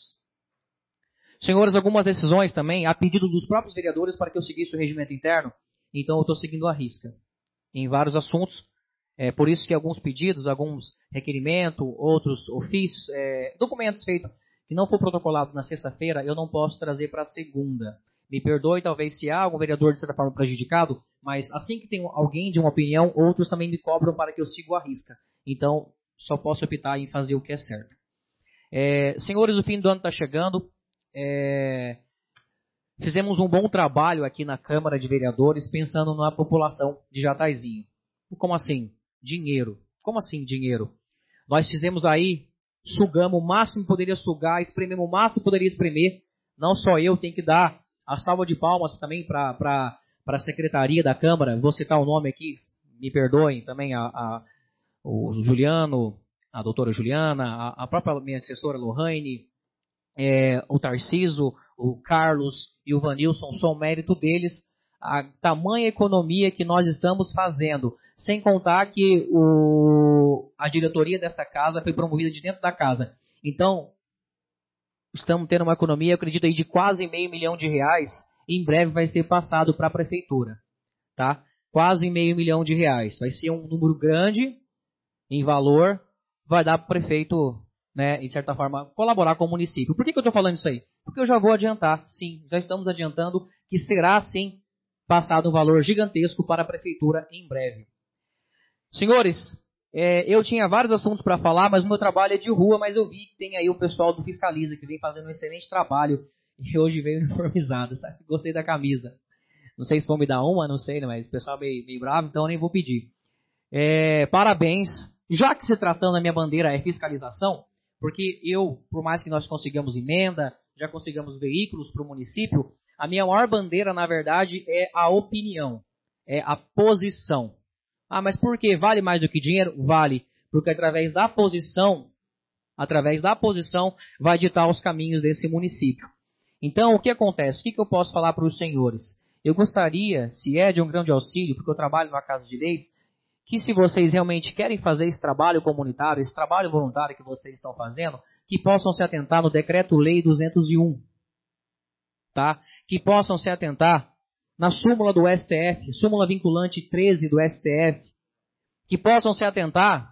Speaker 1: Senhores, algumas decisões também, a pedido dos próprios vereadores para que eu seguisse o regimento interno, então eu estou seguindo a risca em vários assuntos. É por isso que alguns pedidos, alguns requerimentos, outros ofícios, é, documentos feitos que não for protocolados na sexta-feira, eu não posso trazer para a segunda. Me perdoe, talvez, se há algum vereador de certa forma prejudicado, mas assim que tem alguém de uma opinião, outros também me cobram para que eu siga a risca. Então, só posso optar em fazer o que é certo. É, senhores, o fim do ano está chegando. É, fizemos um bom trabalho aqui na Câmara de Vereadores, pensando na população de Jataizinho. Como assim? Dinheiro. Como assim dinheiro? Nós fizemos aí, sugamos o máximo que poderia sugar, esprememos o máximo que poderia espremer. Não só eu, tem que dar a salva de palmas também para a Secretaria da Câmara. Vou citar o nome aqui, me perdoem também, a, a, o Juliano, a doutora Juliana, a, a própria minha assessora Lohane, é, o Tarciso, o Carlos e o Vanilson, são mérito deles. A tamanha economia que nós estamos fazendo, sem contar que o, a diretoria dessa casa foi promovida de dentro da casa. Então, estamos tendo uma economia, eu acredito, aí de quase meio milhão de reais, em breve vai ser passado para a prefeitura. Tá? Quase meio milhão de reais. Vai ser um número grande em valor, vai dar para o prefeito, né, de certa forma, colaborar com o município. Por que, que eu estou falando isso aí? Porque eu já vou adiantar, sim, já estamos adiantando que será, sim, passado um valor gigantesco para a prefeitura em breve. Senhores, É, eu tinha vários assuntos para falar, mas o meu trabalho é de rua, mas eu vi que tem aí o pessoal do Fiscaliza, que vem fazendo um excelente trabalho, e hoje veio uniformizado, sabe? Gostei da camisa. Não sei se vão me dar uma, não sei, né? Mas o pessoal é meio, meio bravo, então eu nem vou pedir. É, parabéns. Já que se tratando da minha bandeira é fiscalização, porque eu, por mais que nós consigamos emenda, já consigamos veículos para o município, a minha maior bandeira, na verdade, é a opinião, é a posição. Ah, mas por quê? Vale mais do que dinheiro? Vale, porque através da posição, através da posição, vai ditar os caminhos desse município. Então, o que acontece? O que eu posso falar para os senhores? Eu gostaria, se é de um grande auxílio, porque eu trabalho na Casa de Leis, que se vocês realmente querem fazer esse trabalho comunitário, esse trabalho voluntário que vocês estão fazendo, que possam se atentar no Decreto-Lei duzentos e um. Tá? Que possam se atentar na súmula do S T F, súmula vinculante treze do S T F, que possam se atentar.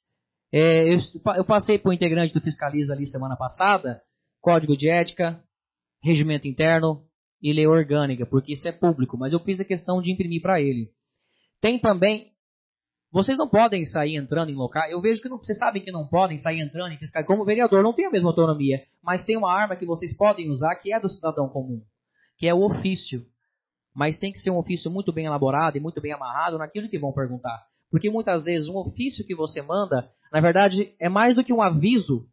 Speaker 1: É, eu, eu passei por um integrante do Fiscaliza ali semana passada, Código de Ética, Regimento Interno e Lei Orgânica, porque isso é público, mas eu fiz a questão de imprimir para ele. Tem também, vocês não podem sair entrando em locais, eu vejo que não, vocês sabem que não podem sair entrando em fiscalizar, como vereador não tem a mesma autonomia, mas tem uma arma que vocês podem usar que é do cidadão comum, que é o ofício. Mas tem que ser um ofício muito bem elaborado e muito bem amarrado naquilo que vão perguntar. Porque muitas vezes um ofício que você manda, na verdade, é mais do que um aviso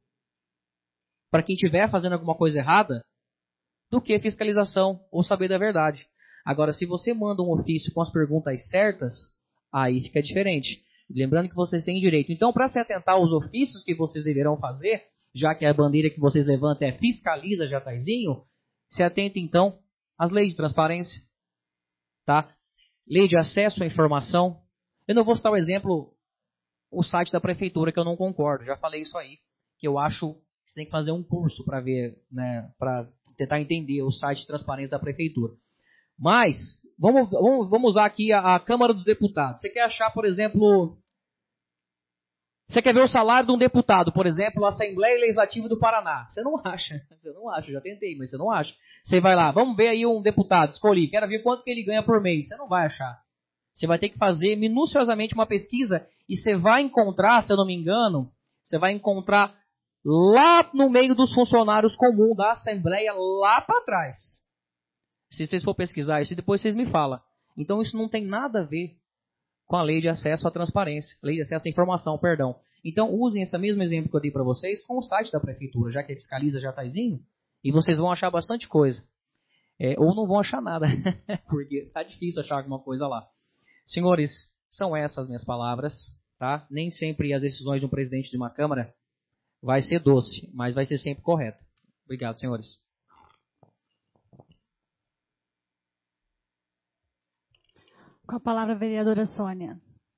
Speaker 1: para quem estiver fazendo alguma coisa errada, do que fiscalização ou saber da verdade. Agora, se você manda um ofício com as perguntas certas, aí fica diferente. Lembrando que vocês têm direito. Então, para se atentar aos ofícios que vocês deverão fazer, já que a bandeira que vocês levantam é Fiscaliza Jataizinho, se atente então às leis de transparência. Tá? Lei de acesso à informação. Eu não vou citar o exemplo, o site da prefeitura, que eu não concordo. Já falei isso aí, que eu acho que você tem que fazer um curso para ver, né, para tentar entender o site de transparência da prefeitura. Mas, vamos, vamos, vamos usar aqui a, a Câmara dos Deputados. Você quer achar, por exemplo, você quer ver o salário de um deputado, por exemplo, a Assembleia Legislativa do Paraná. Você não acha. Você não acha, já tentei, mas você não acha. Você vai lá, vamos ver aí um deputado, escolhi, quero ver quanto que ele ganha por mês. Você não vai achar. Você vai ter que fazer minuciosamente uma pesquisa e você vai encontrar, se eu não me engano, você vai encontrar lá no meio dos funcionários comuns da Assembleia, lá para trás. Se vocês for pesquisar isso, depois vocês me falam. Então isso não tem nada a ver com a lei de acesso à transparência, lei de acesso à informação, perdão. Então usem esse mesmo exemplo que eu dei para vocês com o site da prefeitura, já que é Fiscaliza Jataizinho, e vocês vão achar bastante coisa. É, ou não vão achar nada, porque tá difícil achar alguma coisa lá. Senhores, são essas minhas palavras, tá? Nem sempre as decisões de um presidente de uma Câmara vai ser doce, mas vai ser sempre correta. Obrigado, senhores.
Speaker 2: Com a palavra a vereadora Sônia.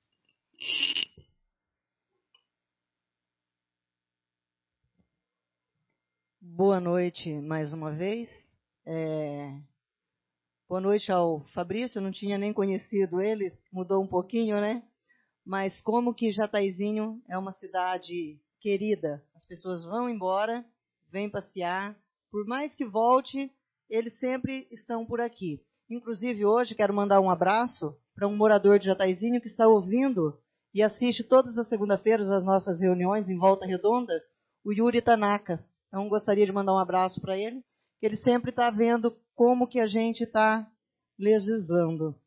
Speaker 9: Boa noite mais uma vez. É... Boa noite ao Fabrício, eu não tinha nem conhecido ele, mudou um pouquinho, né? Mas como que Jataizinho é uma cidade querida, as pessoas vão embora, vêm passear, por mais que volte, eles sempre estão por aqui. Inclusive hoje quero mandar um abraço para um morador de Jataizinho que está ouvindo e assiste todas as segunda-feiras as nossas reuniões em Volta Redonda, o Yuri Tanaka. Então gostaria de mandar um abraço para ele, que ele sempre está vendo como que a gente está legislando.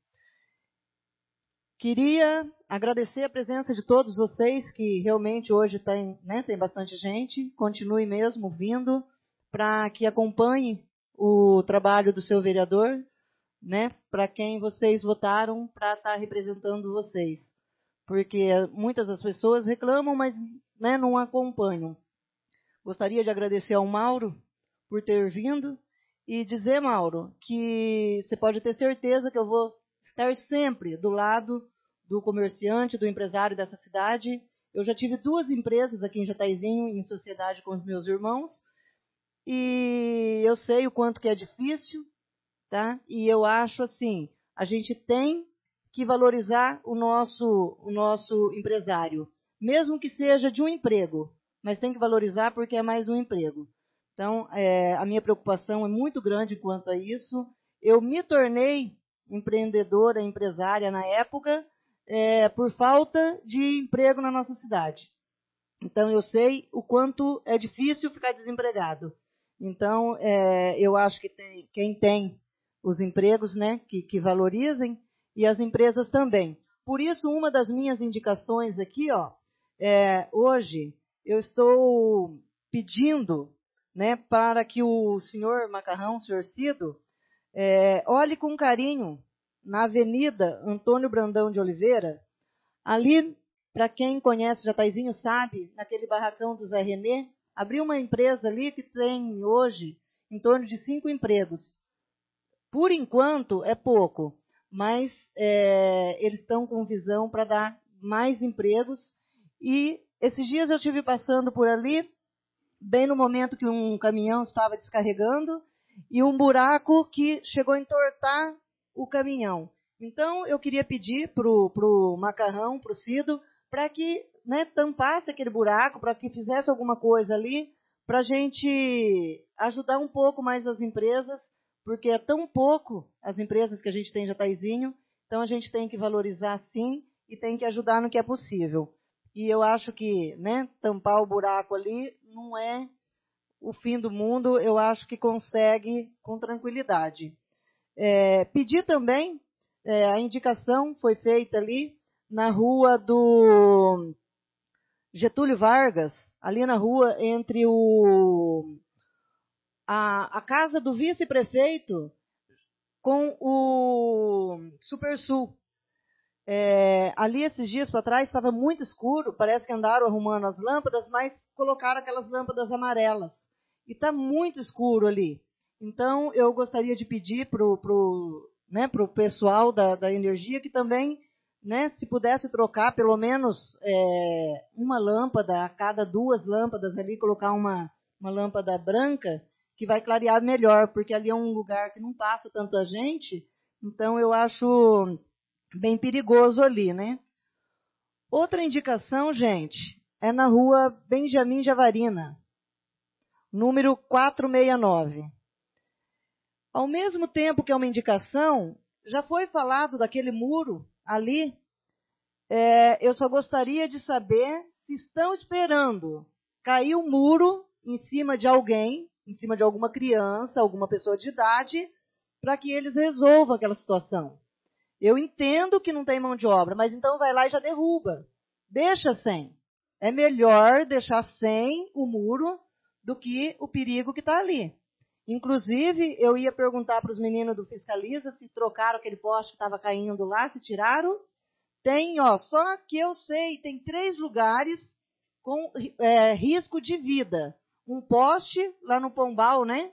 Speaker 9: Queria agradecer a presença de todos vocês, que realmente hoje tem, né, tem bastante gente. Continue mesmo vindo para que acompanhe o trabalho do seu vereador, né, para quem vocês votaram para estar representando vocês. Porque muitas das pessoas reclamam, mas, né, não acompanham. Gostaria de agradecer ao Mauro por ter vindo e dizer, Mauro, que você pode ter certeza que eu vou estar sempre do lado do comerciante, do empresário dessa cidade. Eu já tive duas empresas aqui em Jataizinho, em sociedade com os meus irmãos, e eu sei o quanto que é difícil, tá? E eu acho assim, a gente tem que valorizar o nosso, o nosso empresário, mesmo que seja de um emprego, mas tem que valorizar porque é mais um emprego. Então, é, a minha preocupação é muito grande quanto a isso. Eu me tornei empreendedora, empresária na época, é, por falta de emprego na nossa cidade. Então, eu sei o quanto é difícil ficar desempregado. Então, é, eu acho que tem, quem tem os empregos, né, que, que valorizem, e as empresas também. Por isso, uma das minhas indicações aqui, ó, é, hoje, eu estou pedindo, né, para que o senhor Macarrão, o senhor Cido, é, olhe com carinho na Avenida Antônio Brandão de Oliveira, ali, para quem conhece Jataizinho sabe, naquele barracão do Zé Renê, abriu uma empresa ali que tem hoje em torno de cinco empregos. Por enquanto é pouco, mas é, eles estão com visão para dar mais empregos. E esses dias eu estive passando por ali, bem no momento que um caminhão estava descarregando, e um buraco que chegou a entortar o caminhão. Então, eu queria pedir para o Macarrão, para o Cido, para que, né, tampasse aquele buraco, para que fizesse alguma coisa ali, para a gente ajudar um pouco mais as empresas, porque é tão pouco as empresas que a gente tem em Jataizinho, então a gente tem que valorizar sim e tem que ajudar no que é possível. E eu acho que, né, tampar o buraco ali não é o fim do mundo, eu acho que consegue com tranquilidade. É, pedir também, é, a indicação foi feita ali na rua do Getúlio Vargas, ali na rua entre o, a, a casa do vice-prefeito com o Supersul. É, ali esses dias para trás estava muito escuro, parece que andaram arrumando as lâmpadas, mas colocaram aquelas lâmpadas amarelas. E está muito escuro ali. Então, eu gostaria de pedir para o pro, né, pro pessoal da, da energia que também, né, se pudesse trocar pelo menos é, uma lâmpada a cada duas lâmpadas ali, colocar uma, uma lâmpada branca, que vai clarear melhor, porque ali é um lugar que não passa tanta gente, então eu acho bem perigoso ali, né? Outra indicação, gente, é na rua Benjamin Javarina, número quatrocentos e sessenta e nove. Ao mesmo tempo que é uma indicação, já foi falado daquele muro ali. É, eu só gostaria de saber se estão esperando cair o muro em cima de alguém, em cima de alguma criança, alguma pessoa de idade, para que eles resolvam aquela situação. Eu entendo que não tem mão de obra, mas então vai lá e já derruba. Deixa sem. É melhor deixar sem o muro do que o perigo que está ali. Inclusive, eu ia perguntar para os meninos do Fiscaliza se trocaram aquele poste que estava caindo lá, se tiraram. Tem, ó, só que eu sei, tem três lugares com é, risco de vida. Um poste lá no Pombal, né?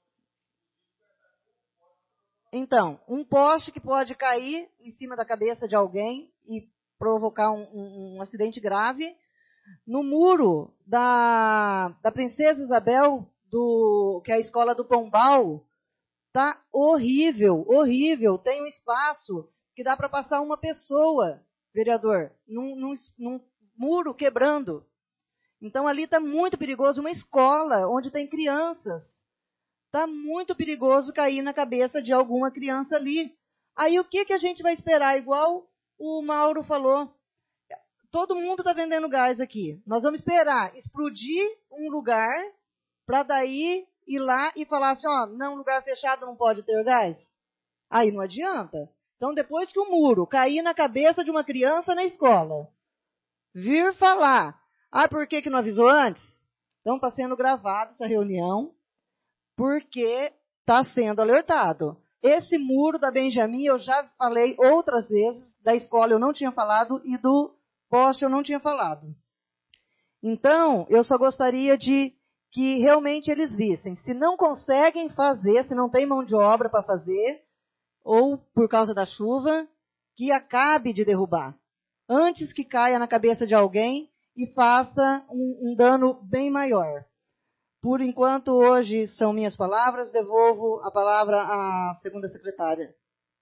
Speaker 9: Então, um poste que pode cair em cima da cabeça de alguém e provocar um, um, um acidente grave. No muro da, da Princesa Isabel, do, que é a escola do Pombal, tá horrível, horrível. Tem um espaço que dá para passar uma pessoa, vereador, num, num, num muro quebrando. Então ali está muito perigoso, uma escola onde tem crianças. Está muito perigoso cair na cabeça de alguma criança ali. Aí o que, que a gente vai esperar? Igual o Mauro falou. Todo mundo está vendendo gás aqui. Nós vamos esperar explodir um lugar para daí ir lá e falar assim, ó, não, lugar fechado não pode ter gás. Aí não adianta. Então, depois que o muro cair na cabeça de uma criança na escola, vir falar, ah, por que, que não avisou antes? Então, está sendo gravada essa reunião, porque está sendo alertado. Esse muro da Benjamin, eu já falei outras vezes, da escola eu não tinha falado e do poste eu não tinha falado. Então, eu só gostaria de que realmente eles vissem. Se não conseguem fazer, se não tem mão de obra para fazer, ou por causa da chuva, que acabe de derrubar. Antes que caia na cabeça de alguém e faça um, um dano bem maior. Por enquanto, hoje são minhas palavras, devolvo a palavra à segunda secretária.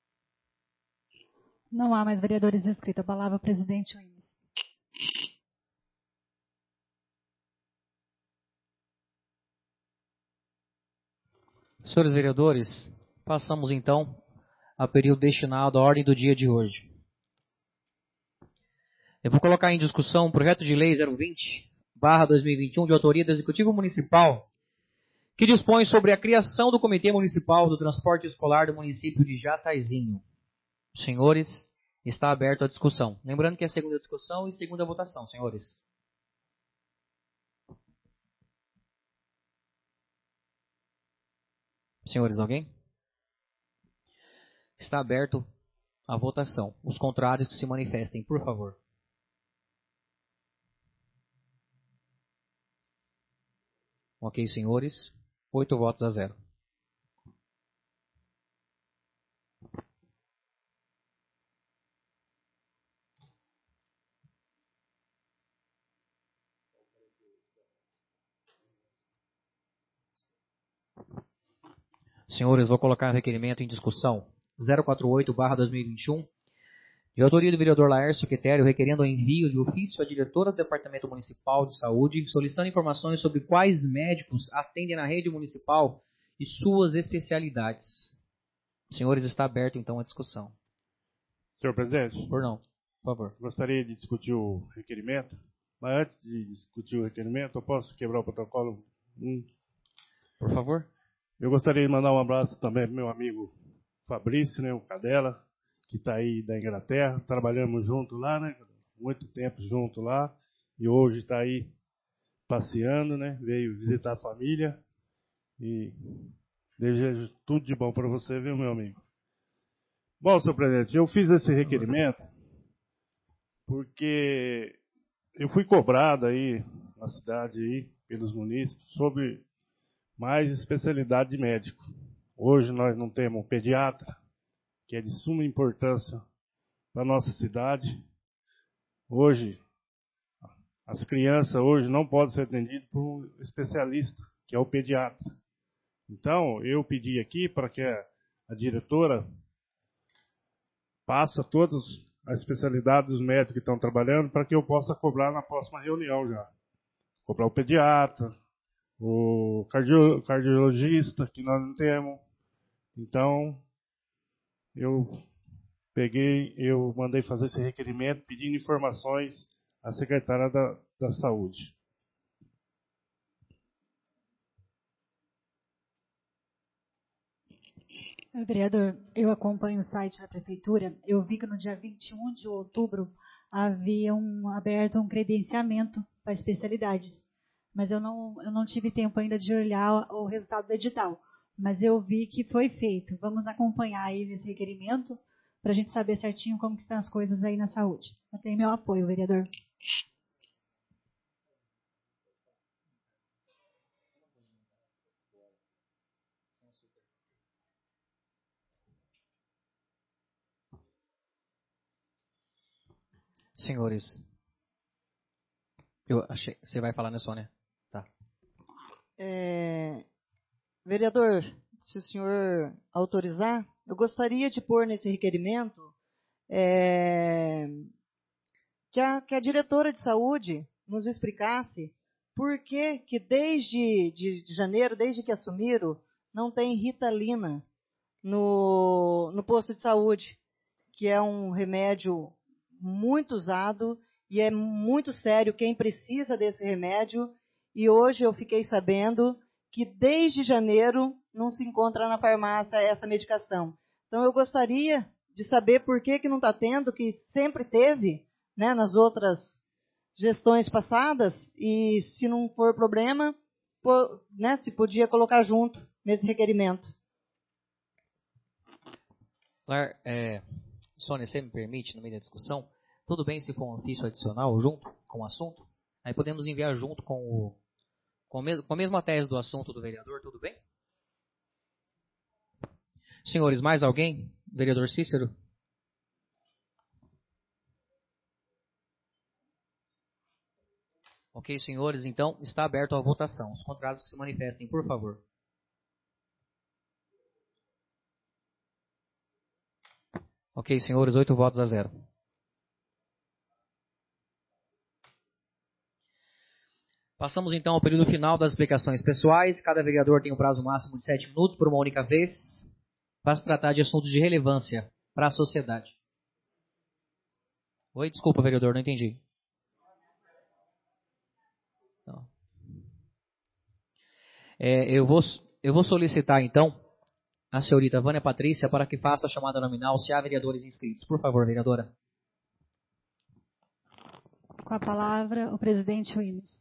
Speaker 2: Não há mais vereadores inscritos. A palavra ao presidente Willis.
Speaker 1: Senhores vereadores, passamos então ao período destinado à ordem do dia de hoje. Eu vou colocar em discussão o projeto de lei zero vinte barra dois mil e vinte e um, de autoria do Executivo Municipal, que dispõe sobre a criação do Comitê Municipal do Transporte Escolar do município de Jataizinho. Senhores, está aberto a discussão. Lembrando que é segunda discussão e segunda votação, senhores. Senhores, alguém? Está aberto a votação. Os contrários que se manifestem, por favor. Ok, senhores. Oito votos a zero. Senhores, vou colocar o requerimento em discussão. zero quatro oito barra dois mil e vinte e um, de autoria do vereador Laércio Quetério, requerendo o envio de ofício à diretora do Departamento Municipal de Saúde, solicitando informações sobre quais médicos atendem na rede municipal e suas especialidades. Senhores, está aberto então a discussão.
Speaker 6: Senhor presidente?
Speaker 1: Por não, por favor.
Speaker 6: Gostaria de discutir o requerimento, mas antes de discutir o requerimento, eu posso quebrar o protocolo? Hum.
Speaker 1: Por favor.
Speaker 6: Eu gostaria de mandar um abraço também para meu amigo Fabrício, né, o Cadela, que está aí da Inglaterra. Trabalhamos junto lá, né? Muito tempo junto lá. E hoje está aí passeando, né? Veio visitar a família. E desejo tudo de bom para você, viu, meu amigo? Bom, senhor presidente, eu fiz esse requerimento porque eu fui cobrado aí na cidade aí, pelos munícipes, sobre mais especialidade de médico. Hoje nós não temos um pediatra, que é de suma importância para a nossa cidade. Hoje, as crianças hoje não podem ser atendidas por um especialista, que é o pediatra. Então, eu pedi aqui para que a, a diretora passe todas as especialidades dos médicos que estão trabalhando para que eu possa cobrar na próxima reunião já. Cobrar o pediatra, o cardio, cardiologista, que nós não temos. Então, eu peguei, eu mandei fazer esse requerimento pedindo informações à secretária da, da Saúde.
Speaker 2: Vereador, eu acompanho o site da Prefeitura. Eu vi que no dia vinte e um de outubro havia um, aberto um credenciamento para especialidades. Mas eu não, eu não tive tempo ainda de olhar o resultado do edital. Mas eu vi que foi feito. Vamos acompanhar aí esse requerimento para a gente saber certinho como que estão as coisas aí na saúde. Eu tenho meu apoio, vereador.
Speaker 1: Senhores, eu achei, você vai falar, né, Sônia? Tá.
Speaker 9: É, vereador, se o senhor autorizar, eu gostaria de pôr nesse requerimento é, que, a, que a diretora de saúde nos explicasse por que, que desde de, de janeiro, desde que assumiram, não tem Ritalina no, no posto de saúde, que é um remédio muito usado e é muito sério quem precisa desse remédio. E hoje eu fiquei sabendo que desde janeiro não se encontra na farmácia essa medicação. Então eu gostaria de saber por que, que não está tendo, que sempre teve, né, nas outras gestões passadas, e se não for problema, pô, né, se podia colocar junto nesse requerimento.
Speaker 1: Claro, é, Sônia, você me permite, no meio da discussão, tudo bem se for um ofício adicional junto com o assunto? Aí podemos enviar junto com, o, com, a, mes, com a mesma tese do assunto do vereador, tudo bem? Senhores, mais alguém? Vereador Cícero? Ok, senhores, então está aberto a votação. Os contrários que se manifestem, por favor. Ok, senhores, oito votos a zero. Passamos então ao período final das explicações pessoais. Cada vereador tem um prazo máximo de sete minutos por uma única vez para se tratar de assuntos de relevância para a sociedade. Oi, desculpa, vereador, não entendi. Não. É, eu, vou, eu vou solicitar, então, a senhorita Vânia Patrícia para que faça a chamada nominal se há vereadores inscritos. Por favor, vereadora.
Speaker 2: Com a palavra, o presidente Willis.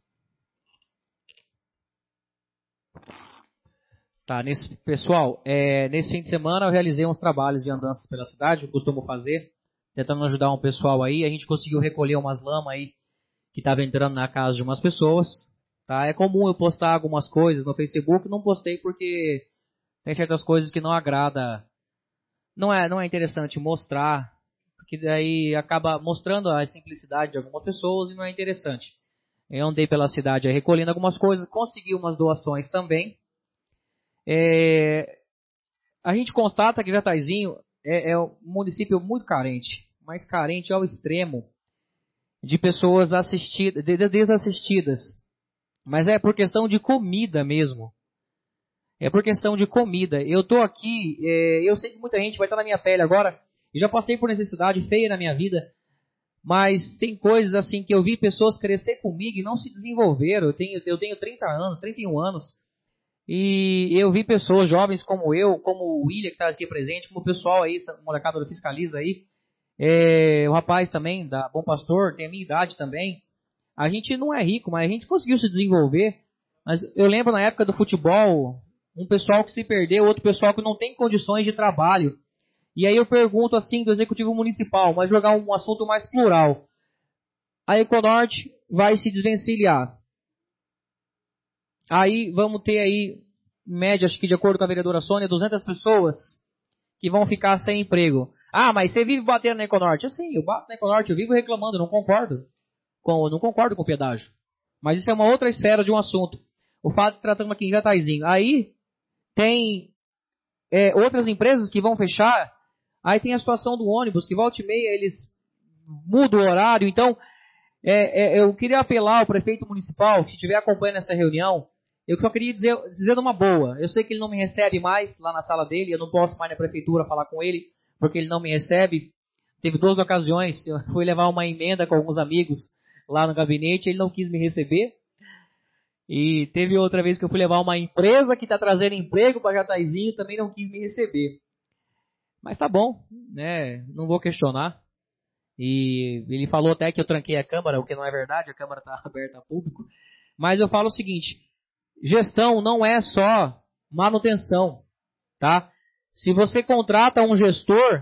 Speaker 1: Tá, nesse, pessoal, é, nesse fim de semana eu realizei uns trabalhos de andanças pela cidade, eu costumo fazer, tentando ajudar um pessoal aí. A gente conseguiu recolher umas lamas aí que estavam entrando na casa de umas pessoas. Tá? É comum eu postar algumas coisas no Facebook, não postei porque tem certas coisas que não agrada, não é, não é interessante mostrar, porque daí acaba mostrando a simplicidade de algumas pessoas e não é interessante. Eu andei pela cidade aí recolhendo algumas coisas, consegui umas doações também. É, a gente constata que Jataizinho é, é um município muito carente, mas carente ao extremo de pessoas assistidas, desassistidas. Mas é por questão de comida mesmo. É por questão de comida. Eu estou aqui, é, eu sei que muita gente vai estar na minha pele agora, e já passei por necessidade feia na minha vida, mas tem coisas assim que eu vi pessoas crescer comigo e não se desenvolveram. Eu tenho, eu tenho trinta anos, trinta e um anos, e eu vi pessoas jovens como eu, como o William que está aqui presente, como o pessoal aí, essa molecada do Fiscaliza aí, é, o rapaz também, da Bom Pastor, tem a minha idade também. A gente não é rico, mas a gente conseguiu se desenvolver. Mas eu lembro na época do futebol, um pessoal que se perdeu, outro pessoal que não tem condições de trabalho. E aí eu pergunto assim do Executivo Municipal, mas jogar um assunto mais plural. A Econorte vai se desvencilhar. Aí vamos ter aí, em média, acho que de acordo com a vereadora Sônia, duzentas pessoas que vão ficar sem emprego. Ah, mas você vive batendo na Econorte? Sim, eu bato na Econorte, eu vivo reclamando, não concordo. Com, eu não concordo com o pedágio. Mas isso é uma outra esfera de um assunto. O fato de tratamos aqui em Jataizinho. Aí tem é, outras empresas que vão fechar. Aí tem a situação do ônibus, que volta e meia eles mudam o horário. Então, é, é, eu queria apelar ao prefeito municipal, que estiver acompanhando essa reunião, eu só queria dizer, dizer numa boa. Eu sei que ele não me recebe mais lá na sala dele, eu não posso mais na prefeitura falar com ele, porque ele não me recebe. Teve duas ocasiões, eu fui levar uma emenda com alguns amigos lá no gabinete, ele não quis me receber. E teve outra vez que eu fui levar uma empresa que está trazendo emprego para Jataizinho, também não quis me receber. Mas tá bom, né? Não vou questionar. E ele falou até que eu tranquei a Câmara, o que não é verdade, a Câmara está aberta ao público. Mas eu falo o seguinte, gestão não é só manutenção, tá? Se você contrata um gestor,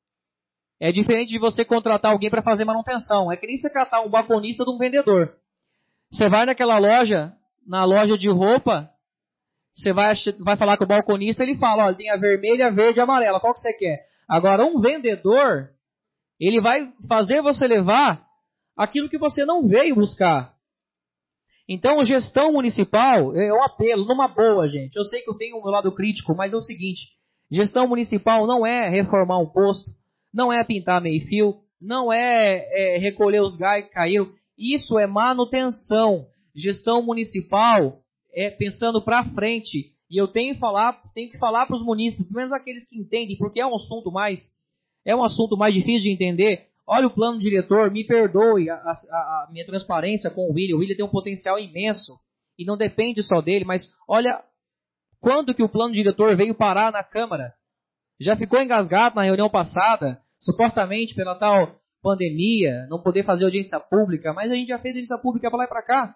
Speaker 1: é diferente de você contratar alguém para fazer manutenção. É que nem você tratar um balconista de um vendedor. Você vai naquela loja, na loja de roupa, você vai, vai falar com o balconista, ele fala, olha, tem a vermelha, a verde e a amarela, qual que você quer? Agora, um vendedor, ele vai fazer você levar aquilo que você não veio buscar. Então, gestão municipal é um apelo, numa boa, gente. Eu sei que eu tenho o meu lado crítico, mas é o seguinte, gestão municipal não é reformar um posto, não é pintar meio-fio, não é, é recolher os galhos que caíram. Isso é manutenção. Gestão municipal é pensando para frente. E eu tenho que falar, tenho que falar para os munícipes, pelo menos aqueles que entendem, porque é um assunto mais, é um assunto mais difícil de entender. Olha o plano diretor, me perdoe a, a, a minha transparência com o William. O William tem um potencial imenso e não depende só dele, mas olha quando que o plano diretor veio parar na Câmara. Já ficou engasgado na reunião passada, supostamente pela tal pandemia, não poder fazer audiência pública, mas a gente já fez audiência pública para lá e para cá.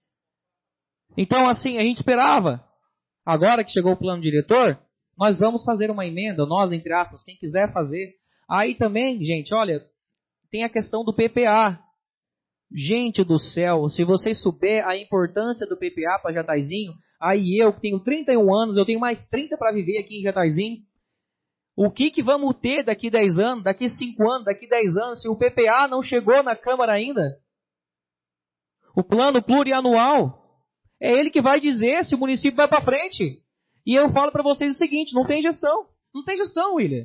Speaker 1: Então, assim, a gente esperava. Agora que chegou o plano diretor, nós vamos fazer uma emenda, nós, entre aspas, quem quiser fazer. Aí também, gente, olha, tem a questão do P P A. Gente do céu, se vocês souber a importância do P P A para Jataizinho, aí eu que tenho trinta e um anos, eu tenho mais trinta para viver aqui em Jataizinho, o que, que vamos ter daqui dez anos, daqui cinco anos, daqui dez anos, se o P P A não chegou na Câmara ainda? O plano plurianual, é ele que vai dizer se o município vai para frente. E eu falo para vocês o seguinte, não tem gestão. Não tem gestão, William.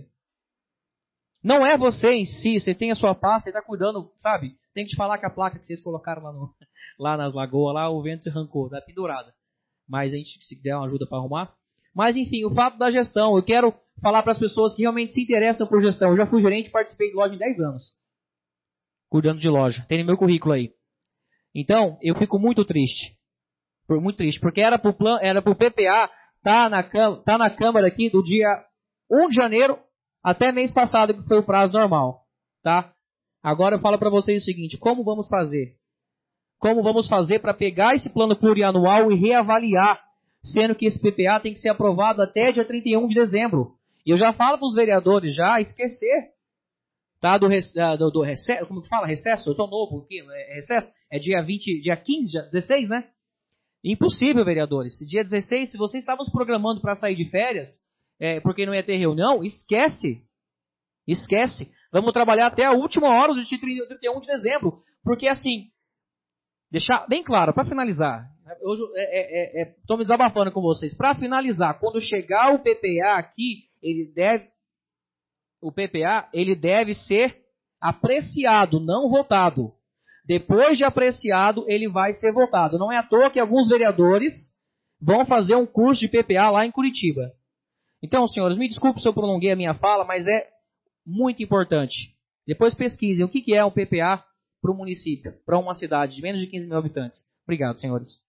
Speaker 1: Não é você em si, você tem a sua pasta e está cuidando, sabe? Tem que te falar que a placa que vocês colocaram lá, no, lá nas lagoas, lá o vento se arrancou, está pendurada. Mas a gente, se der uma ajuda para arrumar. Mas enfim, o fato da gestão, eu quero falar para as pessoas que realmente se interessam por gestão. Eu já fui gerente e participei de loja em dez anos. cuidando de loja. Tem no meu currículo aí. Então, eu fico muito triste. Muito triste, porque era para o plan, era pro P P A tá na, tá na Câmara aqui do dia primeiro de janeiro até mês passado, que foi o prazo normal. Tá? Agora eu falo para vocês o seguinte, como vamos fazer? Como vamos fazer para pegar esse plano plurianual e reavaliar, sendo que esse P P A tem que ser aprovado até dia trinta e um de dezembro. E eu já falo para os vereadores já esquecer, tá, do, do, do recesso, como que fala, recesso? Eu tô novo aqui, é recesso? É dia vinte, dia quinze, dia dezesseis, né? Impossível, vereadores. Dia dezesseis, se vocês estavam se programando para sair de férias, é, porque não ia ter reunião, esquece. Esquece. Vamos trabalhar até a última hora do dia trinta e um de dezembro. Porque assim, deixar bem claro, para finalizar, hoje estou é, é, é, me desabafando com vocês. Para finalizar, quando chegar o P P A aqui, ele deve, o P P A ele deve ser apreciado, não votado. Depois de apreciado, ele vai ser votado. Não é à toa que alguns vereadores vão fazer um curso de P P A lá em Curitiba. Então, senhores, me desculpe se eu prolonguei a minha fala, mas é muito importante. Depois pesquisem o que é um P P A para o município, para uma cidade de menos de quinze mil habitantes. Obrigado, senhores.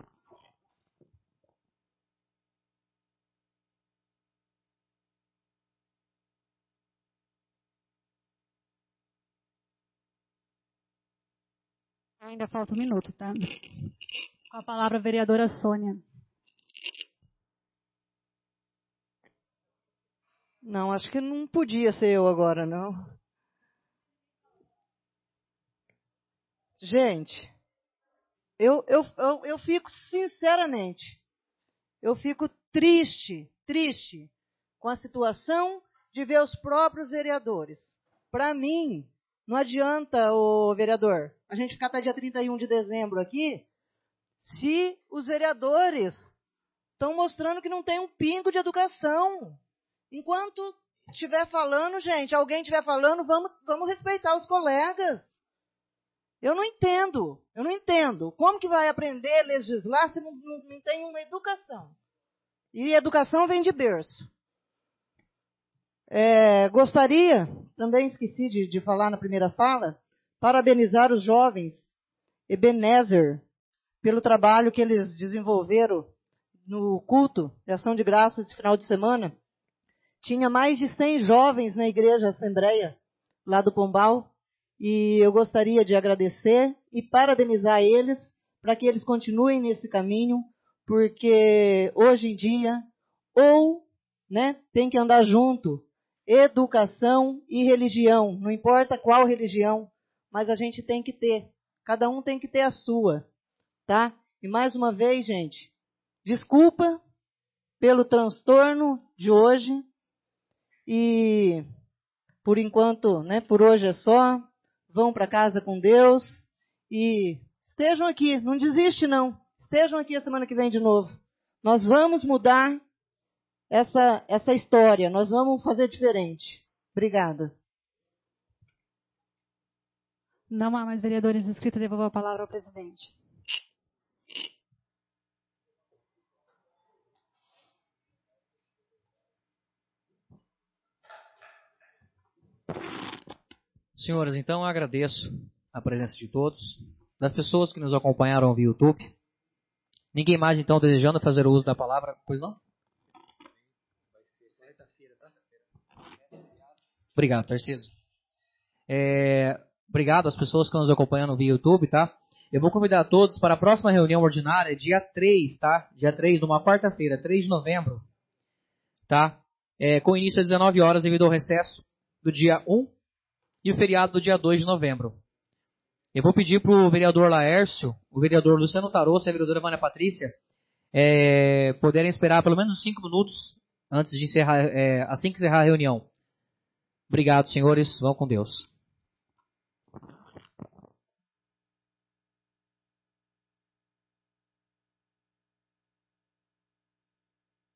Speaker 2: Ainda falta um minuto, tá? Com a palavra a vereadora Sônia.
Speaker 9: Não, acho que não podia ser eu agora, não. Gente, eu, eu, eu, eu fico, sinceramente, eu fico triste, triste com a situação de ver os próprios vereadores. Para mim, não adianta, ô vereador, a gente ficar até dia trinta e um de dezembro aqui, se os vereadores estão mostrando que não tem um pingo de educação. Enquanto estiver falando, gente, alguém estiver falando, vamos, vamos respeitar os colegas. Eu não entendo, eu não entendo. Como que vai aprender a legislar se não, não, não tem uma educação? E educação vem de berço. É, gostaria, também esqueci de, de falar na primeira fala, parabenizar os jovens Ebenezer pelo trabalho que eles desenvolveram no culto de ação de graças esse final de semana. Tinha mais de cem jovens na igreja Assembleia, lá do Pombal, e eu gostaria de agradecer e parabenizar eles para que eles continuem nesse caminho, porque hoje em dia, ou né, tem que andar junto, educação e religião, não importa qual religião, mas a gente tem que ter, cada um tem que ter a sua, tá? E mais uma vez, gente, desculpa pelo transtorno de hoje, e por enquanto, né, por hoje é só, vão para casa com Deus, e estejam aqui, não desiste não, estejam aqui a semana que vem de novo. Nós vamos mudar essa, essa história, nós vamos fazer diferente. Obrigada.
Speaker 2: Não há mais vereadores inscritos, devolvo a palavra ao presidente.
Speaker 1: Senhoras, então eu agradeço a presença de todos, das pessoas que nos acompanharam via YouTube. Ninguém mais, então, desejando fazer o uso da palavra, pois não? Obrigado, Tarcísio. É, obrigado às pessoas que nos acompanham via YouTube, tá? Eu vou convidar a todos para a próxima reunião ordinária, dia três, tá? Dia três, numa quarta-feira, três de novembro, tá? É, com início às dezenove horas, devido ao recesso do dia um e o feriado do dia dois de novembro. Eu vou pedir para o vereador Laércio, o vereador Luciano Tarossa e a vereadora Vânia Patrícia é, poderem esperar pelo menos cinco minutos antes de encerrar, é, assim que encerrar a reunião. Obrigado, senhores. Vão com Deus.